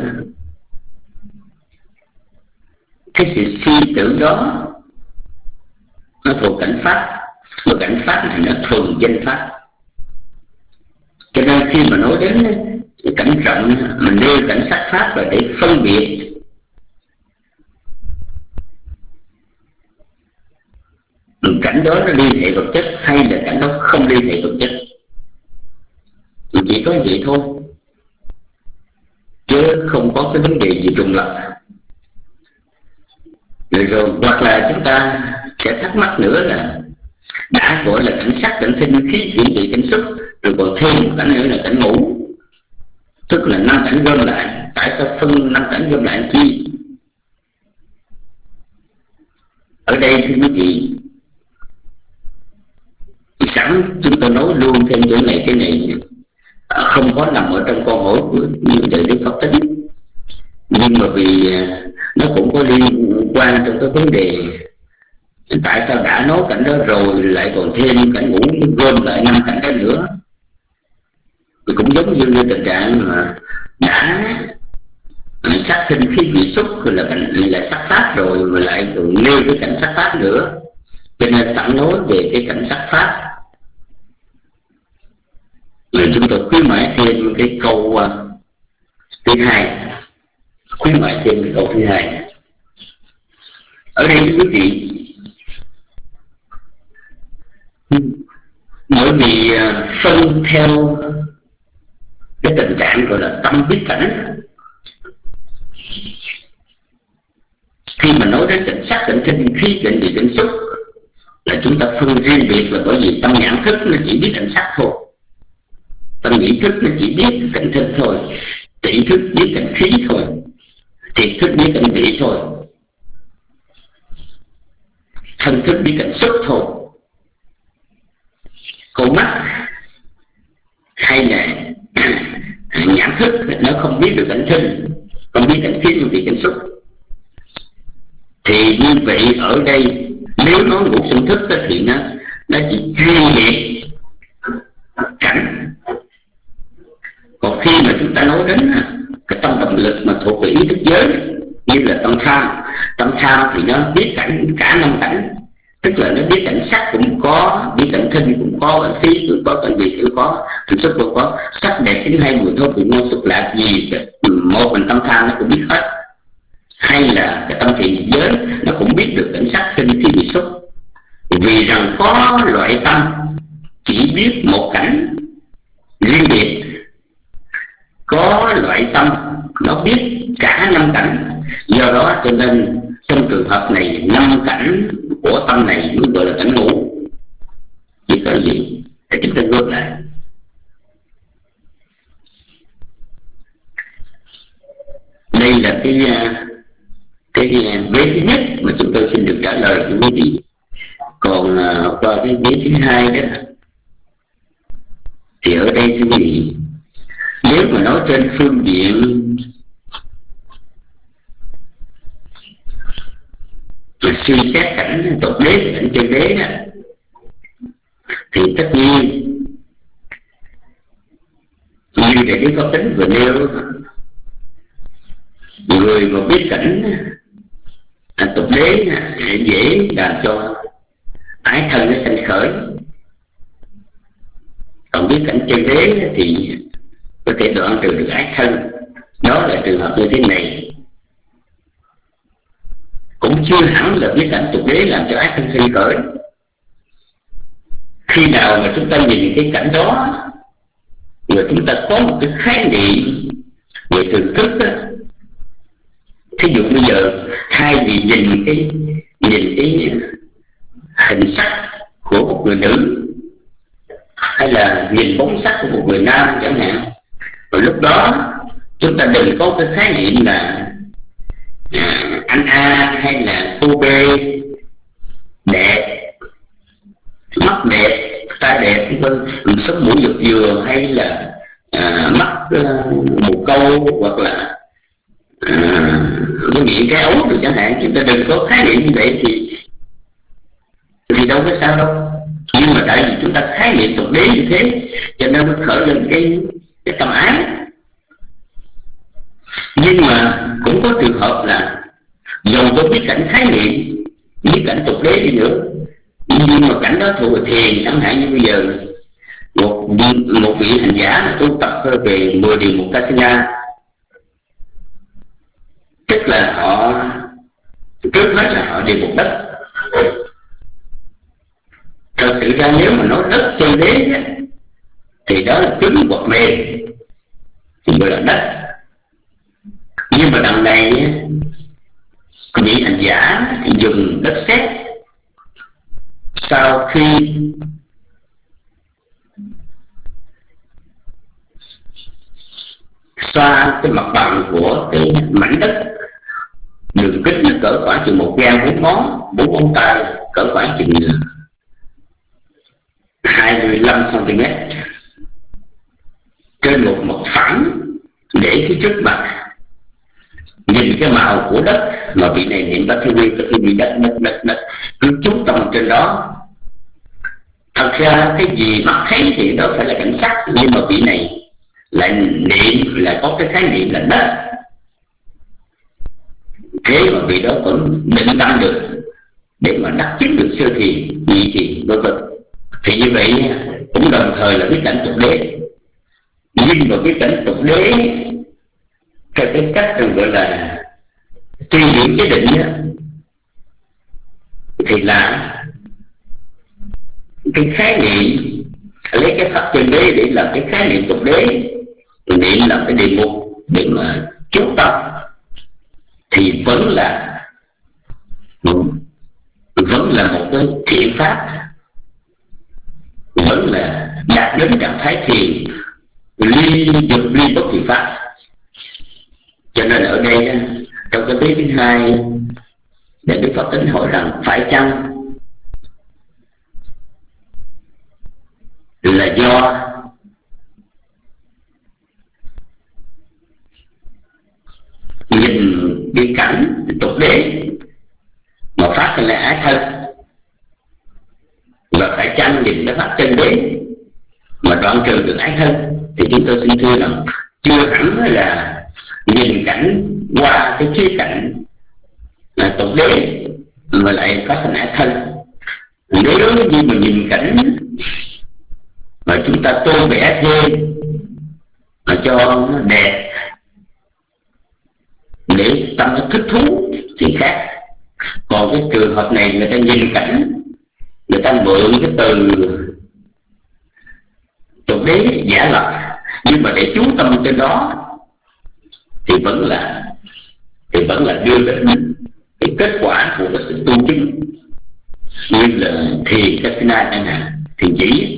cái sự suy tưởng đó nó thuộc cảnh pháp, và cảnh pháp này nó thuần danh pháp. Cho nên khi mà nói đến cảnh rộng, mình nêu cảnh sắc pháp là để phân biệt cảnh đó nó liên hệ vật chất hay là cảnh đó không liên hệ vật chất. Chỉ có vậy thôi, chứ không có cái vấn đề gì trùng lập. Rồi, rồi hoặc là chúng ta sẽ thắc mắc nữa là đã gọi là cảnh sắc, cảnh thinh, khí, chuyển vị, cảnh xúc, rồi còn thêm một cảnh nữa là cảnh ngũ, tức là năm cảnh gom lại. Tại sao phân năm cảnh gom lại chi? Ở đây thưa quý vị, sẵn chúng tôi nói luôn thêm chỗ này, cái này không có nằm ở trong câu hỏi của như đời Đức Phật tính, nhưng mà vì nó cũng có liên quan trong cái vấn đề tại sao đã nói cảnh đó rồi lại còn thêm cảnh ngũ gom lại năm cảnh đó nữa. Thì cũng giống như, như tình trạng mà đã sắc thinh khí vị xúc là cảnh là sắc pháp rồi mà lại còn nêu cái cảnh sắc pháp nữa. Cho nên sẵn nói về cái cảnh sắc pháp, rồi chúng tôi khuyến mãi thêm cái câu Thứ hai, khuyến ngoại thêm cái câu thứ hai. Ở đây quý vị, mỗi vị phân theo cái tình trạng gọi là tâm biết cảnh. Khi mà nói đến cảnh sắc, cảnh thinh, khí, cảnh vị, cảnh xúc, là chúng ta phân riêng biệt, là bởi vì tâm nhãn thức nó chỉ biết cảnh sắc thôi, tâm nhĩ thức nó chỉ biết cảnh thinh thôi, tỷ thức biết cảnh khí thôi, thiệt thức biết cảnh vị thôi, thân thức biết cảnh xúc thôi. Con mắt hay là nhãn thức nó không biết được cảnh thinh, không biết cảnh khí, không biết cảnh xúc. Thì như vậy ở đây nếu nói ngũ xuân thức thì nó nó chỉ chuyên biệt cảnh. Còn khi mà chúng ta nói đến cái tâm động lực mà thuộc về ý thức giới, như là tâm tham, tâm tham thì nó biết cảnh cả năm cảnh, tức là nó biết cảnh sắc cũng có, biết cảnh thinh cũng có, cảnh khí cũng có, cảnh vị cũng có, cảnh xúc cũng có, sắc đẹp tính hay mùi thơm vị ngon xúc lạc gì một mình tâm tham nó cũng biết hết. Hay là cái tâm thiện giới nó cũng biết được cảnh sắc thinh khí vị xúc, vì rằng có loại tâm chỉ biết một cảnh riêng biệt, có loại tâm nó biết cả năm cảnh. Do đó cho nên trong trường hợp này năm cảnh của tâm này mới gọi là cảnh ngũ. Chỉ có gì để chúng ta ngược lại. Đây là cái cái vế thứ nhất mà chúng tôi xin được trả lời cho quý vị. Còn uh, qua cái vế thứ hai đó thì ở đây thưa quý vị, nếu mà nói trên phương diện suy xét cảnh tục đế, cảnh chân đế đó, thì tất nhiên như để Đức Pháp Tính vừa nêu, người mà biết cảnh tục đế dễ làm cho ái thân nó sanh khởi. Còn biết cảnh chân đế thì có thể đoạn trừ được ái thân. Đó là trường hợp như thế này. Cũng chưa hẳn là biết cảnh tục đế làm cho ái thân sinh khởi. Khi nào mà chúng ta nhìn cái cảnh đó rồi chúng ta có một cái khái niệm về thường thức đó, thí dụ bây giờ thay vì nhìn cái nhìn cái hình sắc của một người nữ, hay là nhìn bóng sắc của một người nam chẳng hạn, rồi lúc đó chúng ta đừng có cái khái niệm là à, anh A hay là cô B đẹp, mắt đẹp, tai đẹp, sống mũi giật dừa, hay là à, mắt uh, một câu, hoặc là cái miệng cái ấu rồi chẳng hạn. Chúng ta đừng có khái niệm như vậy thì thì đâu có sao đâu. Nhưng mà tại vì chúng ta khái niệm tục đế như thế cho nên nó khởi lên cái cái tâm ái. Nhưng mà cũng có trường hợp là dầu có biết cảnh khái niệm, biết cảnh tục đế đi nữa, nhưng mà cảnh đó thuộc về thiền. Chẳng hạn như bây giờ một một vị hành giả mà tu tập về mười điều một Kasina, tức là họ trước hết là họ đi một đất. Thật sự ra nếu mà nói đất chân đế thì đó là cứng hoặc mềm thì gọi là đất. Nhưng mà đằng này vị hành giả dùng đất sét, sau khi xoa cái mặt bằng của cái mảnh đất, đường kính nó cỡ khoảng chừng một gang bốn ngón, bốn ngón tay, cỡ khoảng chừng hai mươi lăm xăng-ti-mét, trên một mặt phẳng để phía trước mặt, nhìn cái màu của đất mà vị này niệm Bát Thi Quy, Bát Thi Quy đất đất đất đất cứ chú tâm trên đó. Thật ra cái gì mắt thấy thì đó phải là cảnh sắc, nhưng mà vị này lại niệm, lại có cái khái niệm là đất. Thế mà vị đó vẫn định tâm được để mà đắc chứng được sơ thiền, nhị thiền, vân vân. Thì như vậy cũng đồng thời là cái cảnh tục đế. Nhưng mà cái cảnh tục đế theo cái cách gọi là suy diễn chế định đó, thì là cái khái niệm lấy cái pháp chân đế để làm cái khái niệm tục đế, để làm cái đề mục để mà chú tâm, thì vẫn là vẫn là một cái thiện pháp, vẫn là đạt đến trạng thái thiền ly dục ly bất thiện pháp. Cho nên ở đây trong cái vế thứ hai, để Đức Phật tính hỏi rằng phải chăng là do nhìn cái cảnh tục đế mà phát sinh ra ái thân, và phải chăng nhìn cái pháp chân đế mà đoạn trừ được ái thân? Thì chúng tôi xin thưa rằng chưa hẳn là nhìn cảnh qua cái khía cạnh là tục đế mà lại phát sinh ái thân. Nếu như mà nhìn cảnh mà chúng ta tô vẽ thêm mà cho nó đẹp để tâm nó thích thú thì khác. Còn cái trường hợp này người ta nhìn cảnh, người ta mượn cái từ tục đế giả lập, nhưng mà để chú tâm trên đó thì vẫn là thì vẫn là đưa đến cái kết quả của cái sự tu chứng, như là thiền Kasina chẳng hạn, thiền chỉ.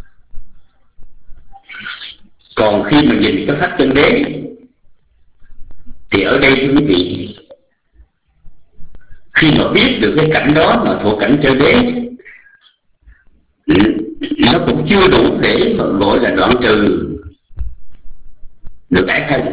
Còn khi mà nhìn cái pháp chân đế thì ở đây quý vị, khi mà biết được cái cảnh đó mà thuộc cảnh chân đế, nó cũng chưa đủ để mà gọi là đoạn trừ được ái thân.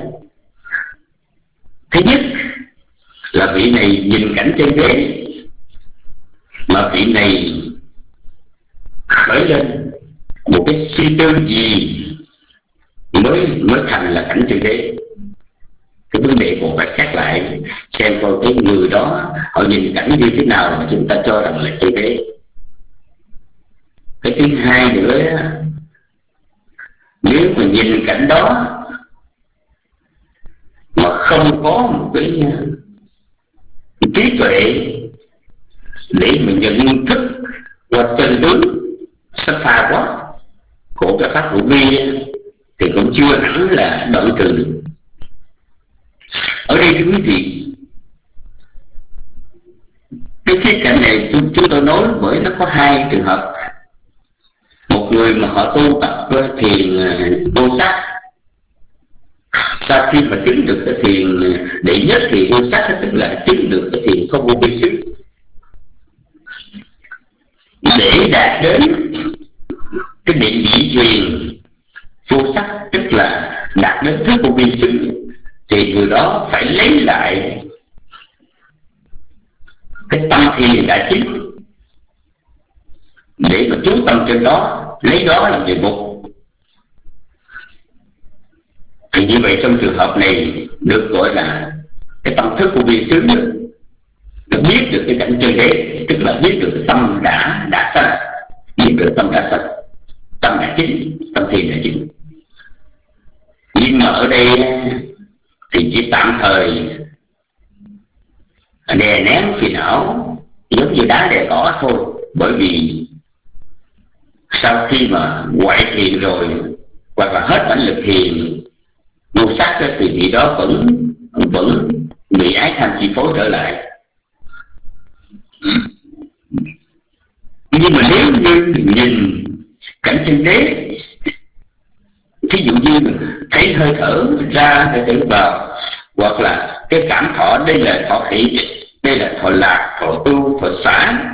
Thứ nhất là vị này nhìn cảnh chân đế mà vị này khởi lên một cái suy tư gì mới mới thành là cảnh chân đế. Cái vấn đề còn phải xét lại xem coi cái người đó họ nhìn cảnh như thế nào mà chúng ta cho rằng là chân đế. Cái thứ hai nữa, nếu mà nhìn cảnh đó mà không có một cái trí tuệ để mình nhận thức qua chân tướng sắp pha quá của cái pháp hữu vi, thì cũng chưa hẳn là đoạn trừ được. Ở đây thưa quý vị, cái khía cạnh này chúng, chúng tôi nói bởi nó có hai trường hợp. Một người mà họ tu tập thiền vô sắc, sau khi mà chứng được cái thiền đệ nhất thiền vô sắc, tức là chứng được cái thiền không vô vi xứ, để đạt đến cái định vị truyền vô sắc, tức là đạt đến thức vô vi xứ, thì người đó phải lấy lại cái tâm thiền đã chính để mà chú tâm trên đó, lấy đó làm đề mục. Thì như vậy trong trường hợp này được gọi là cái tâm thức của vi xứ, nó biết được cái cảnh chân đế, tức là biết được cái tâm đã đã sanh, biết được tâm đã sanh, tâm đã chính, tâm thiền đã chính. Nhưng mà ở đây thì chỉ tạm thời đè nén phiền não giống như đá đè cỏ thôi. Bởi vì sau khi mà ngoại thiền rồi, hoặc là hết bản lực thiền vô sắc, thì vị đó vẫn vẫn bị ái tham chi phối trở lại. Nhưng mà nếu như nhìn cảnh chân đế, thí dụ như thấy hơi thở ra, hơi thở vào, hoặc là cái cảm thọ, đây là thọ hỷ, đây là thọ lạc, thọ tu, thọ xả,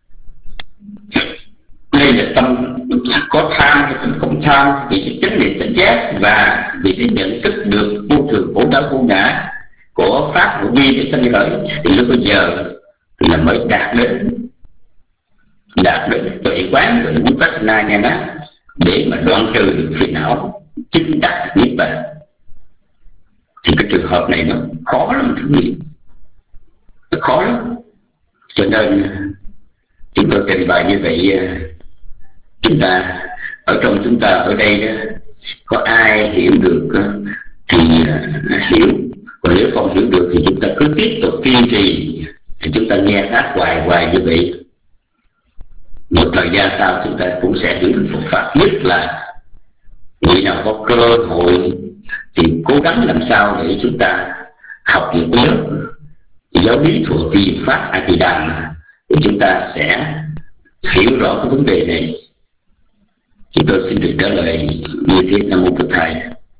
đây là tâm có tham hay tâm không tham, vì sẽ chánh niệm tỉnh giác, và vì sẽ nhận thức được vô thường khổ đau vô ngã của pháp hữu vi để sanh khởi, thì lúc bây giờ là mới đạt đến đạt đến tuệ quán rồi vipassana nha đó, để mà đoạn trừ được phiền não, chứng đắc niết bàn. Thì cái trường hợp này nó khó lắm thưa quý vị, nó khó lắm. Cho nên chúng tôi trình bày như vậy, chúng ta ở trong chúng ta ở đây đó, có ai hiểu được thì hiểu, nếu không hiểu được thì chúng ta cứ tiếp tục kiên trì, thì chúng ta nghe hát hoài hoài như vậy, một thời gian sau chúng ta cũng sẽ hiểu được Phật pháp. Nhất là người nào có cơ hội thì cố gắng làm sao để chúng ta học một lớp giáo lý thuộc thiền pháp A Di Đà, thì chúng ta sẽ hiểu rõ cái vấn đề này. Chúng tôi xin được trả lời như thế. Nam mô Phật Thầy.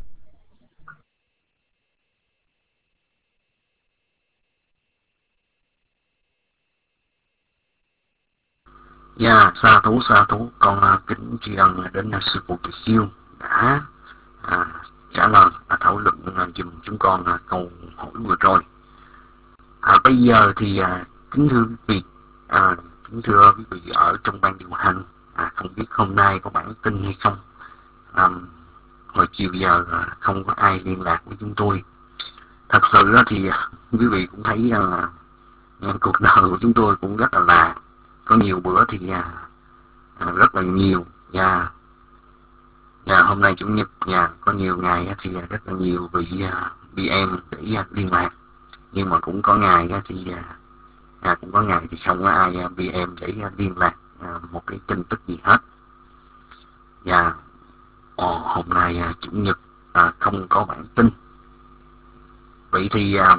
Dạ, yeah, sa thú sa thú con uh, kính tri ân đến uh, sư phụ Từ Siêu đã uh, trả lời và uh, thảo luận uh, dùm chúng con uh, câu hỏi vừa rồi. Uh, bây giờ thì uh, kính thưa quý vị, uh, kính thưa quý vị ở trong ban điều hành, uh, không biết hôm nay có bản tin hay không. Um, hồi chiều giờ uh, không có ai liên lạc với chúng tôi. Thật sự uh, thì uh, quý vị cũng thấy rằng uh, uh, cuộc đời của chúng tôi cũng rất là lạ. Có nhiều bữa thì à, à, rất là nhiều, và và hôm nay chủ nhật, và có nhiều ngày thì rất là nhiều vị à, vị em để à, liên lạc, nhưng mà cũng có ngày thì à, à, cũng có ngày thì không có ai à, vị em để à, liên lạc à, một cái tin tức gì hết. Và ồ, hôm nay à, chủ nhật à, không có bản tin. Vậy thì à,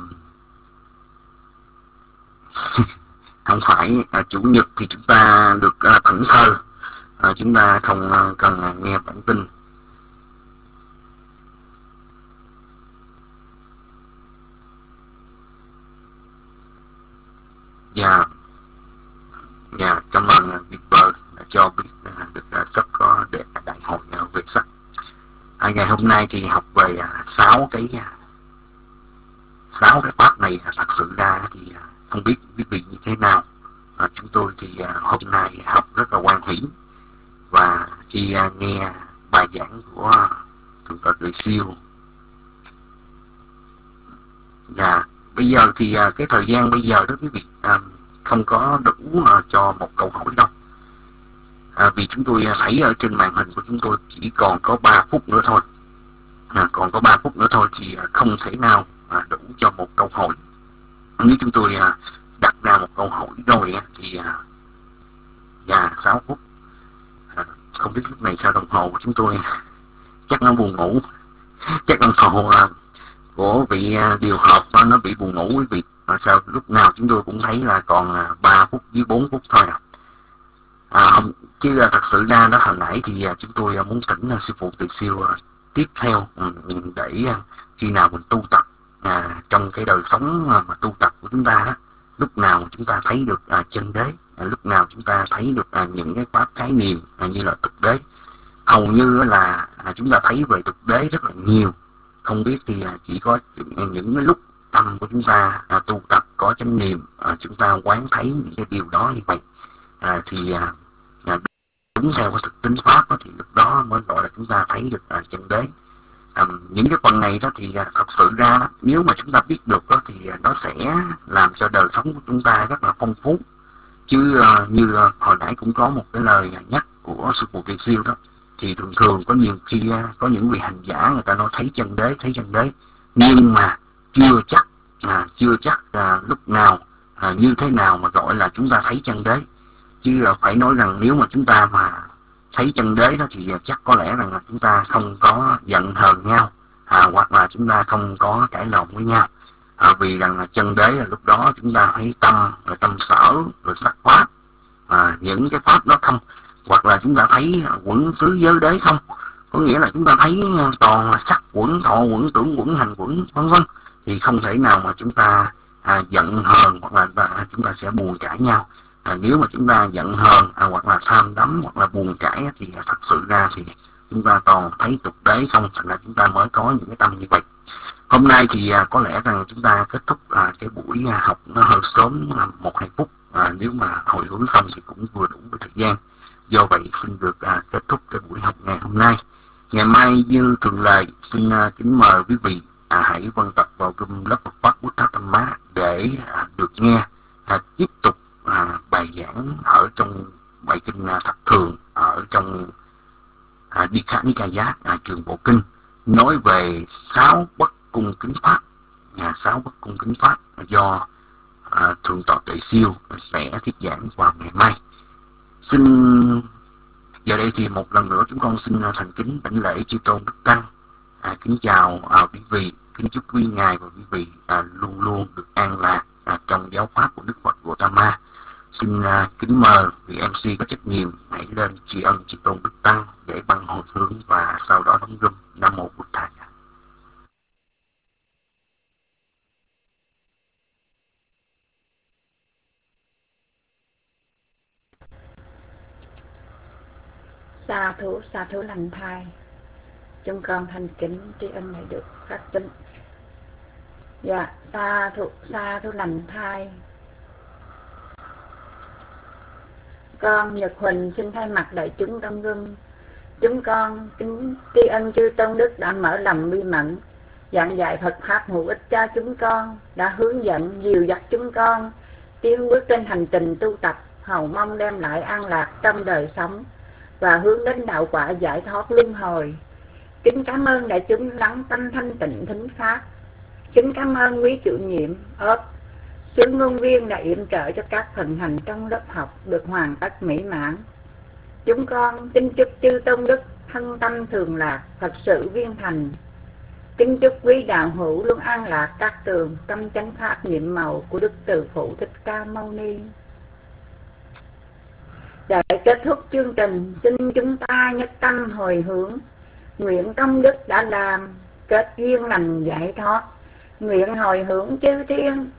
không phải à, chủ nhật thì chúng ta được à, thảnh thơi, à, chúng ta không à, cần à, nghe bản tin. Và và cảm ơn uh, Bitbird đã cho biết uh, được uh, rất có để đại hội uh, về sách. À, ngày hôm nay thì học về sáu uh, cái sáu uh, cái pháp này. Uh, thật sự ra thì uh, không biết quý vị như thế nào. À, chúng tôi thì uh, hôm nay học rất là hoan hỷ, và khi uh, nghe bài giảng của uh, Thượng tọa Từ Siêu. Và bây giờ thì uh, cái thời gian bây giờ đó quý vị uh, không có đủ uh, cho một câu hỏi đâu. À, vì chúng tôi uh, thấy ở trên màn hình của chúng tôi chỉ còn có ba phút nữa thôi. À, còn có ba phút nữa thôi thì uh, không thể nào uh, đủ cho một câu hỏi. Nếu chúng tôi uh, đặt ra một câu hỏi rồi thì và sáu phút, à, không biết lúc này sao đồng hồ của chúng tôi chắc nó buồn ngủ, chắc đồng hồ à, của vị à, điều hợp à, nó bị buồn ngủ quý vị. À, sao lúc nào chúng tôi cũng thấy là còn à, ba phút với bốn phút thôi à. À, không, chứ à, thật sự ra đó hồi nãy thì à, chúng tôi à, muốn thỉnh à, sư phụ Từ Siêu à, tiếp theo à, để à, khi nào mình tu tập à, trong cái đời sống à, mà tu tập của chúng ta đó, lúc nào chúng ta thấy được à, chân đế, à, lúc nào chúng ta thấy được à, những cái pháp khái niệm à, như là thực đế. Hầu như là à, chúng ta thấy về thực đế rất là nhiều. Không biết thì à, chỉ có những, những cái lúc tâm của chúng ta à, tu tập có chánh niệm, à, chúng ta quán thấy những cái điều đó như vậy, à, thì à, à, đúng theo cái thực tính pháp đó, thì lúc đó mới gọi là chúng ta thấy được à, chân đế. À, những cái phần này đó thì à, thật sự ra đó, nếu mà chúng ta biết được đó thì à, nó sẽ làm cho đời sống của chúng ta rất là phong phú. Chứ à, như à, hồi nãy cũng có một cái lời nhắc của sư phụ Từ Siêu đó, thì thường thường có nhiều khi à, có những vị hành giả người ta nói thấy chân đế, thấy chân đế, nhưng mà chưa chắc à, chưa chắc à, lúc nào à, như thế nào mà gọi là chúng ta thấy chân đế. Chứ à, phải nói rằng nếu mà chúng ta mà thấy chân đế đó thì chắc có lẽ rằng là chúng ta không có giận hờn nhau, à, hoặc là chúng ta không có cãi lộn với nhau, à, vì rằng là chân đế là lúc đó chúng ta thấy tâm, rồi tâm sở, rồi sắc pháp, à, những cái pháp đó không, hoặc là chúng ta thấy quẩn xứ giới đế không, có nghĩa là chúng ta thấy toàn là sắc quẩn, thọ quẩn, tưởng quẩn, hành quẩn, vân vân, thì không thể nào mà chúng ta à, giận hờn hoặc là à, chúng ta sẽ buồn cãi nhau. À, nếu mà chúng ta giận hờn à, hoặc là tham đắm hoặc là buồn cãi thì à, thật sự ra thì chúng ta toàn thấy tục đế không, thành ra chúng ta mới có những cái tâm như vậy. Hôm nay thì à, có lẽ rằng chúng ta kết thúc à, cái buổi à, học nó hơi sớm, à, một hai phút, à, nếu mà hồi hướng xong thì cũng vừa đủ với thời gian. Do vậy xin được à, kết thúc cái buổi học ngày hôm nay. Ngày mai như thường lệ xin à, kính mời quý vị à, hãy quan tập vào room lớp Phật pháp Bút Thát Tâm Má để à, được nghe à, tiếp tục à, bài giảng ở trong bài kinh à, Thập Thường ở trong à, Dikha Nikaya, à, trường Bộ Kinh, nói về sáu bất cung kính pháp. nhà sáu bất cung kính pháp do à, thượng tọa Tuệ Siêu sẽ thuyết giảng vào ngày mai. Xin giờ đây thì một lần nữa chúng con xin thành kính đảnh lễ chư tôn đức tăng, à, kính chào à, quý vị, kính chúc quý ngài và quý vị à, luôn luôn được an lạc à, trong giáo pháp của Đức Phật Gautama. Xin uh, kính mời vị em xê có trách nhiệm hãy lên tri ân chư tôn đức tăng để băng hồi hướng và sau đó đóng rung. Nam mô Bụt Thầy. Sa thú, sa thú lành thai, chúng con thành kính tri ân này được phát tính. Dạ, sa thú, sa thú lành thai. Con Nhật Huỳnh xin thay mặt đại chúng đông rung, chúng con kính tri ân chư tôn đức đã mở lòng bi mẫn, giảng dạy Phật pháp hữu ích cho chúng con, đã hướng dẫn dìu dắt chúng con tiến bước trên hành trình tu tập, hầu mong đem lại an lạc trong đời sống và hướng đến đạo quả giải thoát luân hồi. Kính cảm ơn đại chúng lắng tâm thanh tịnh thính pháp. Kính cảm ơn quý chủ nhiệm ốp sứ ngôn viên đã yểm trợ cho các phần hành trong lớp học được hoàn tất mỹ mãn. Chúng con kính chúc chư tôn đức thân tâm thường lạc, Phật sự viên thành. Kính chúc quý đạo hữu luôn an lạc các tường trong chánh pháp nhiệm màu của Đức Từ Phụ Thích Ca Mâu Ni. Để kết thúc chương trình, xin chúng ta nhất tâm hồi hướng, nguyện công đức đã làm, kết duyên lành giải thoát, nguyện hồi hướng chư thiên.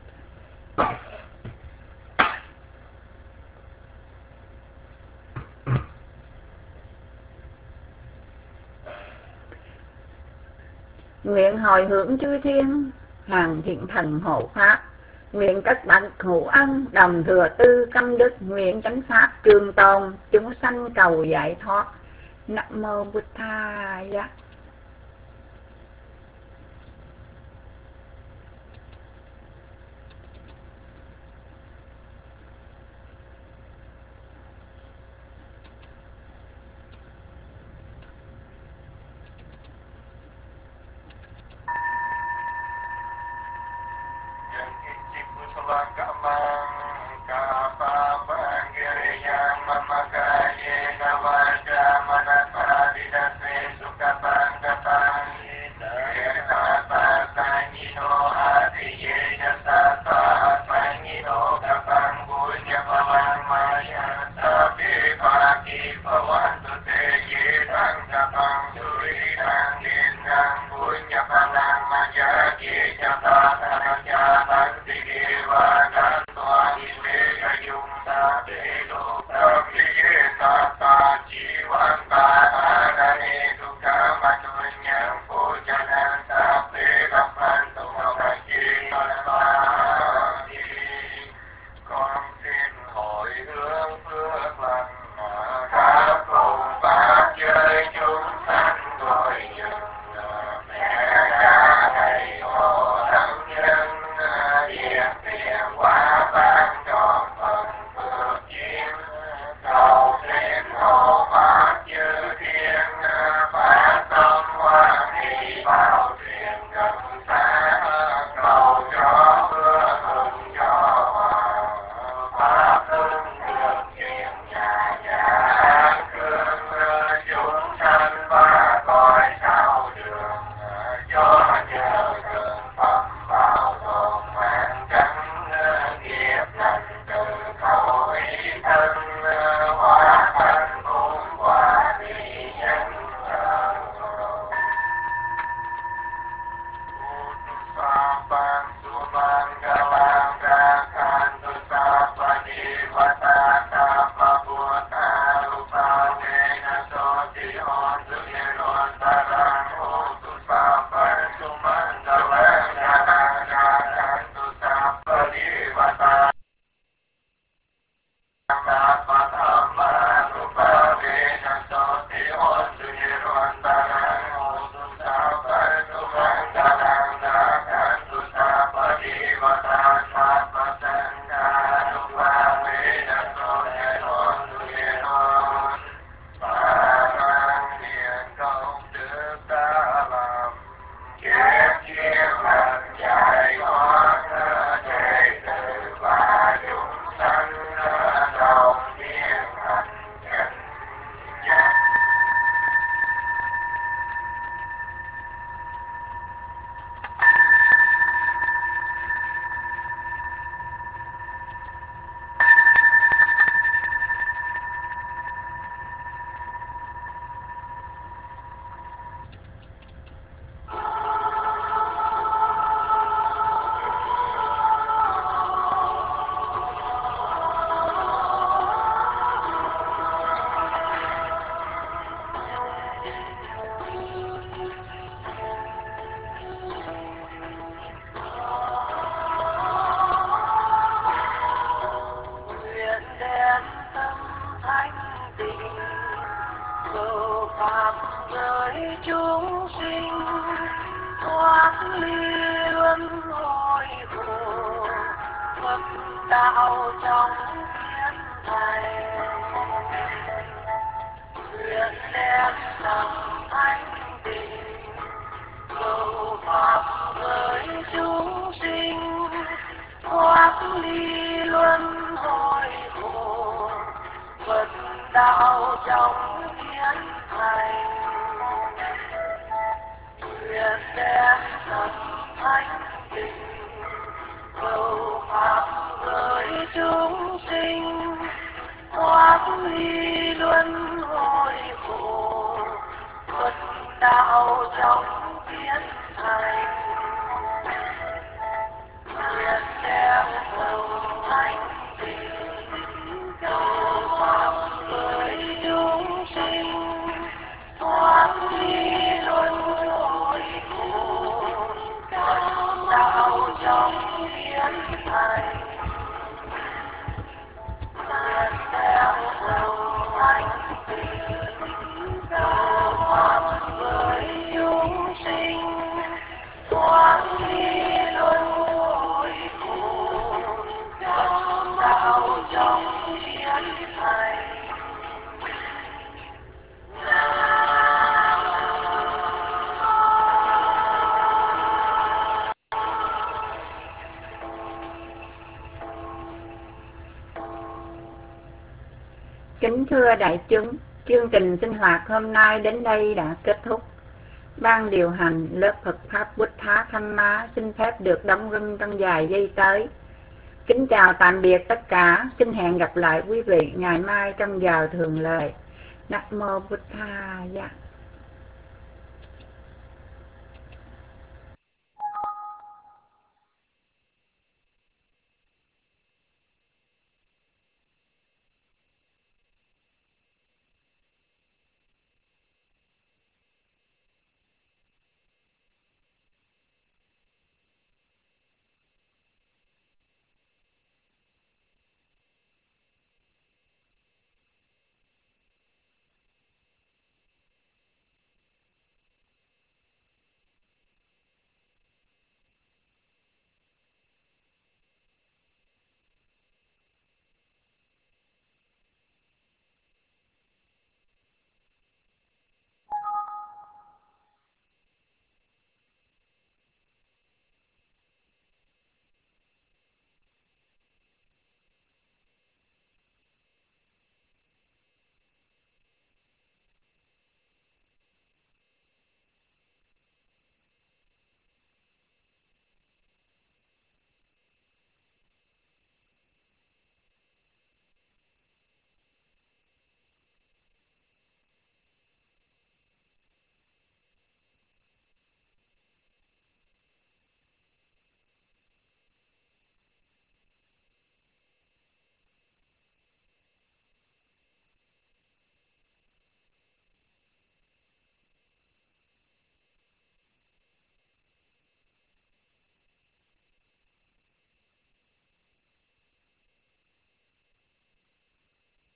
Nguyện hồi hướng chư thiên, hàng thiện thần hộ pháp, nguyện các bậc hữu ân đồng thừa tư công đức, nguyện chánh pháp trường tồn, chúng sanh cầu giải thoát. Nam mô Bụt Thầy. Mama kaya na vaja manasa didase sukapa pháp với chúng sinh thoát ly luân hồi khổ, Phật đạo trong thiên thành, nguyện đem tâm thanh tịnh cầu pháp với chúng sinh thoát ly luân hồi khổ, Phật đạo trong thiên thành, nguyện đem tâm thanh tịnh cầu pháp với chúng sinh thoát ly luân hồi khổ, Phật đạo trong thiên thành, nguyện đem tâm thanh tịnh cầu pháp với chúng sinh thoát ly luân hồi khổ, Phật đạo trong thiên thành, nguyện đem tâm thanh tịnh cầu pháp với chúng sinh thoát ly luân hồi khổ, Phật đạo trong thiên thành. Kính thưa đại chúng, chương trình sinh hoạt hôm nay đến đây đã kết thúc. Ban điều hành lớp Phật Pháp Buddha Dhamma xin phép được đóng rung trong vài giây tới. Kính chào tạm biệt tất cả, xin hẹn gặp lại quý vị ngày mai trong giờ thường lệ. Nam mô Bụt Thaya.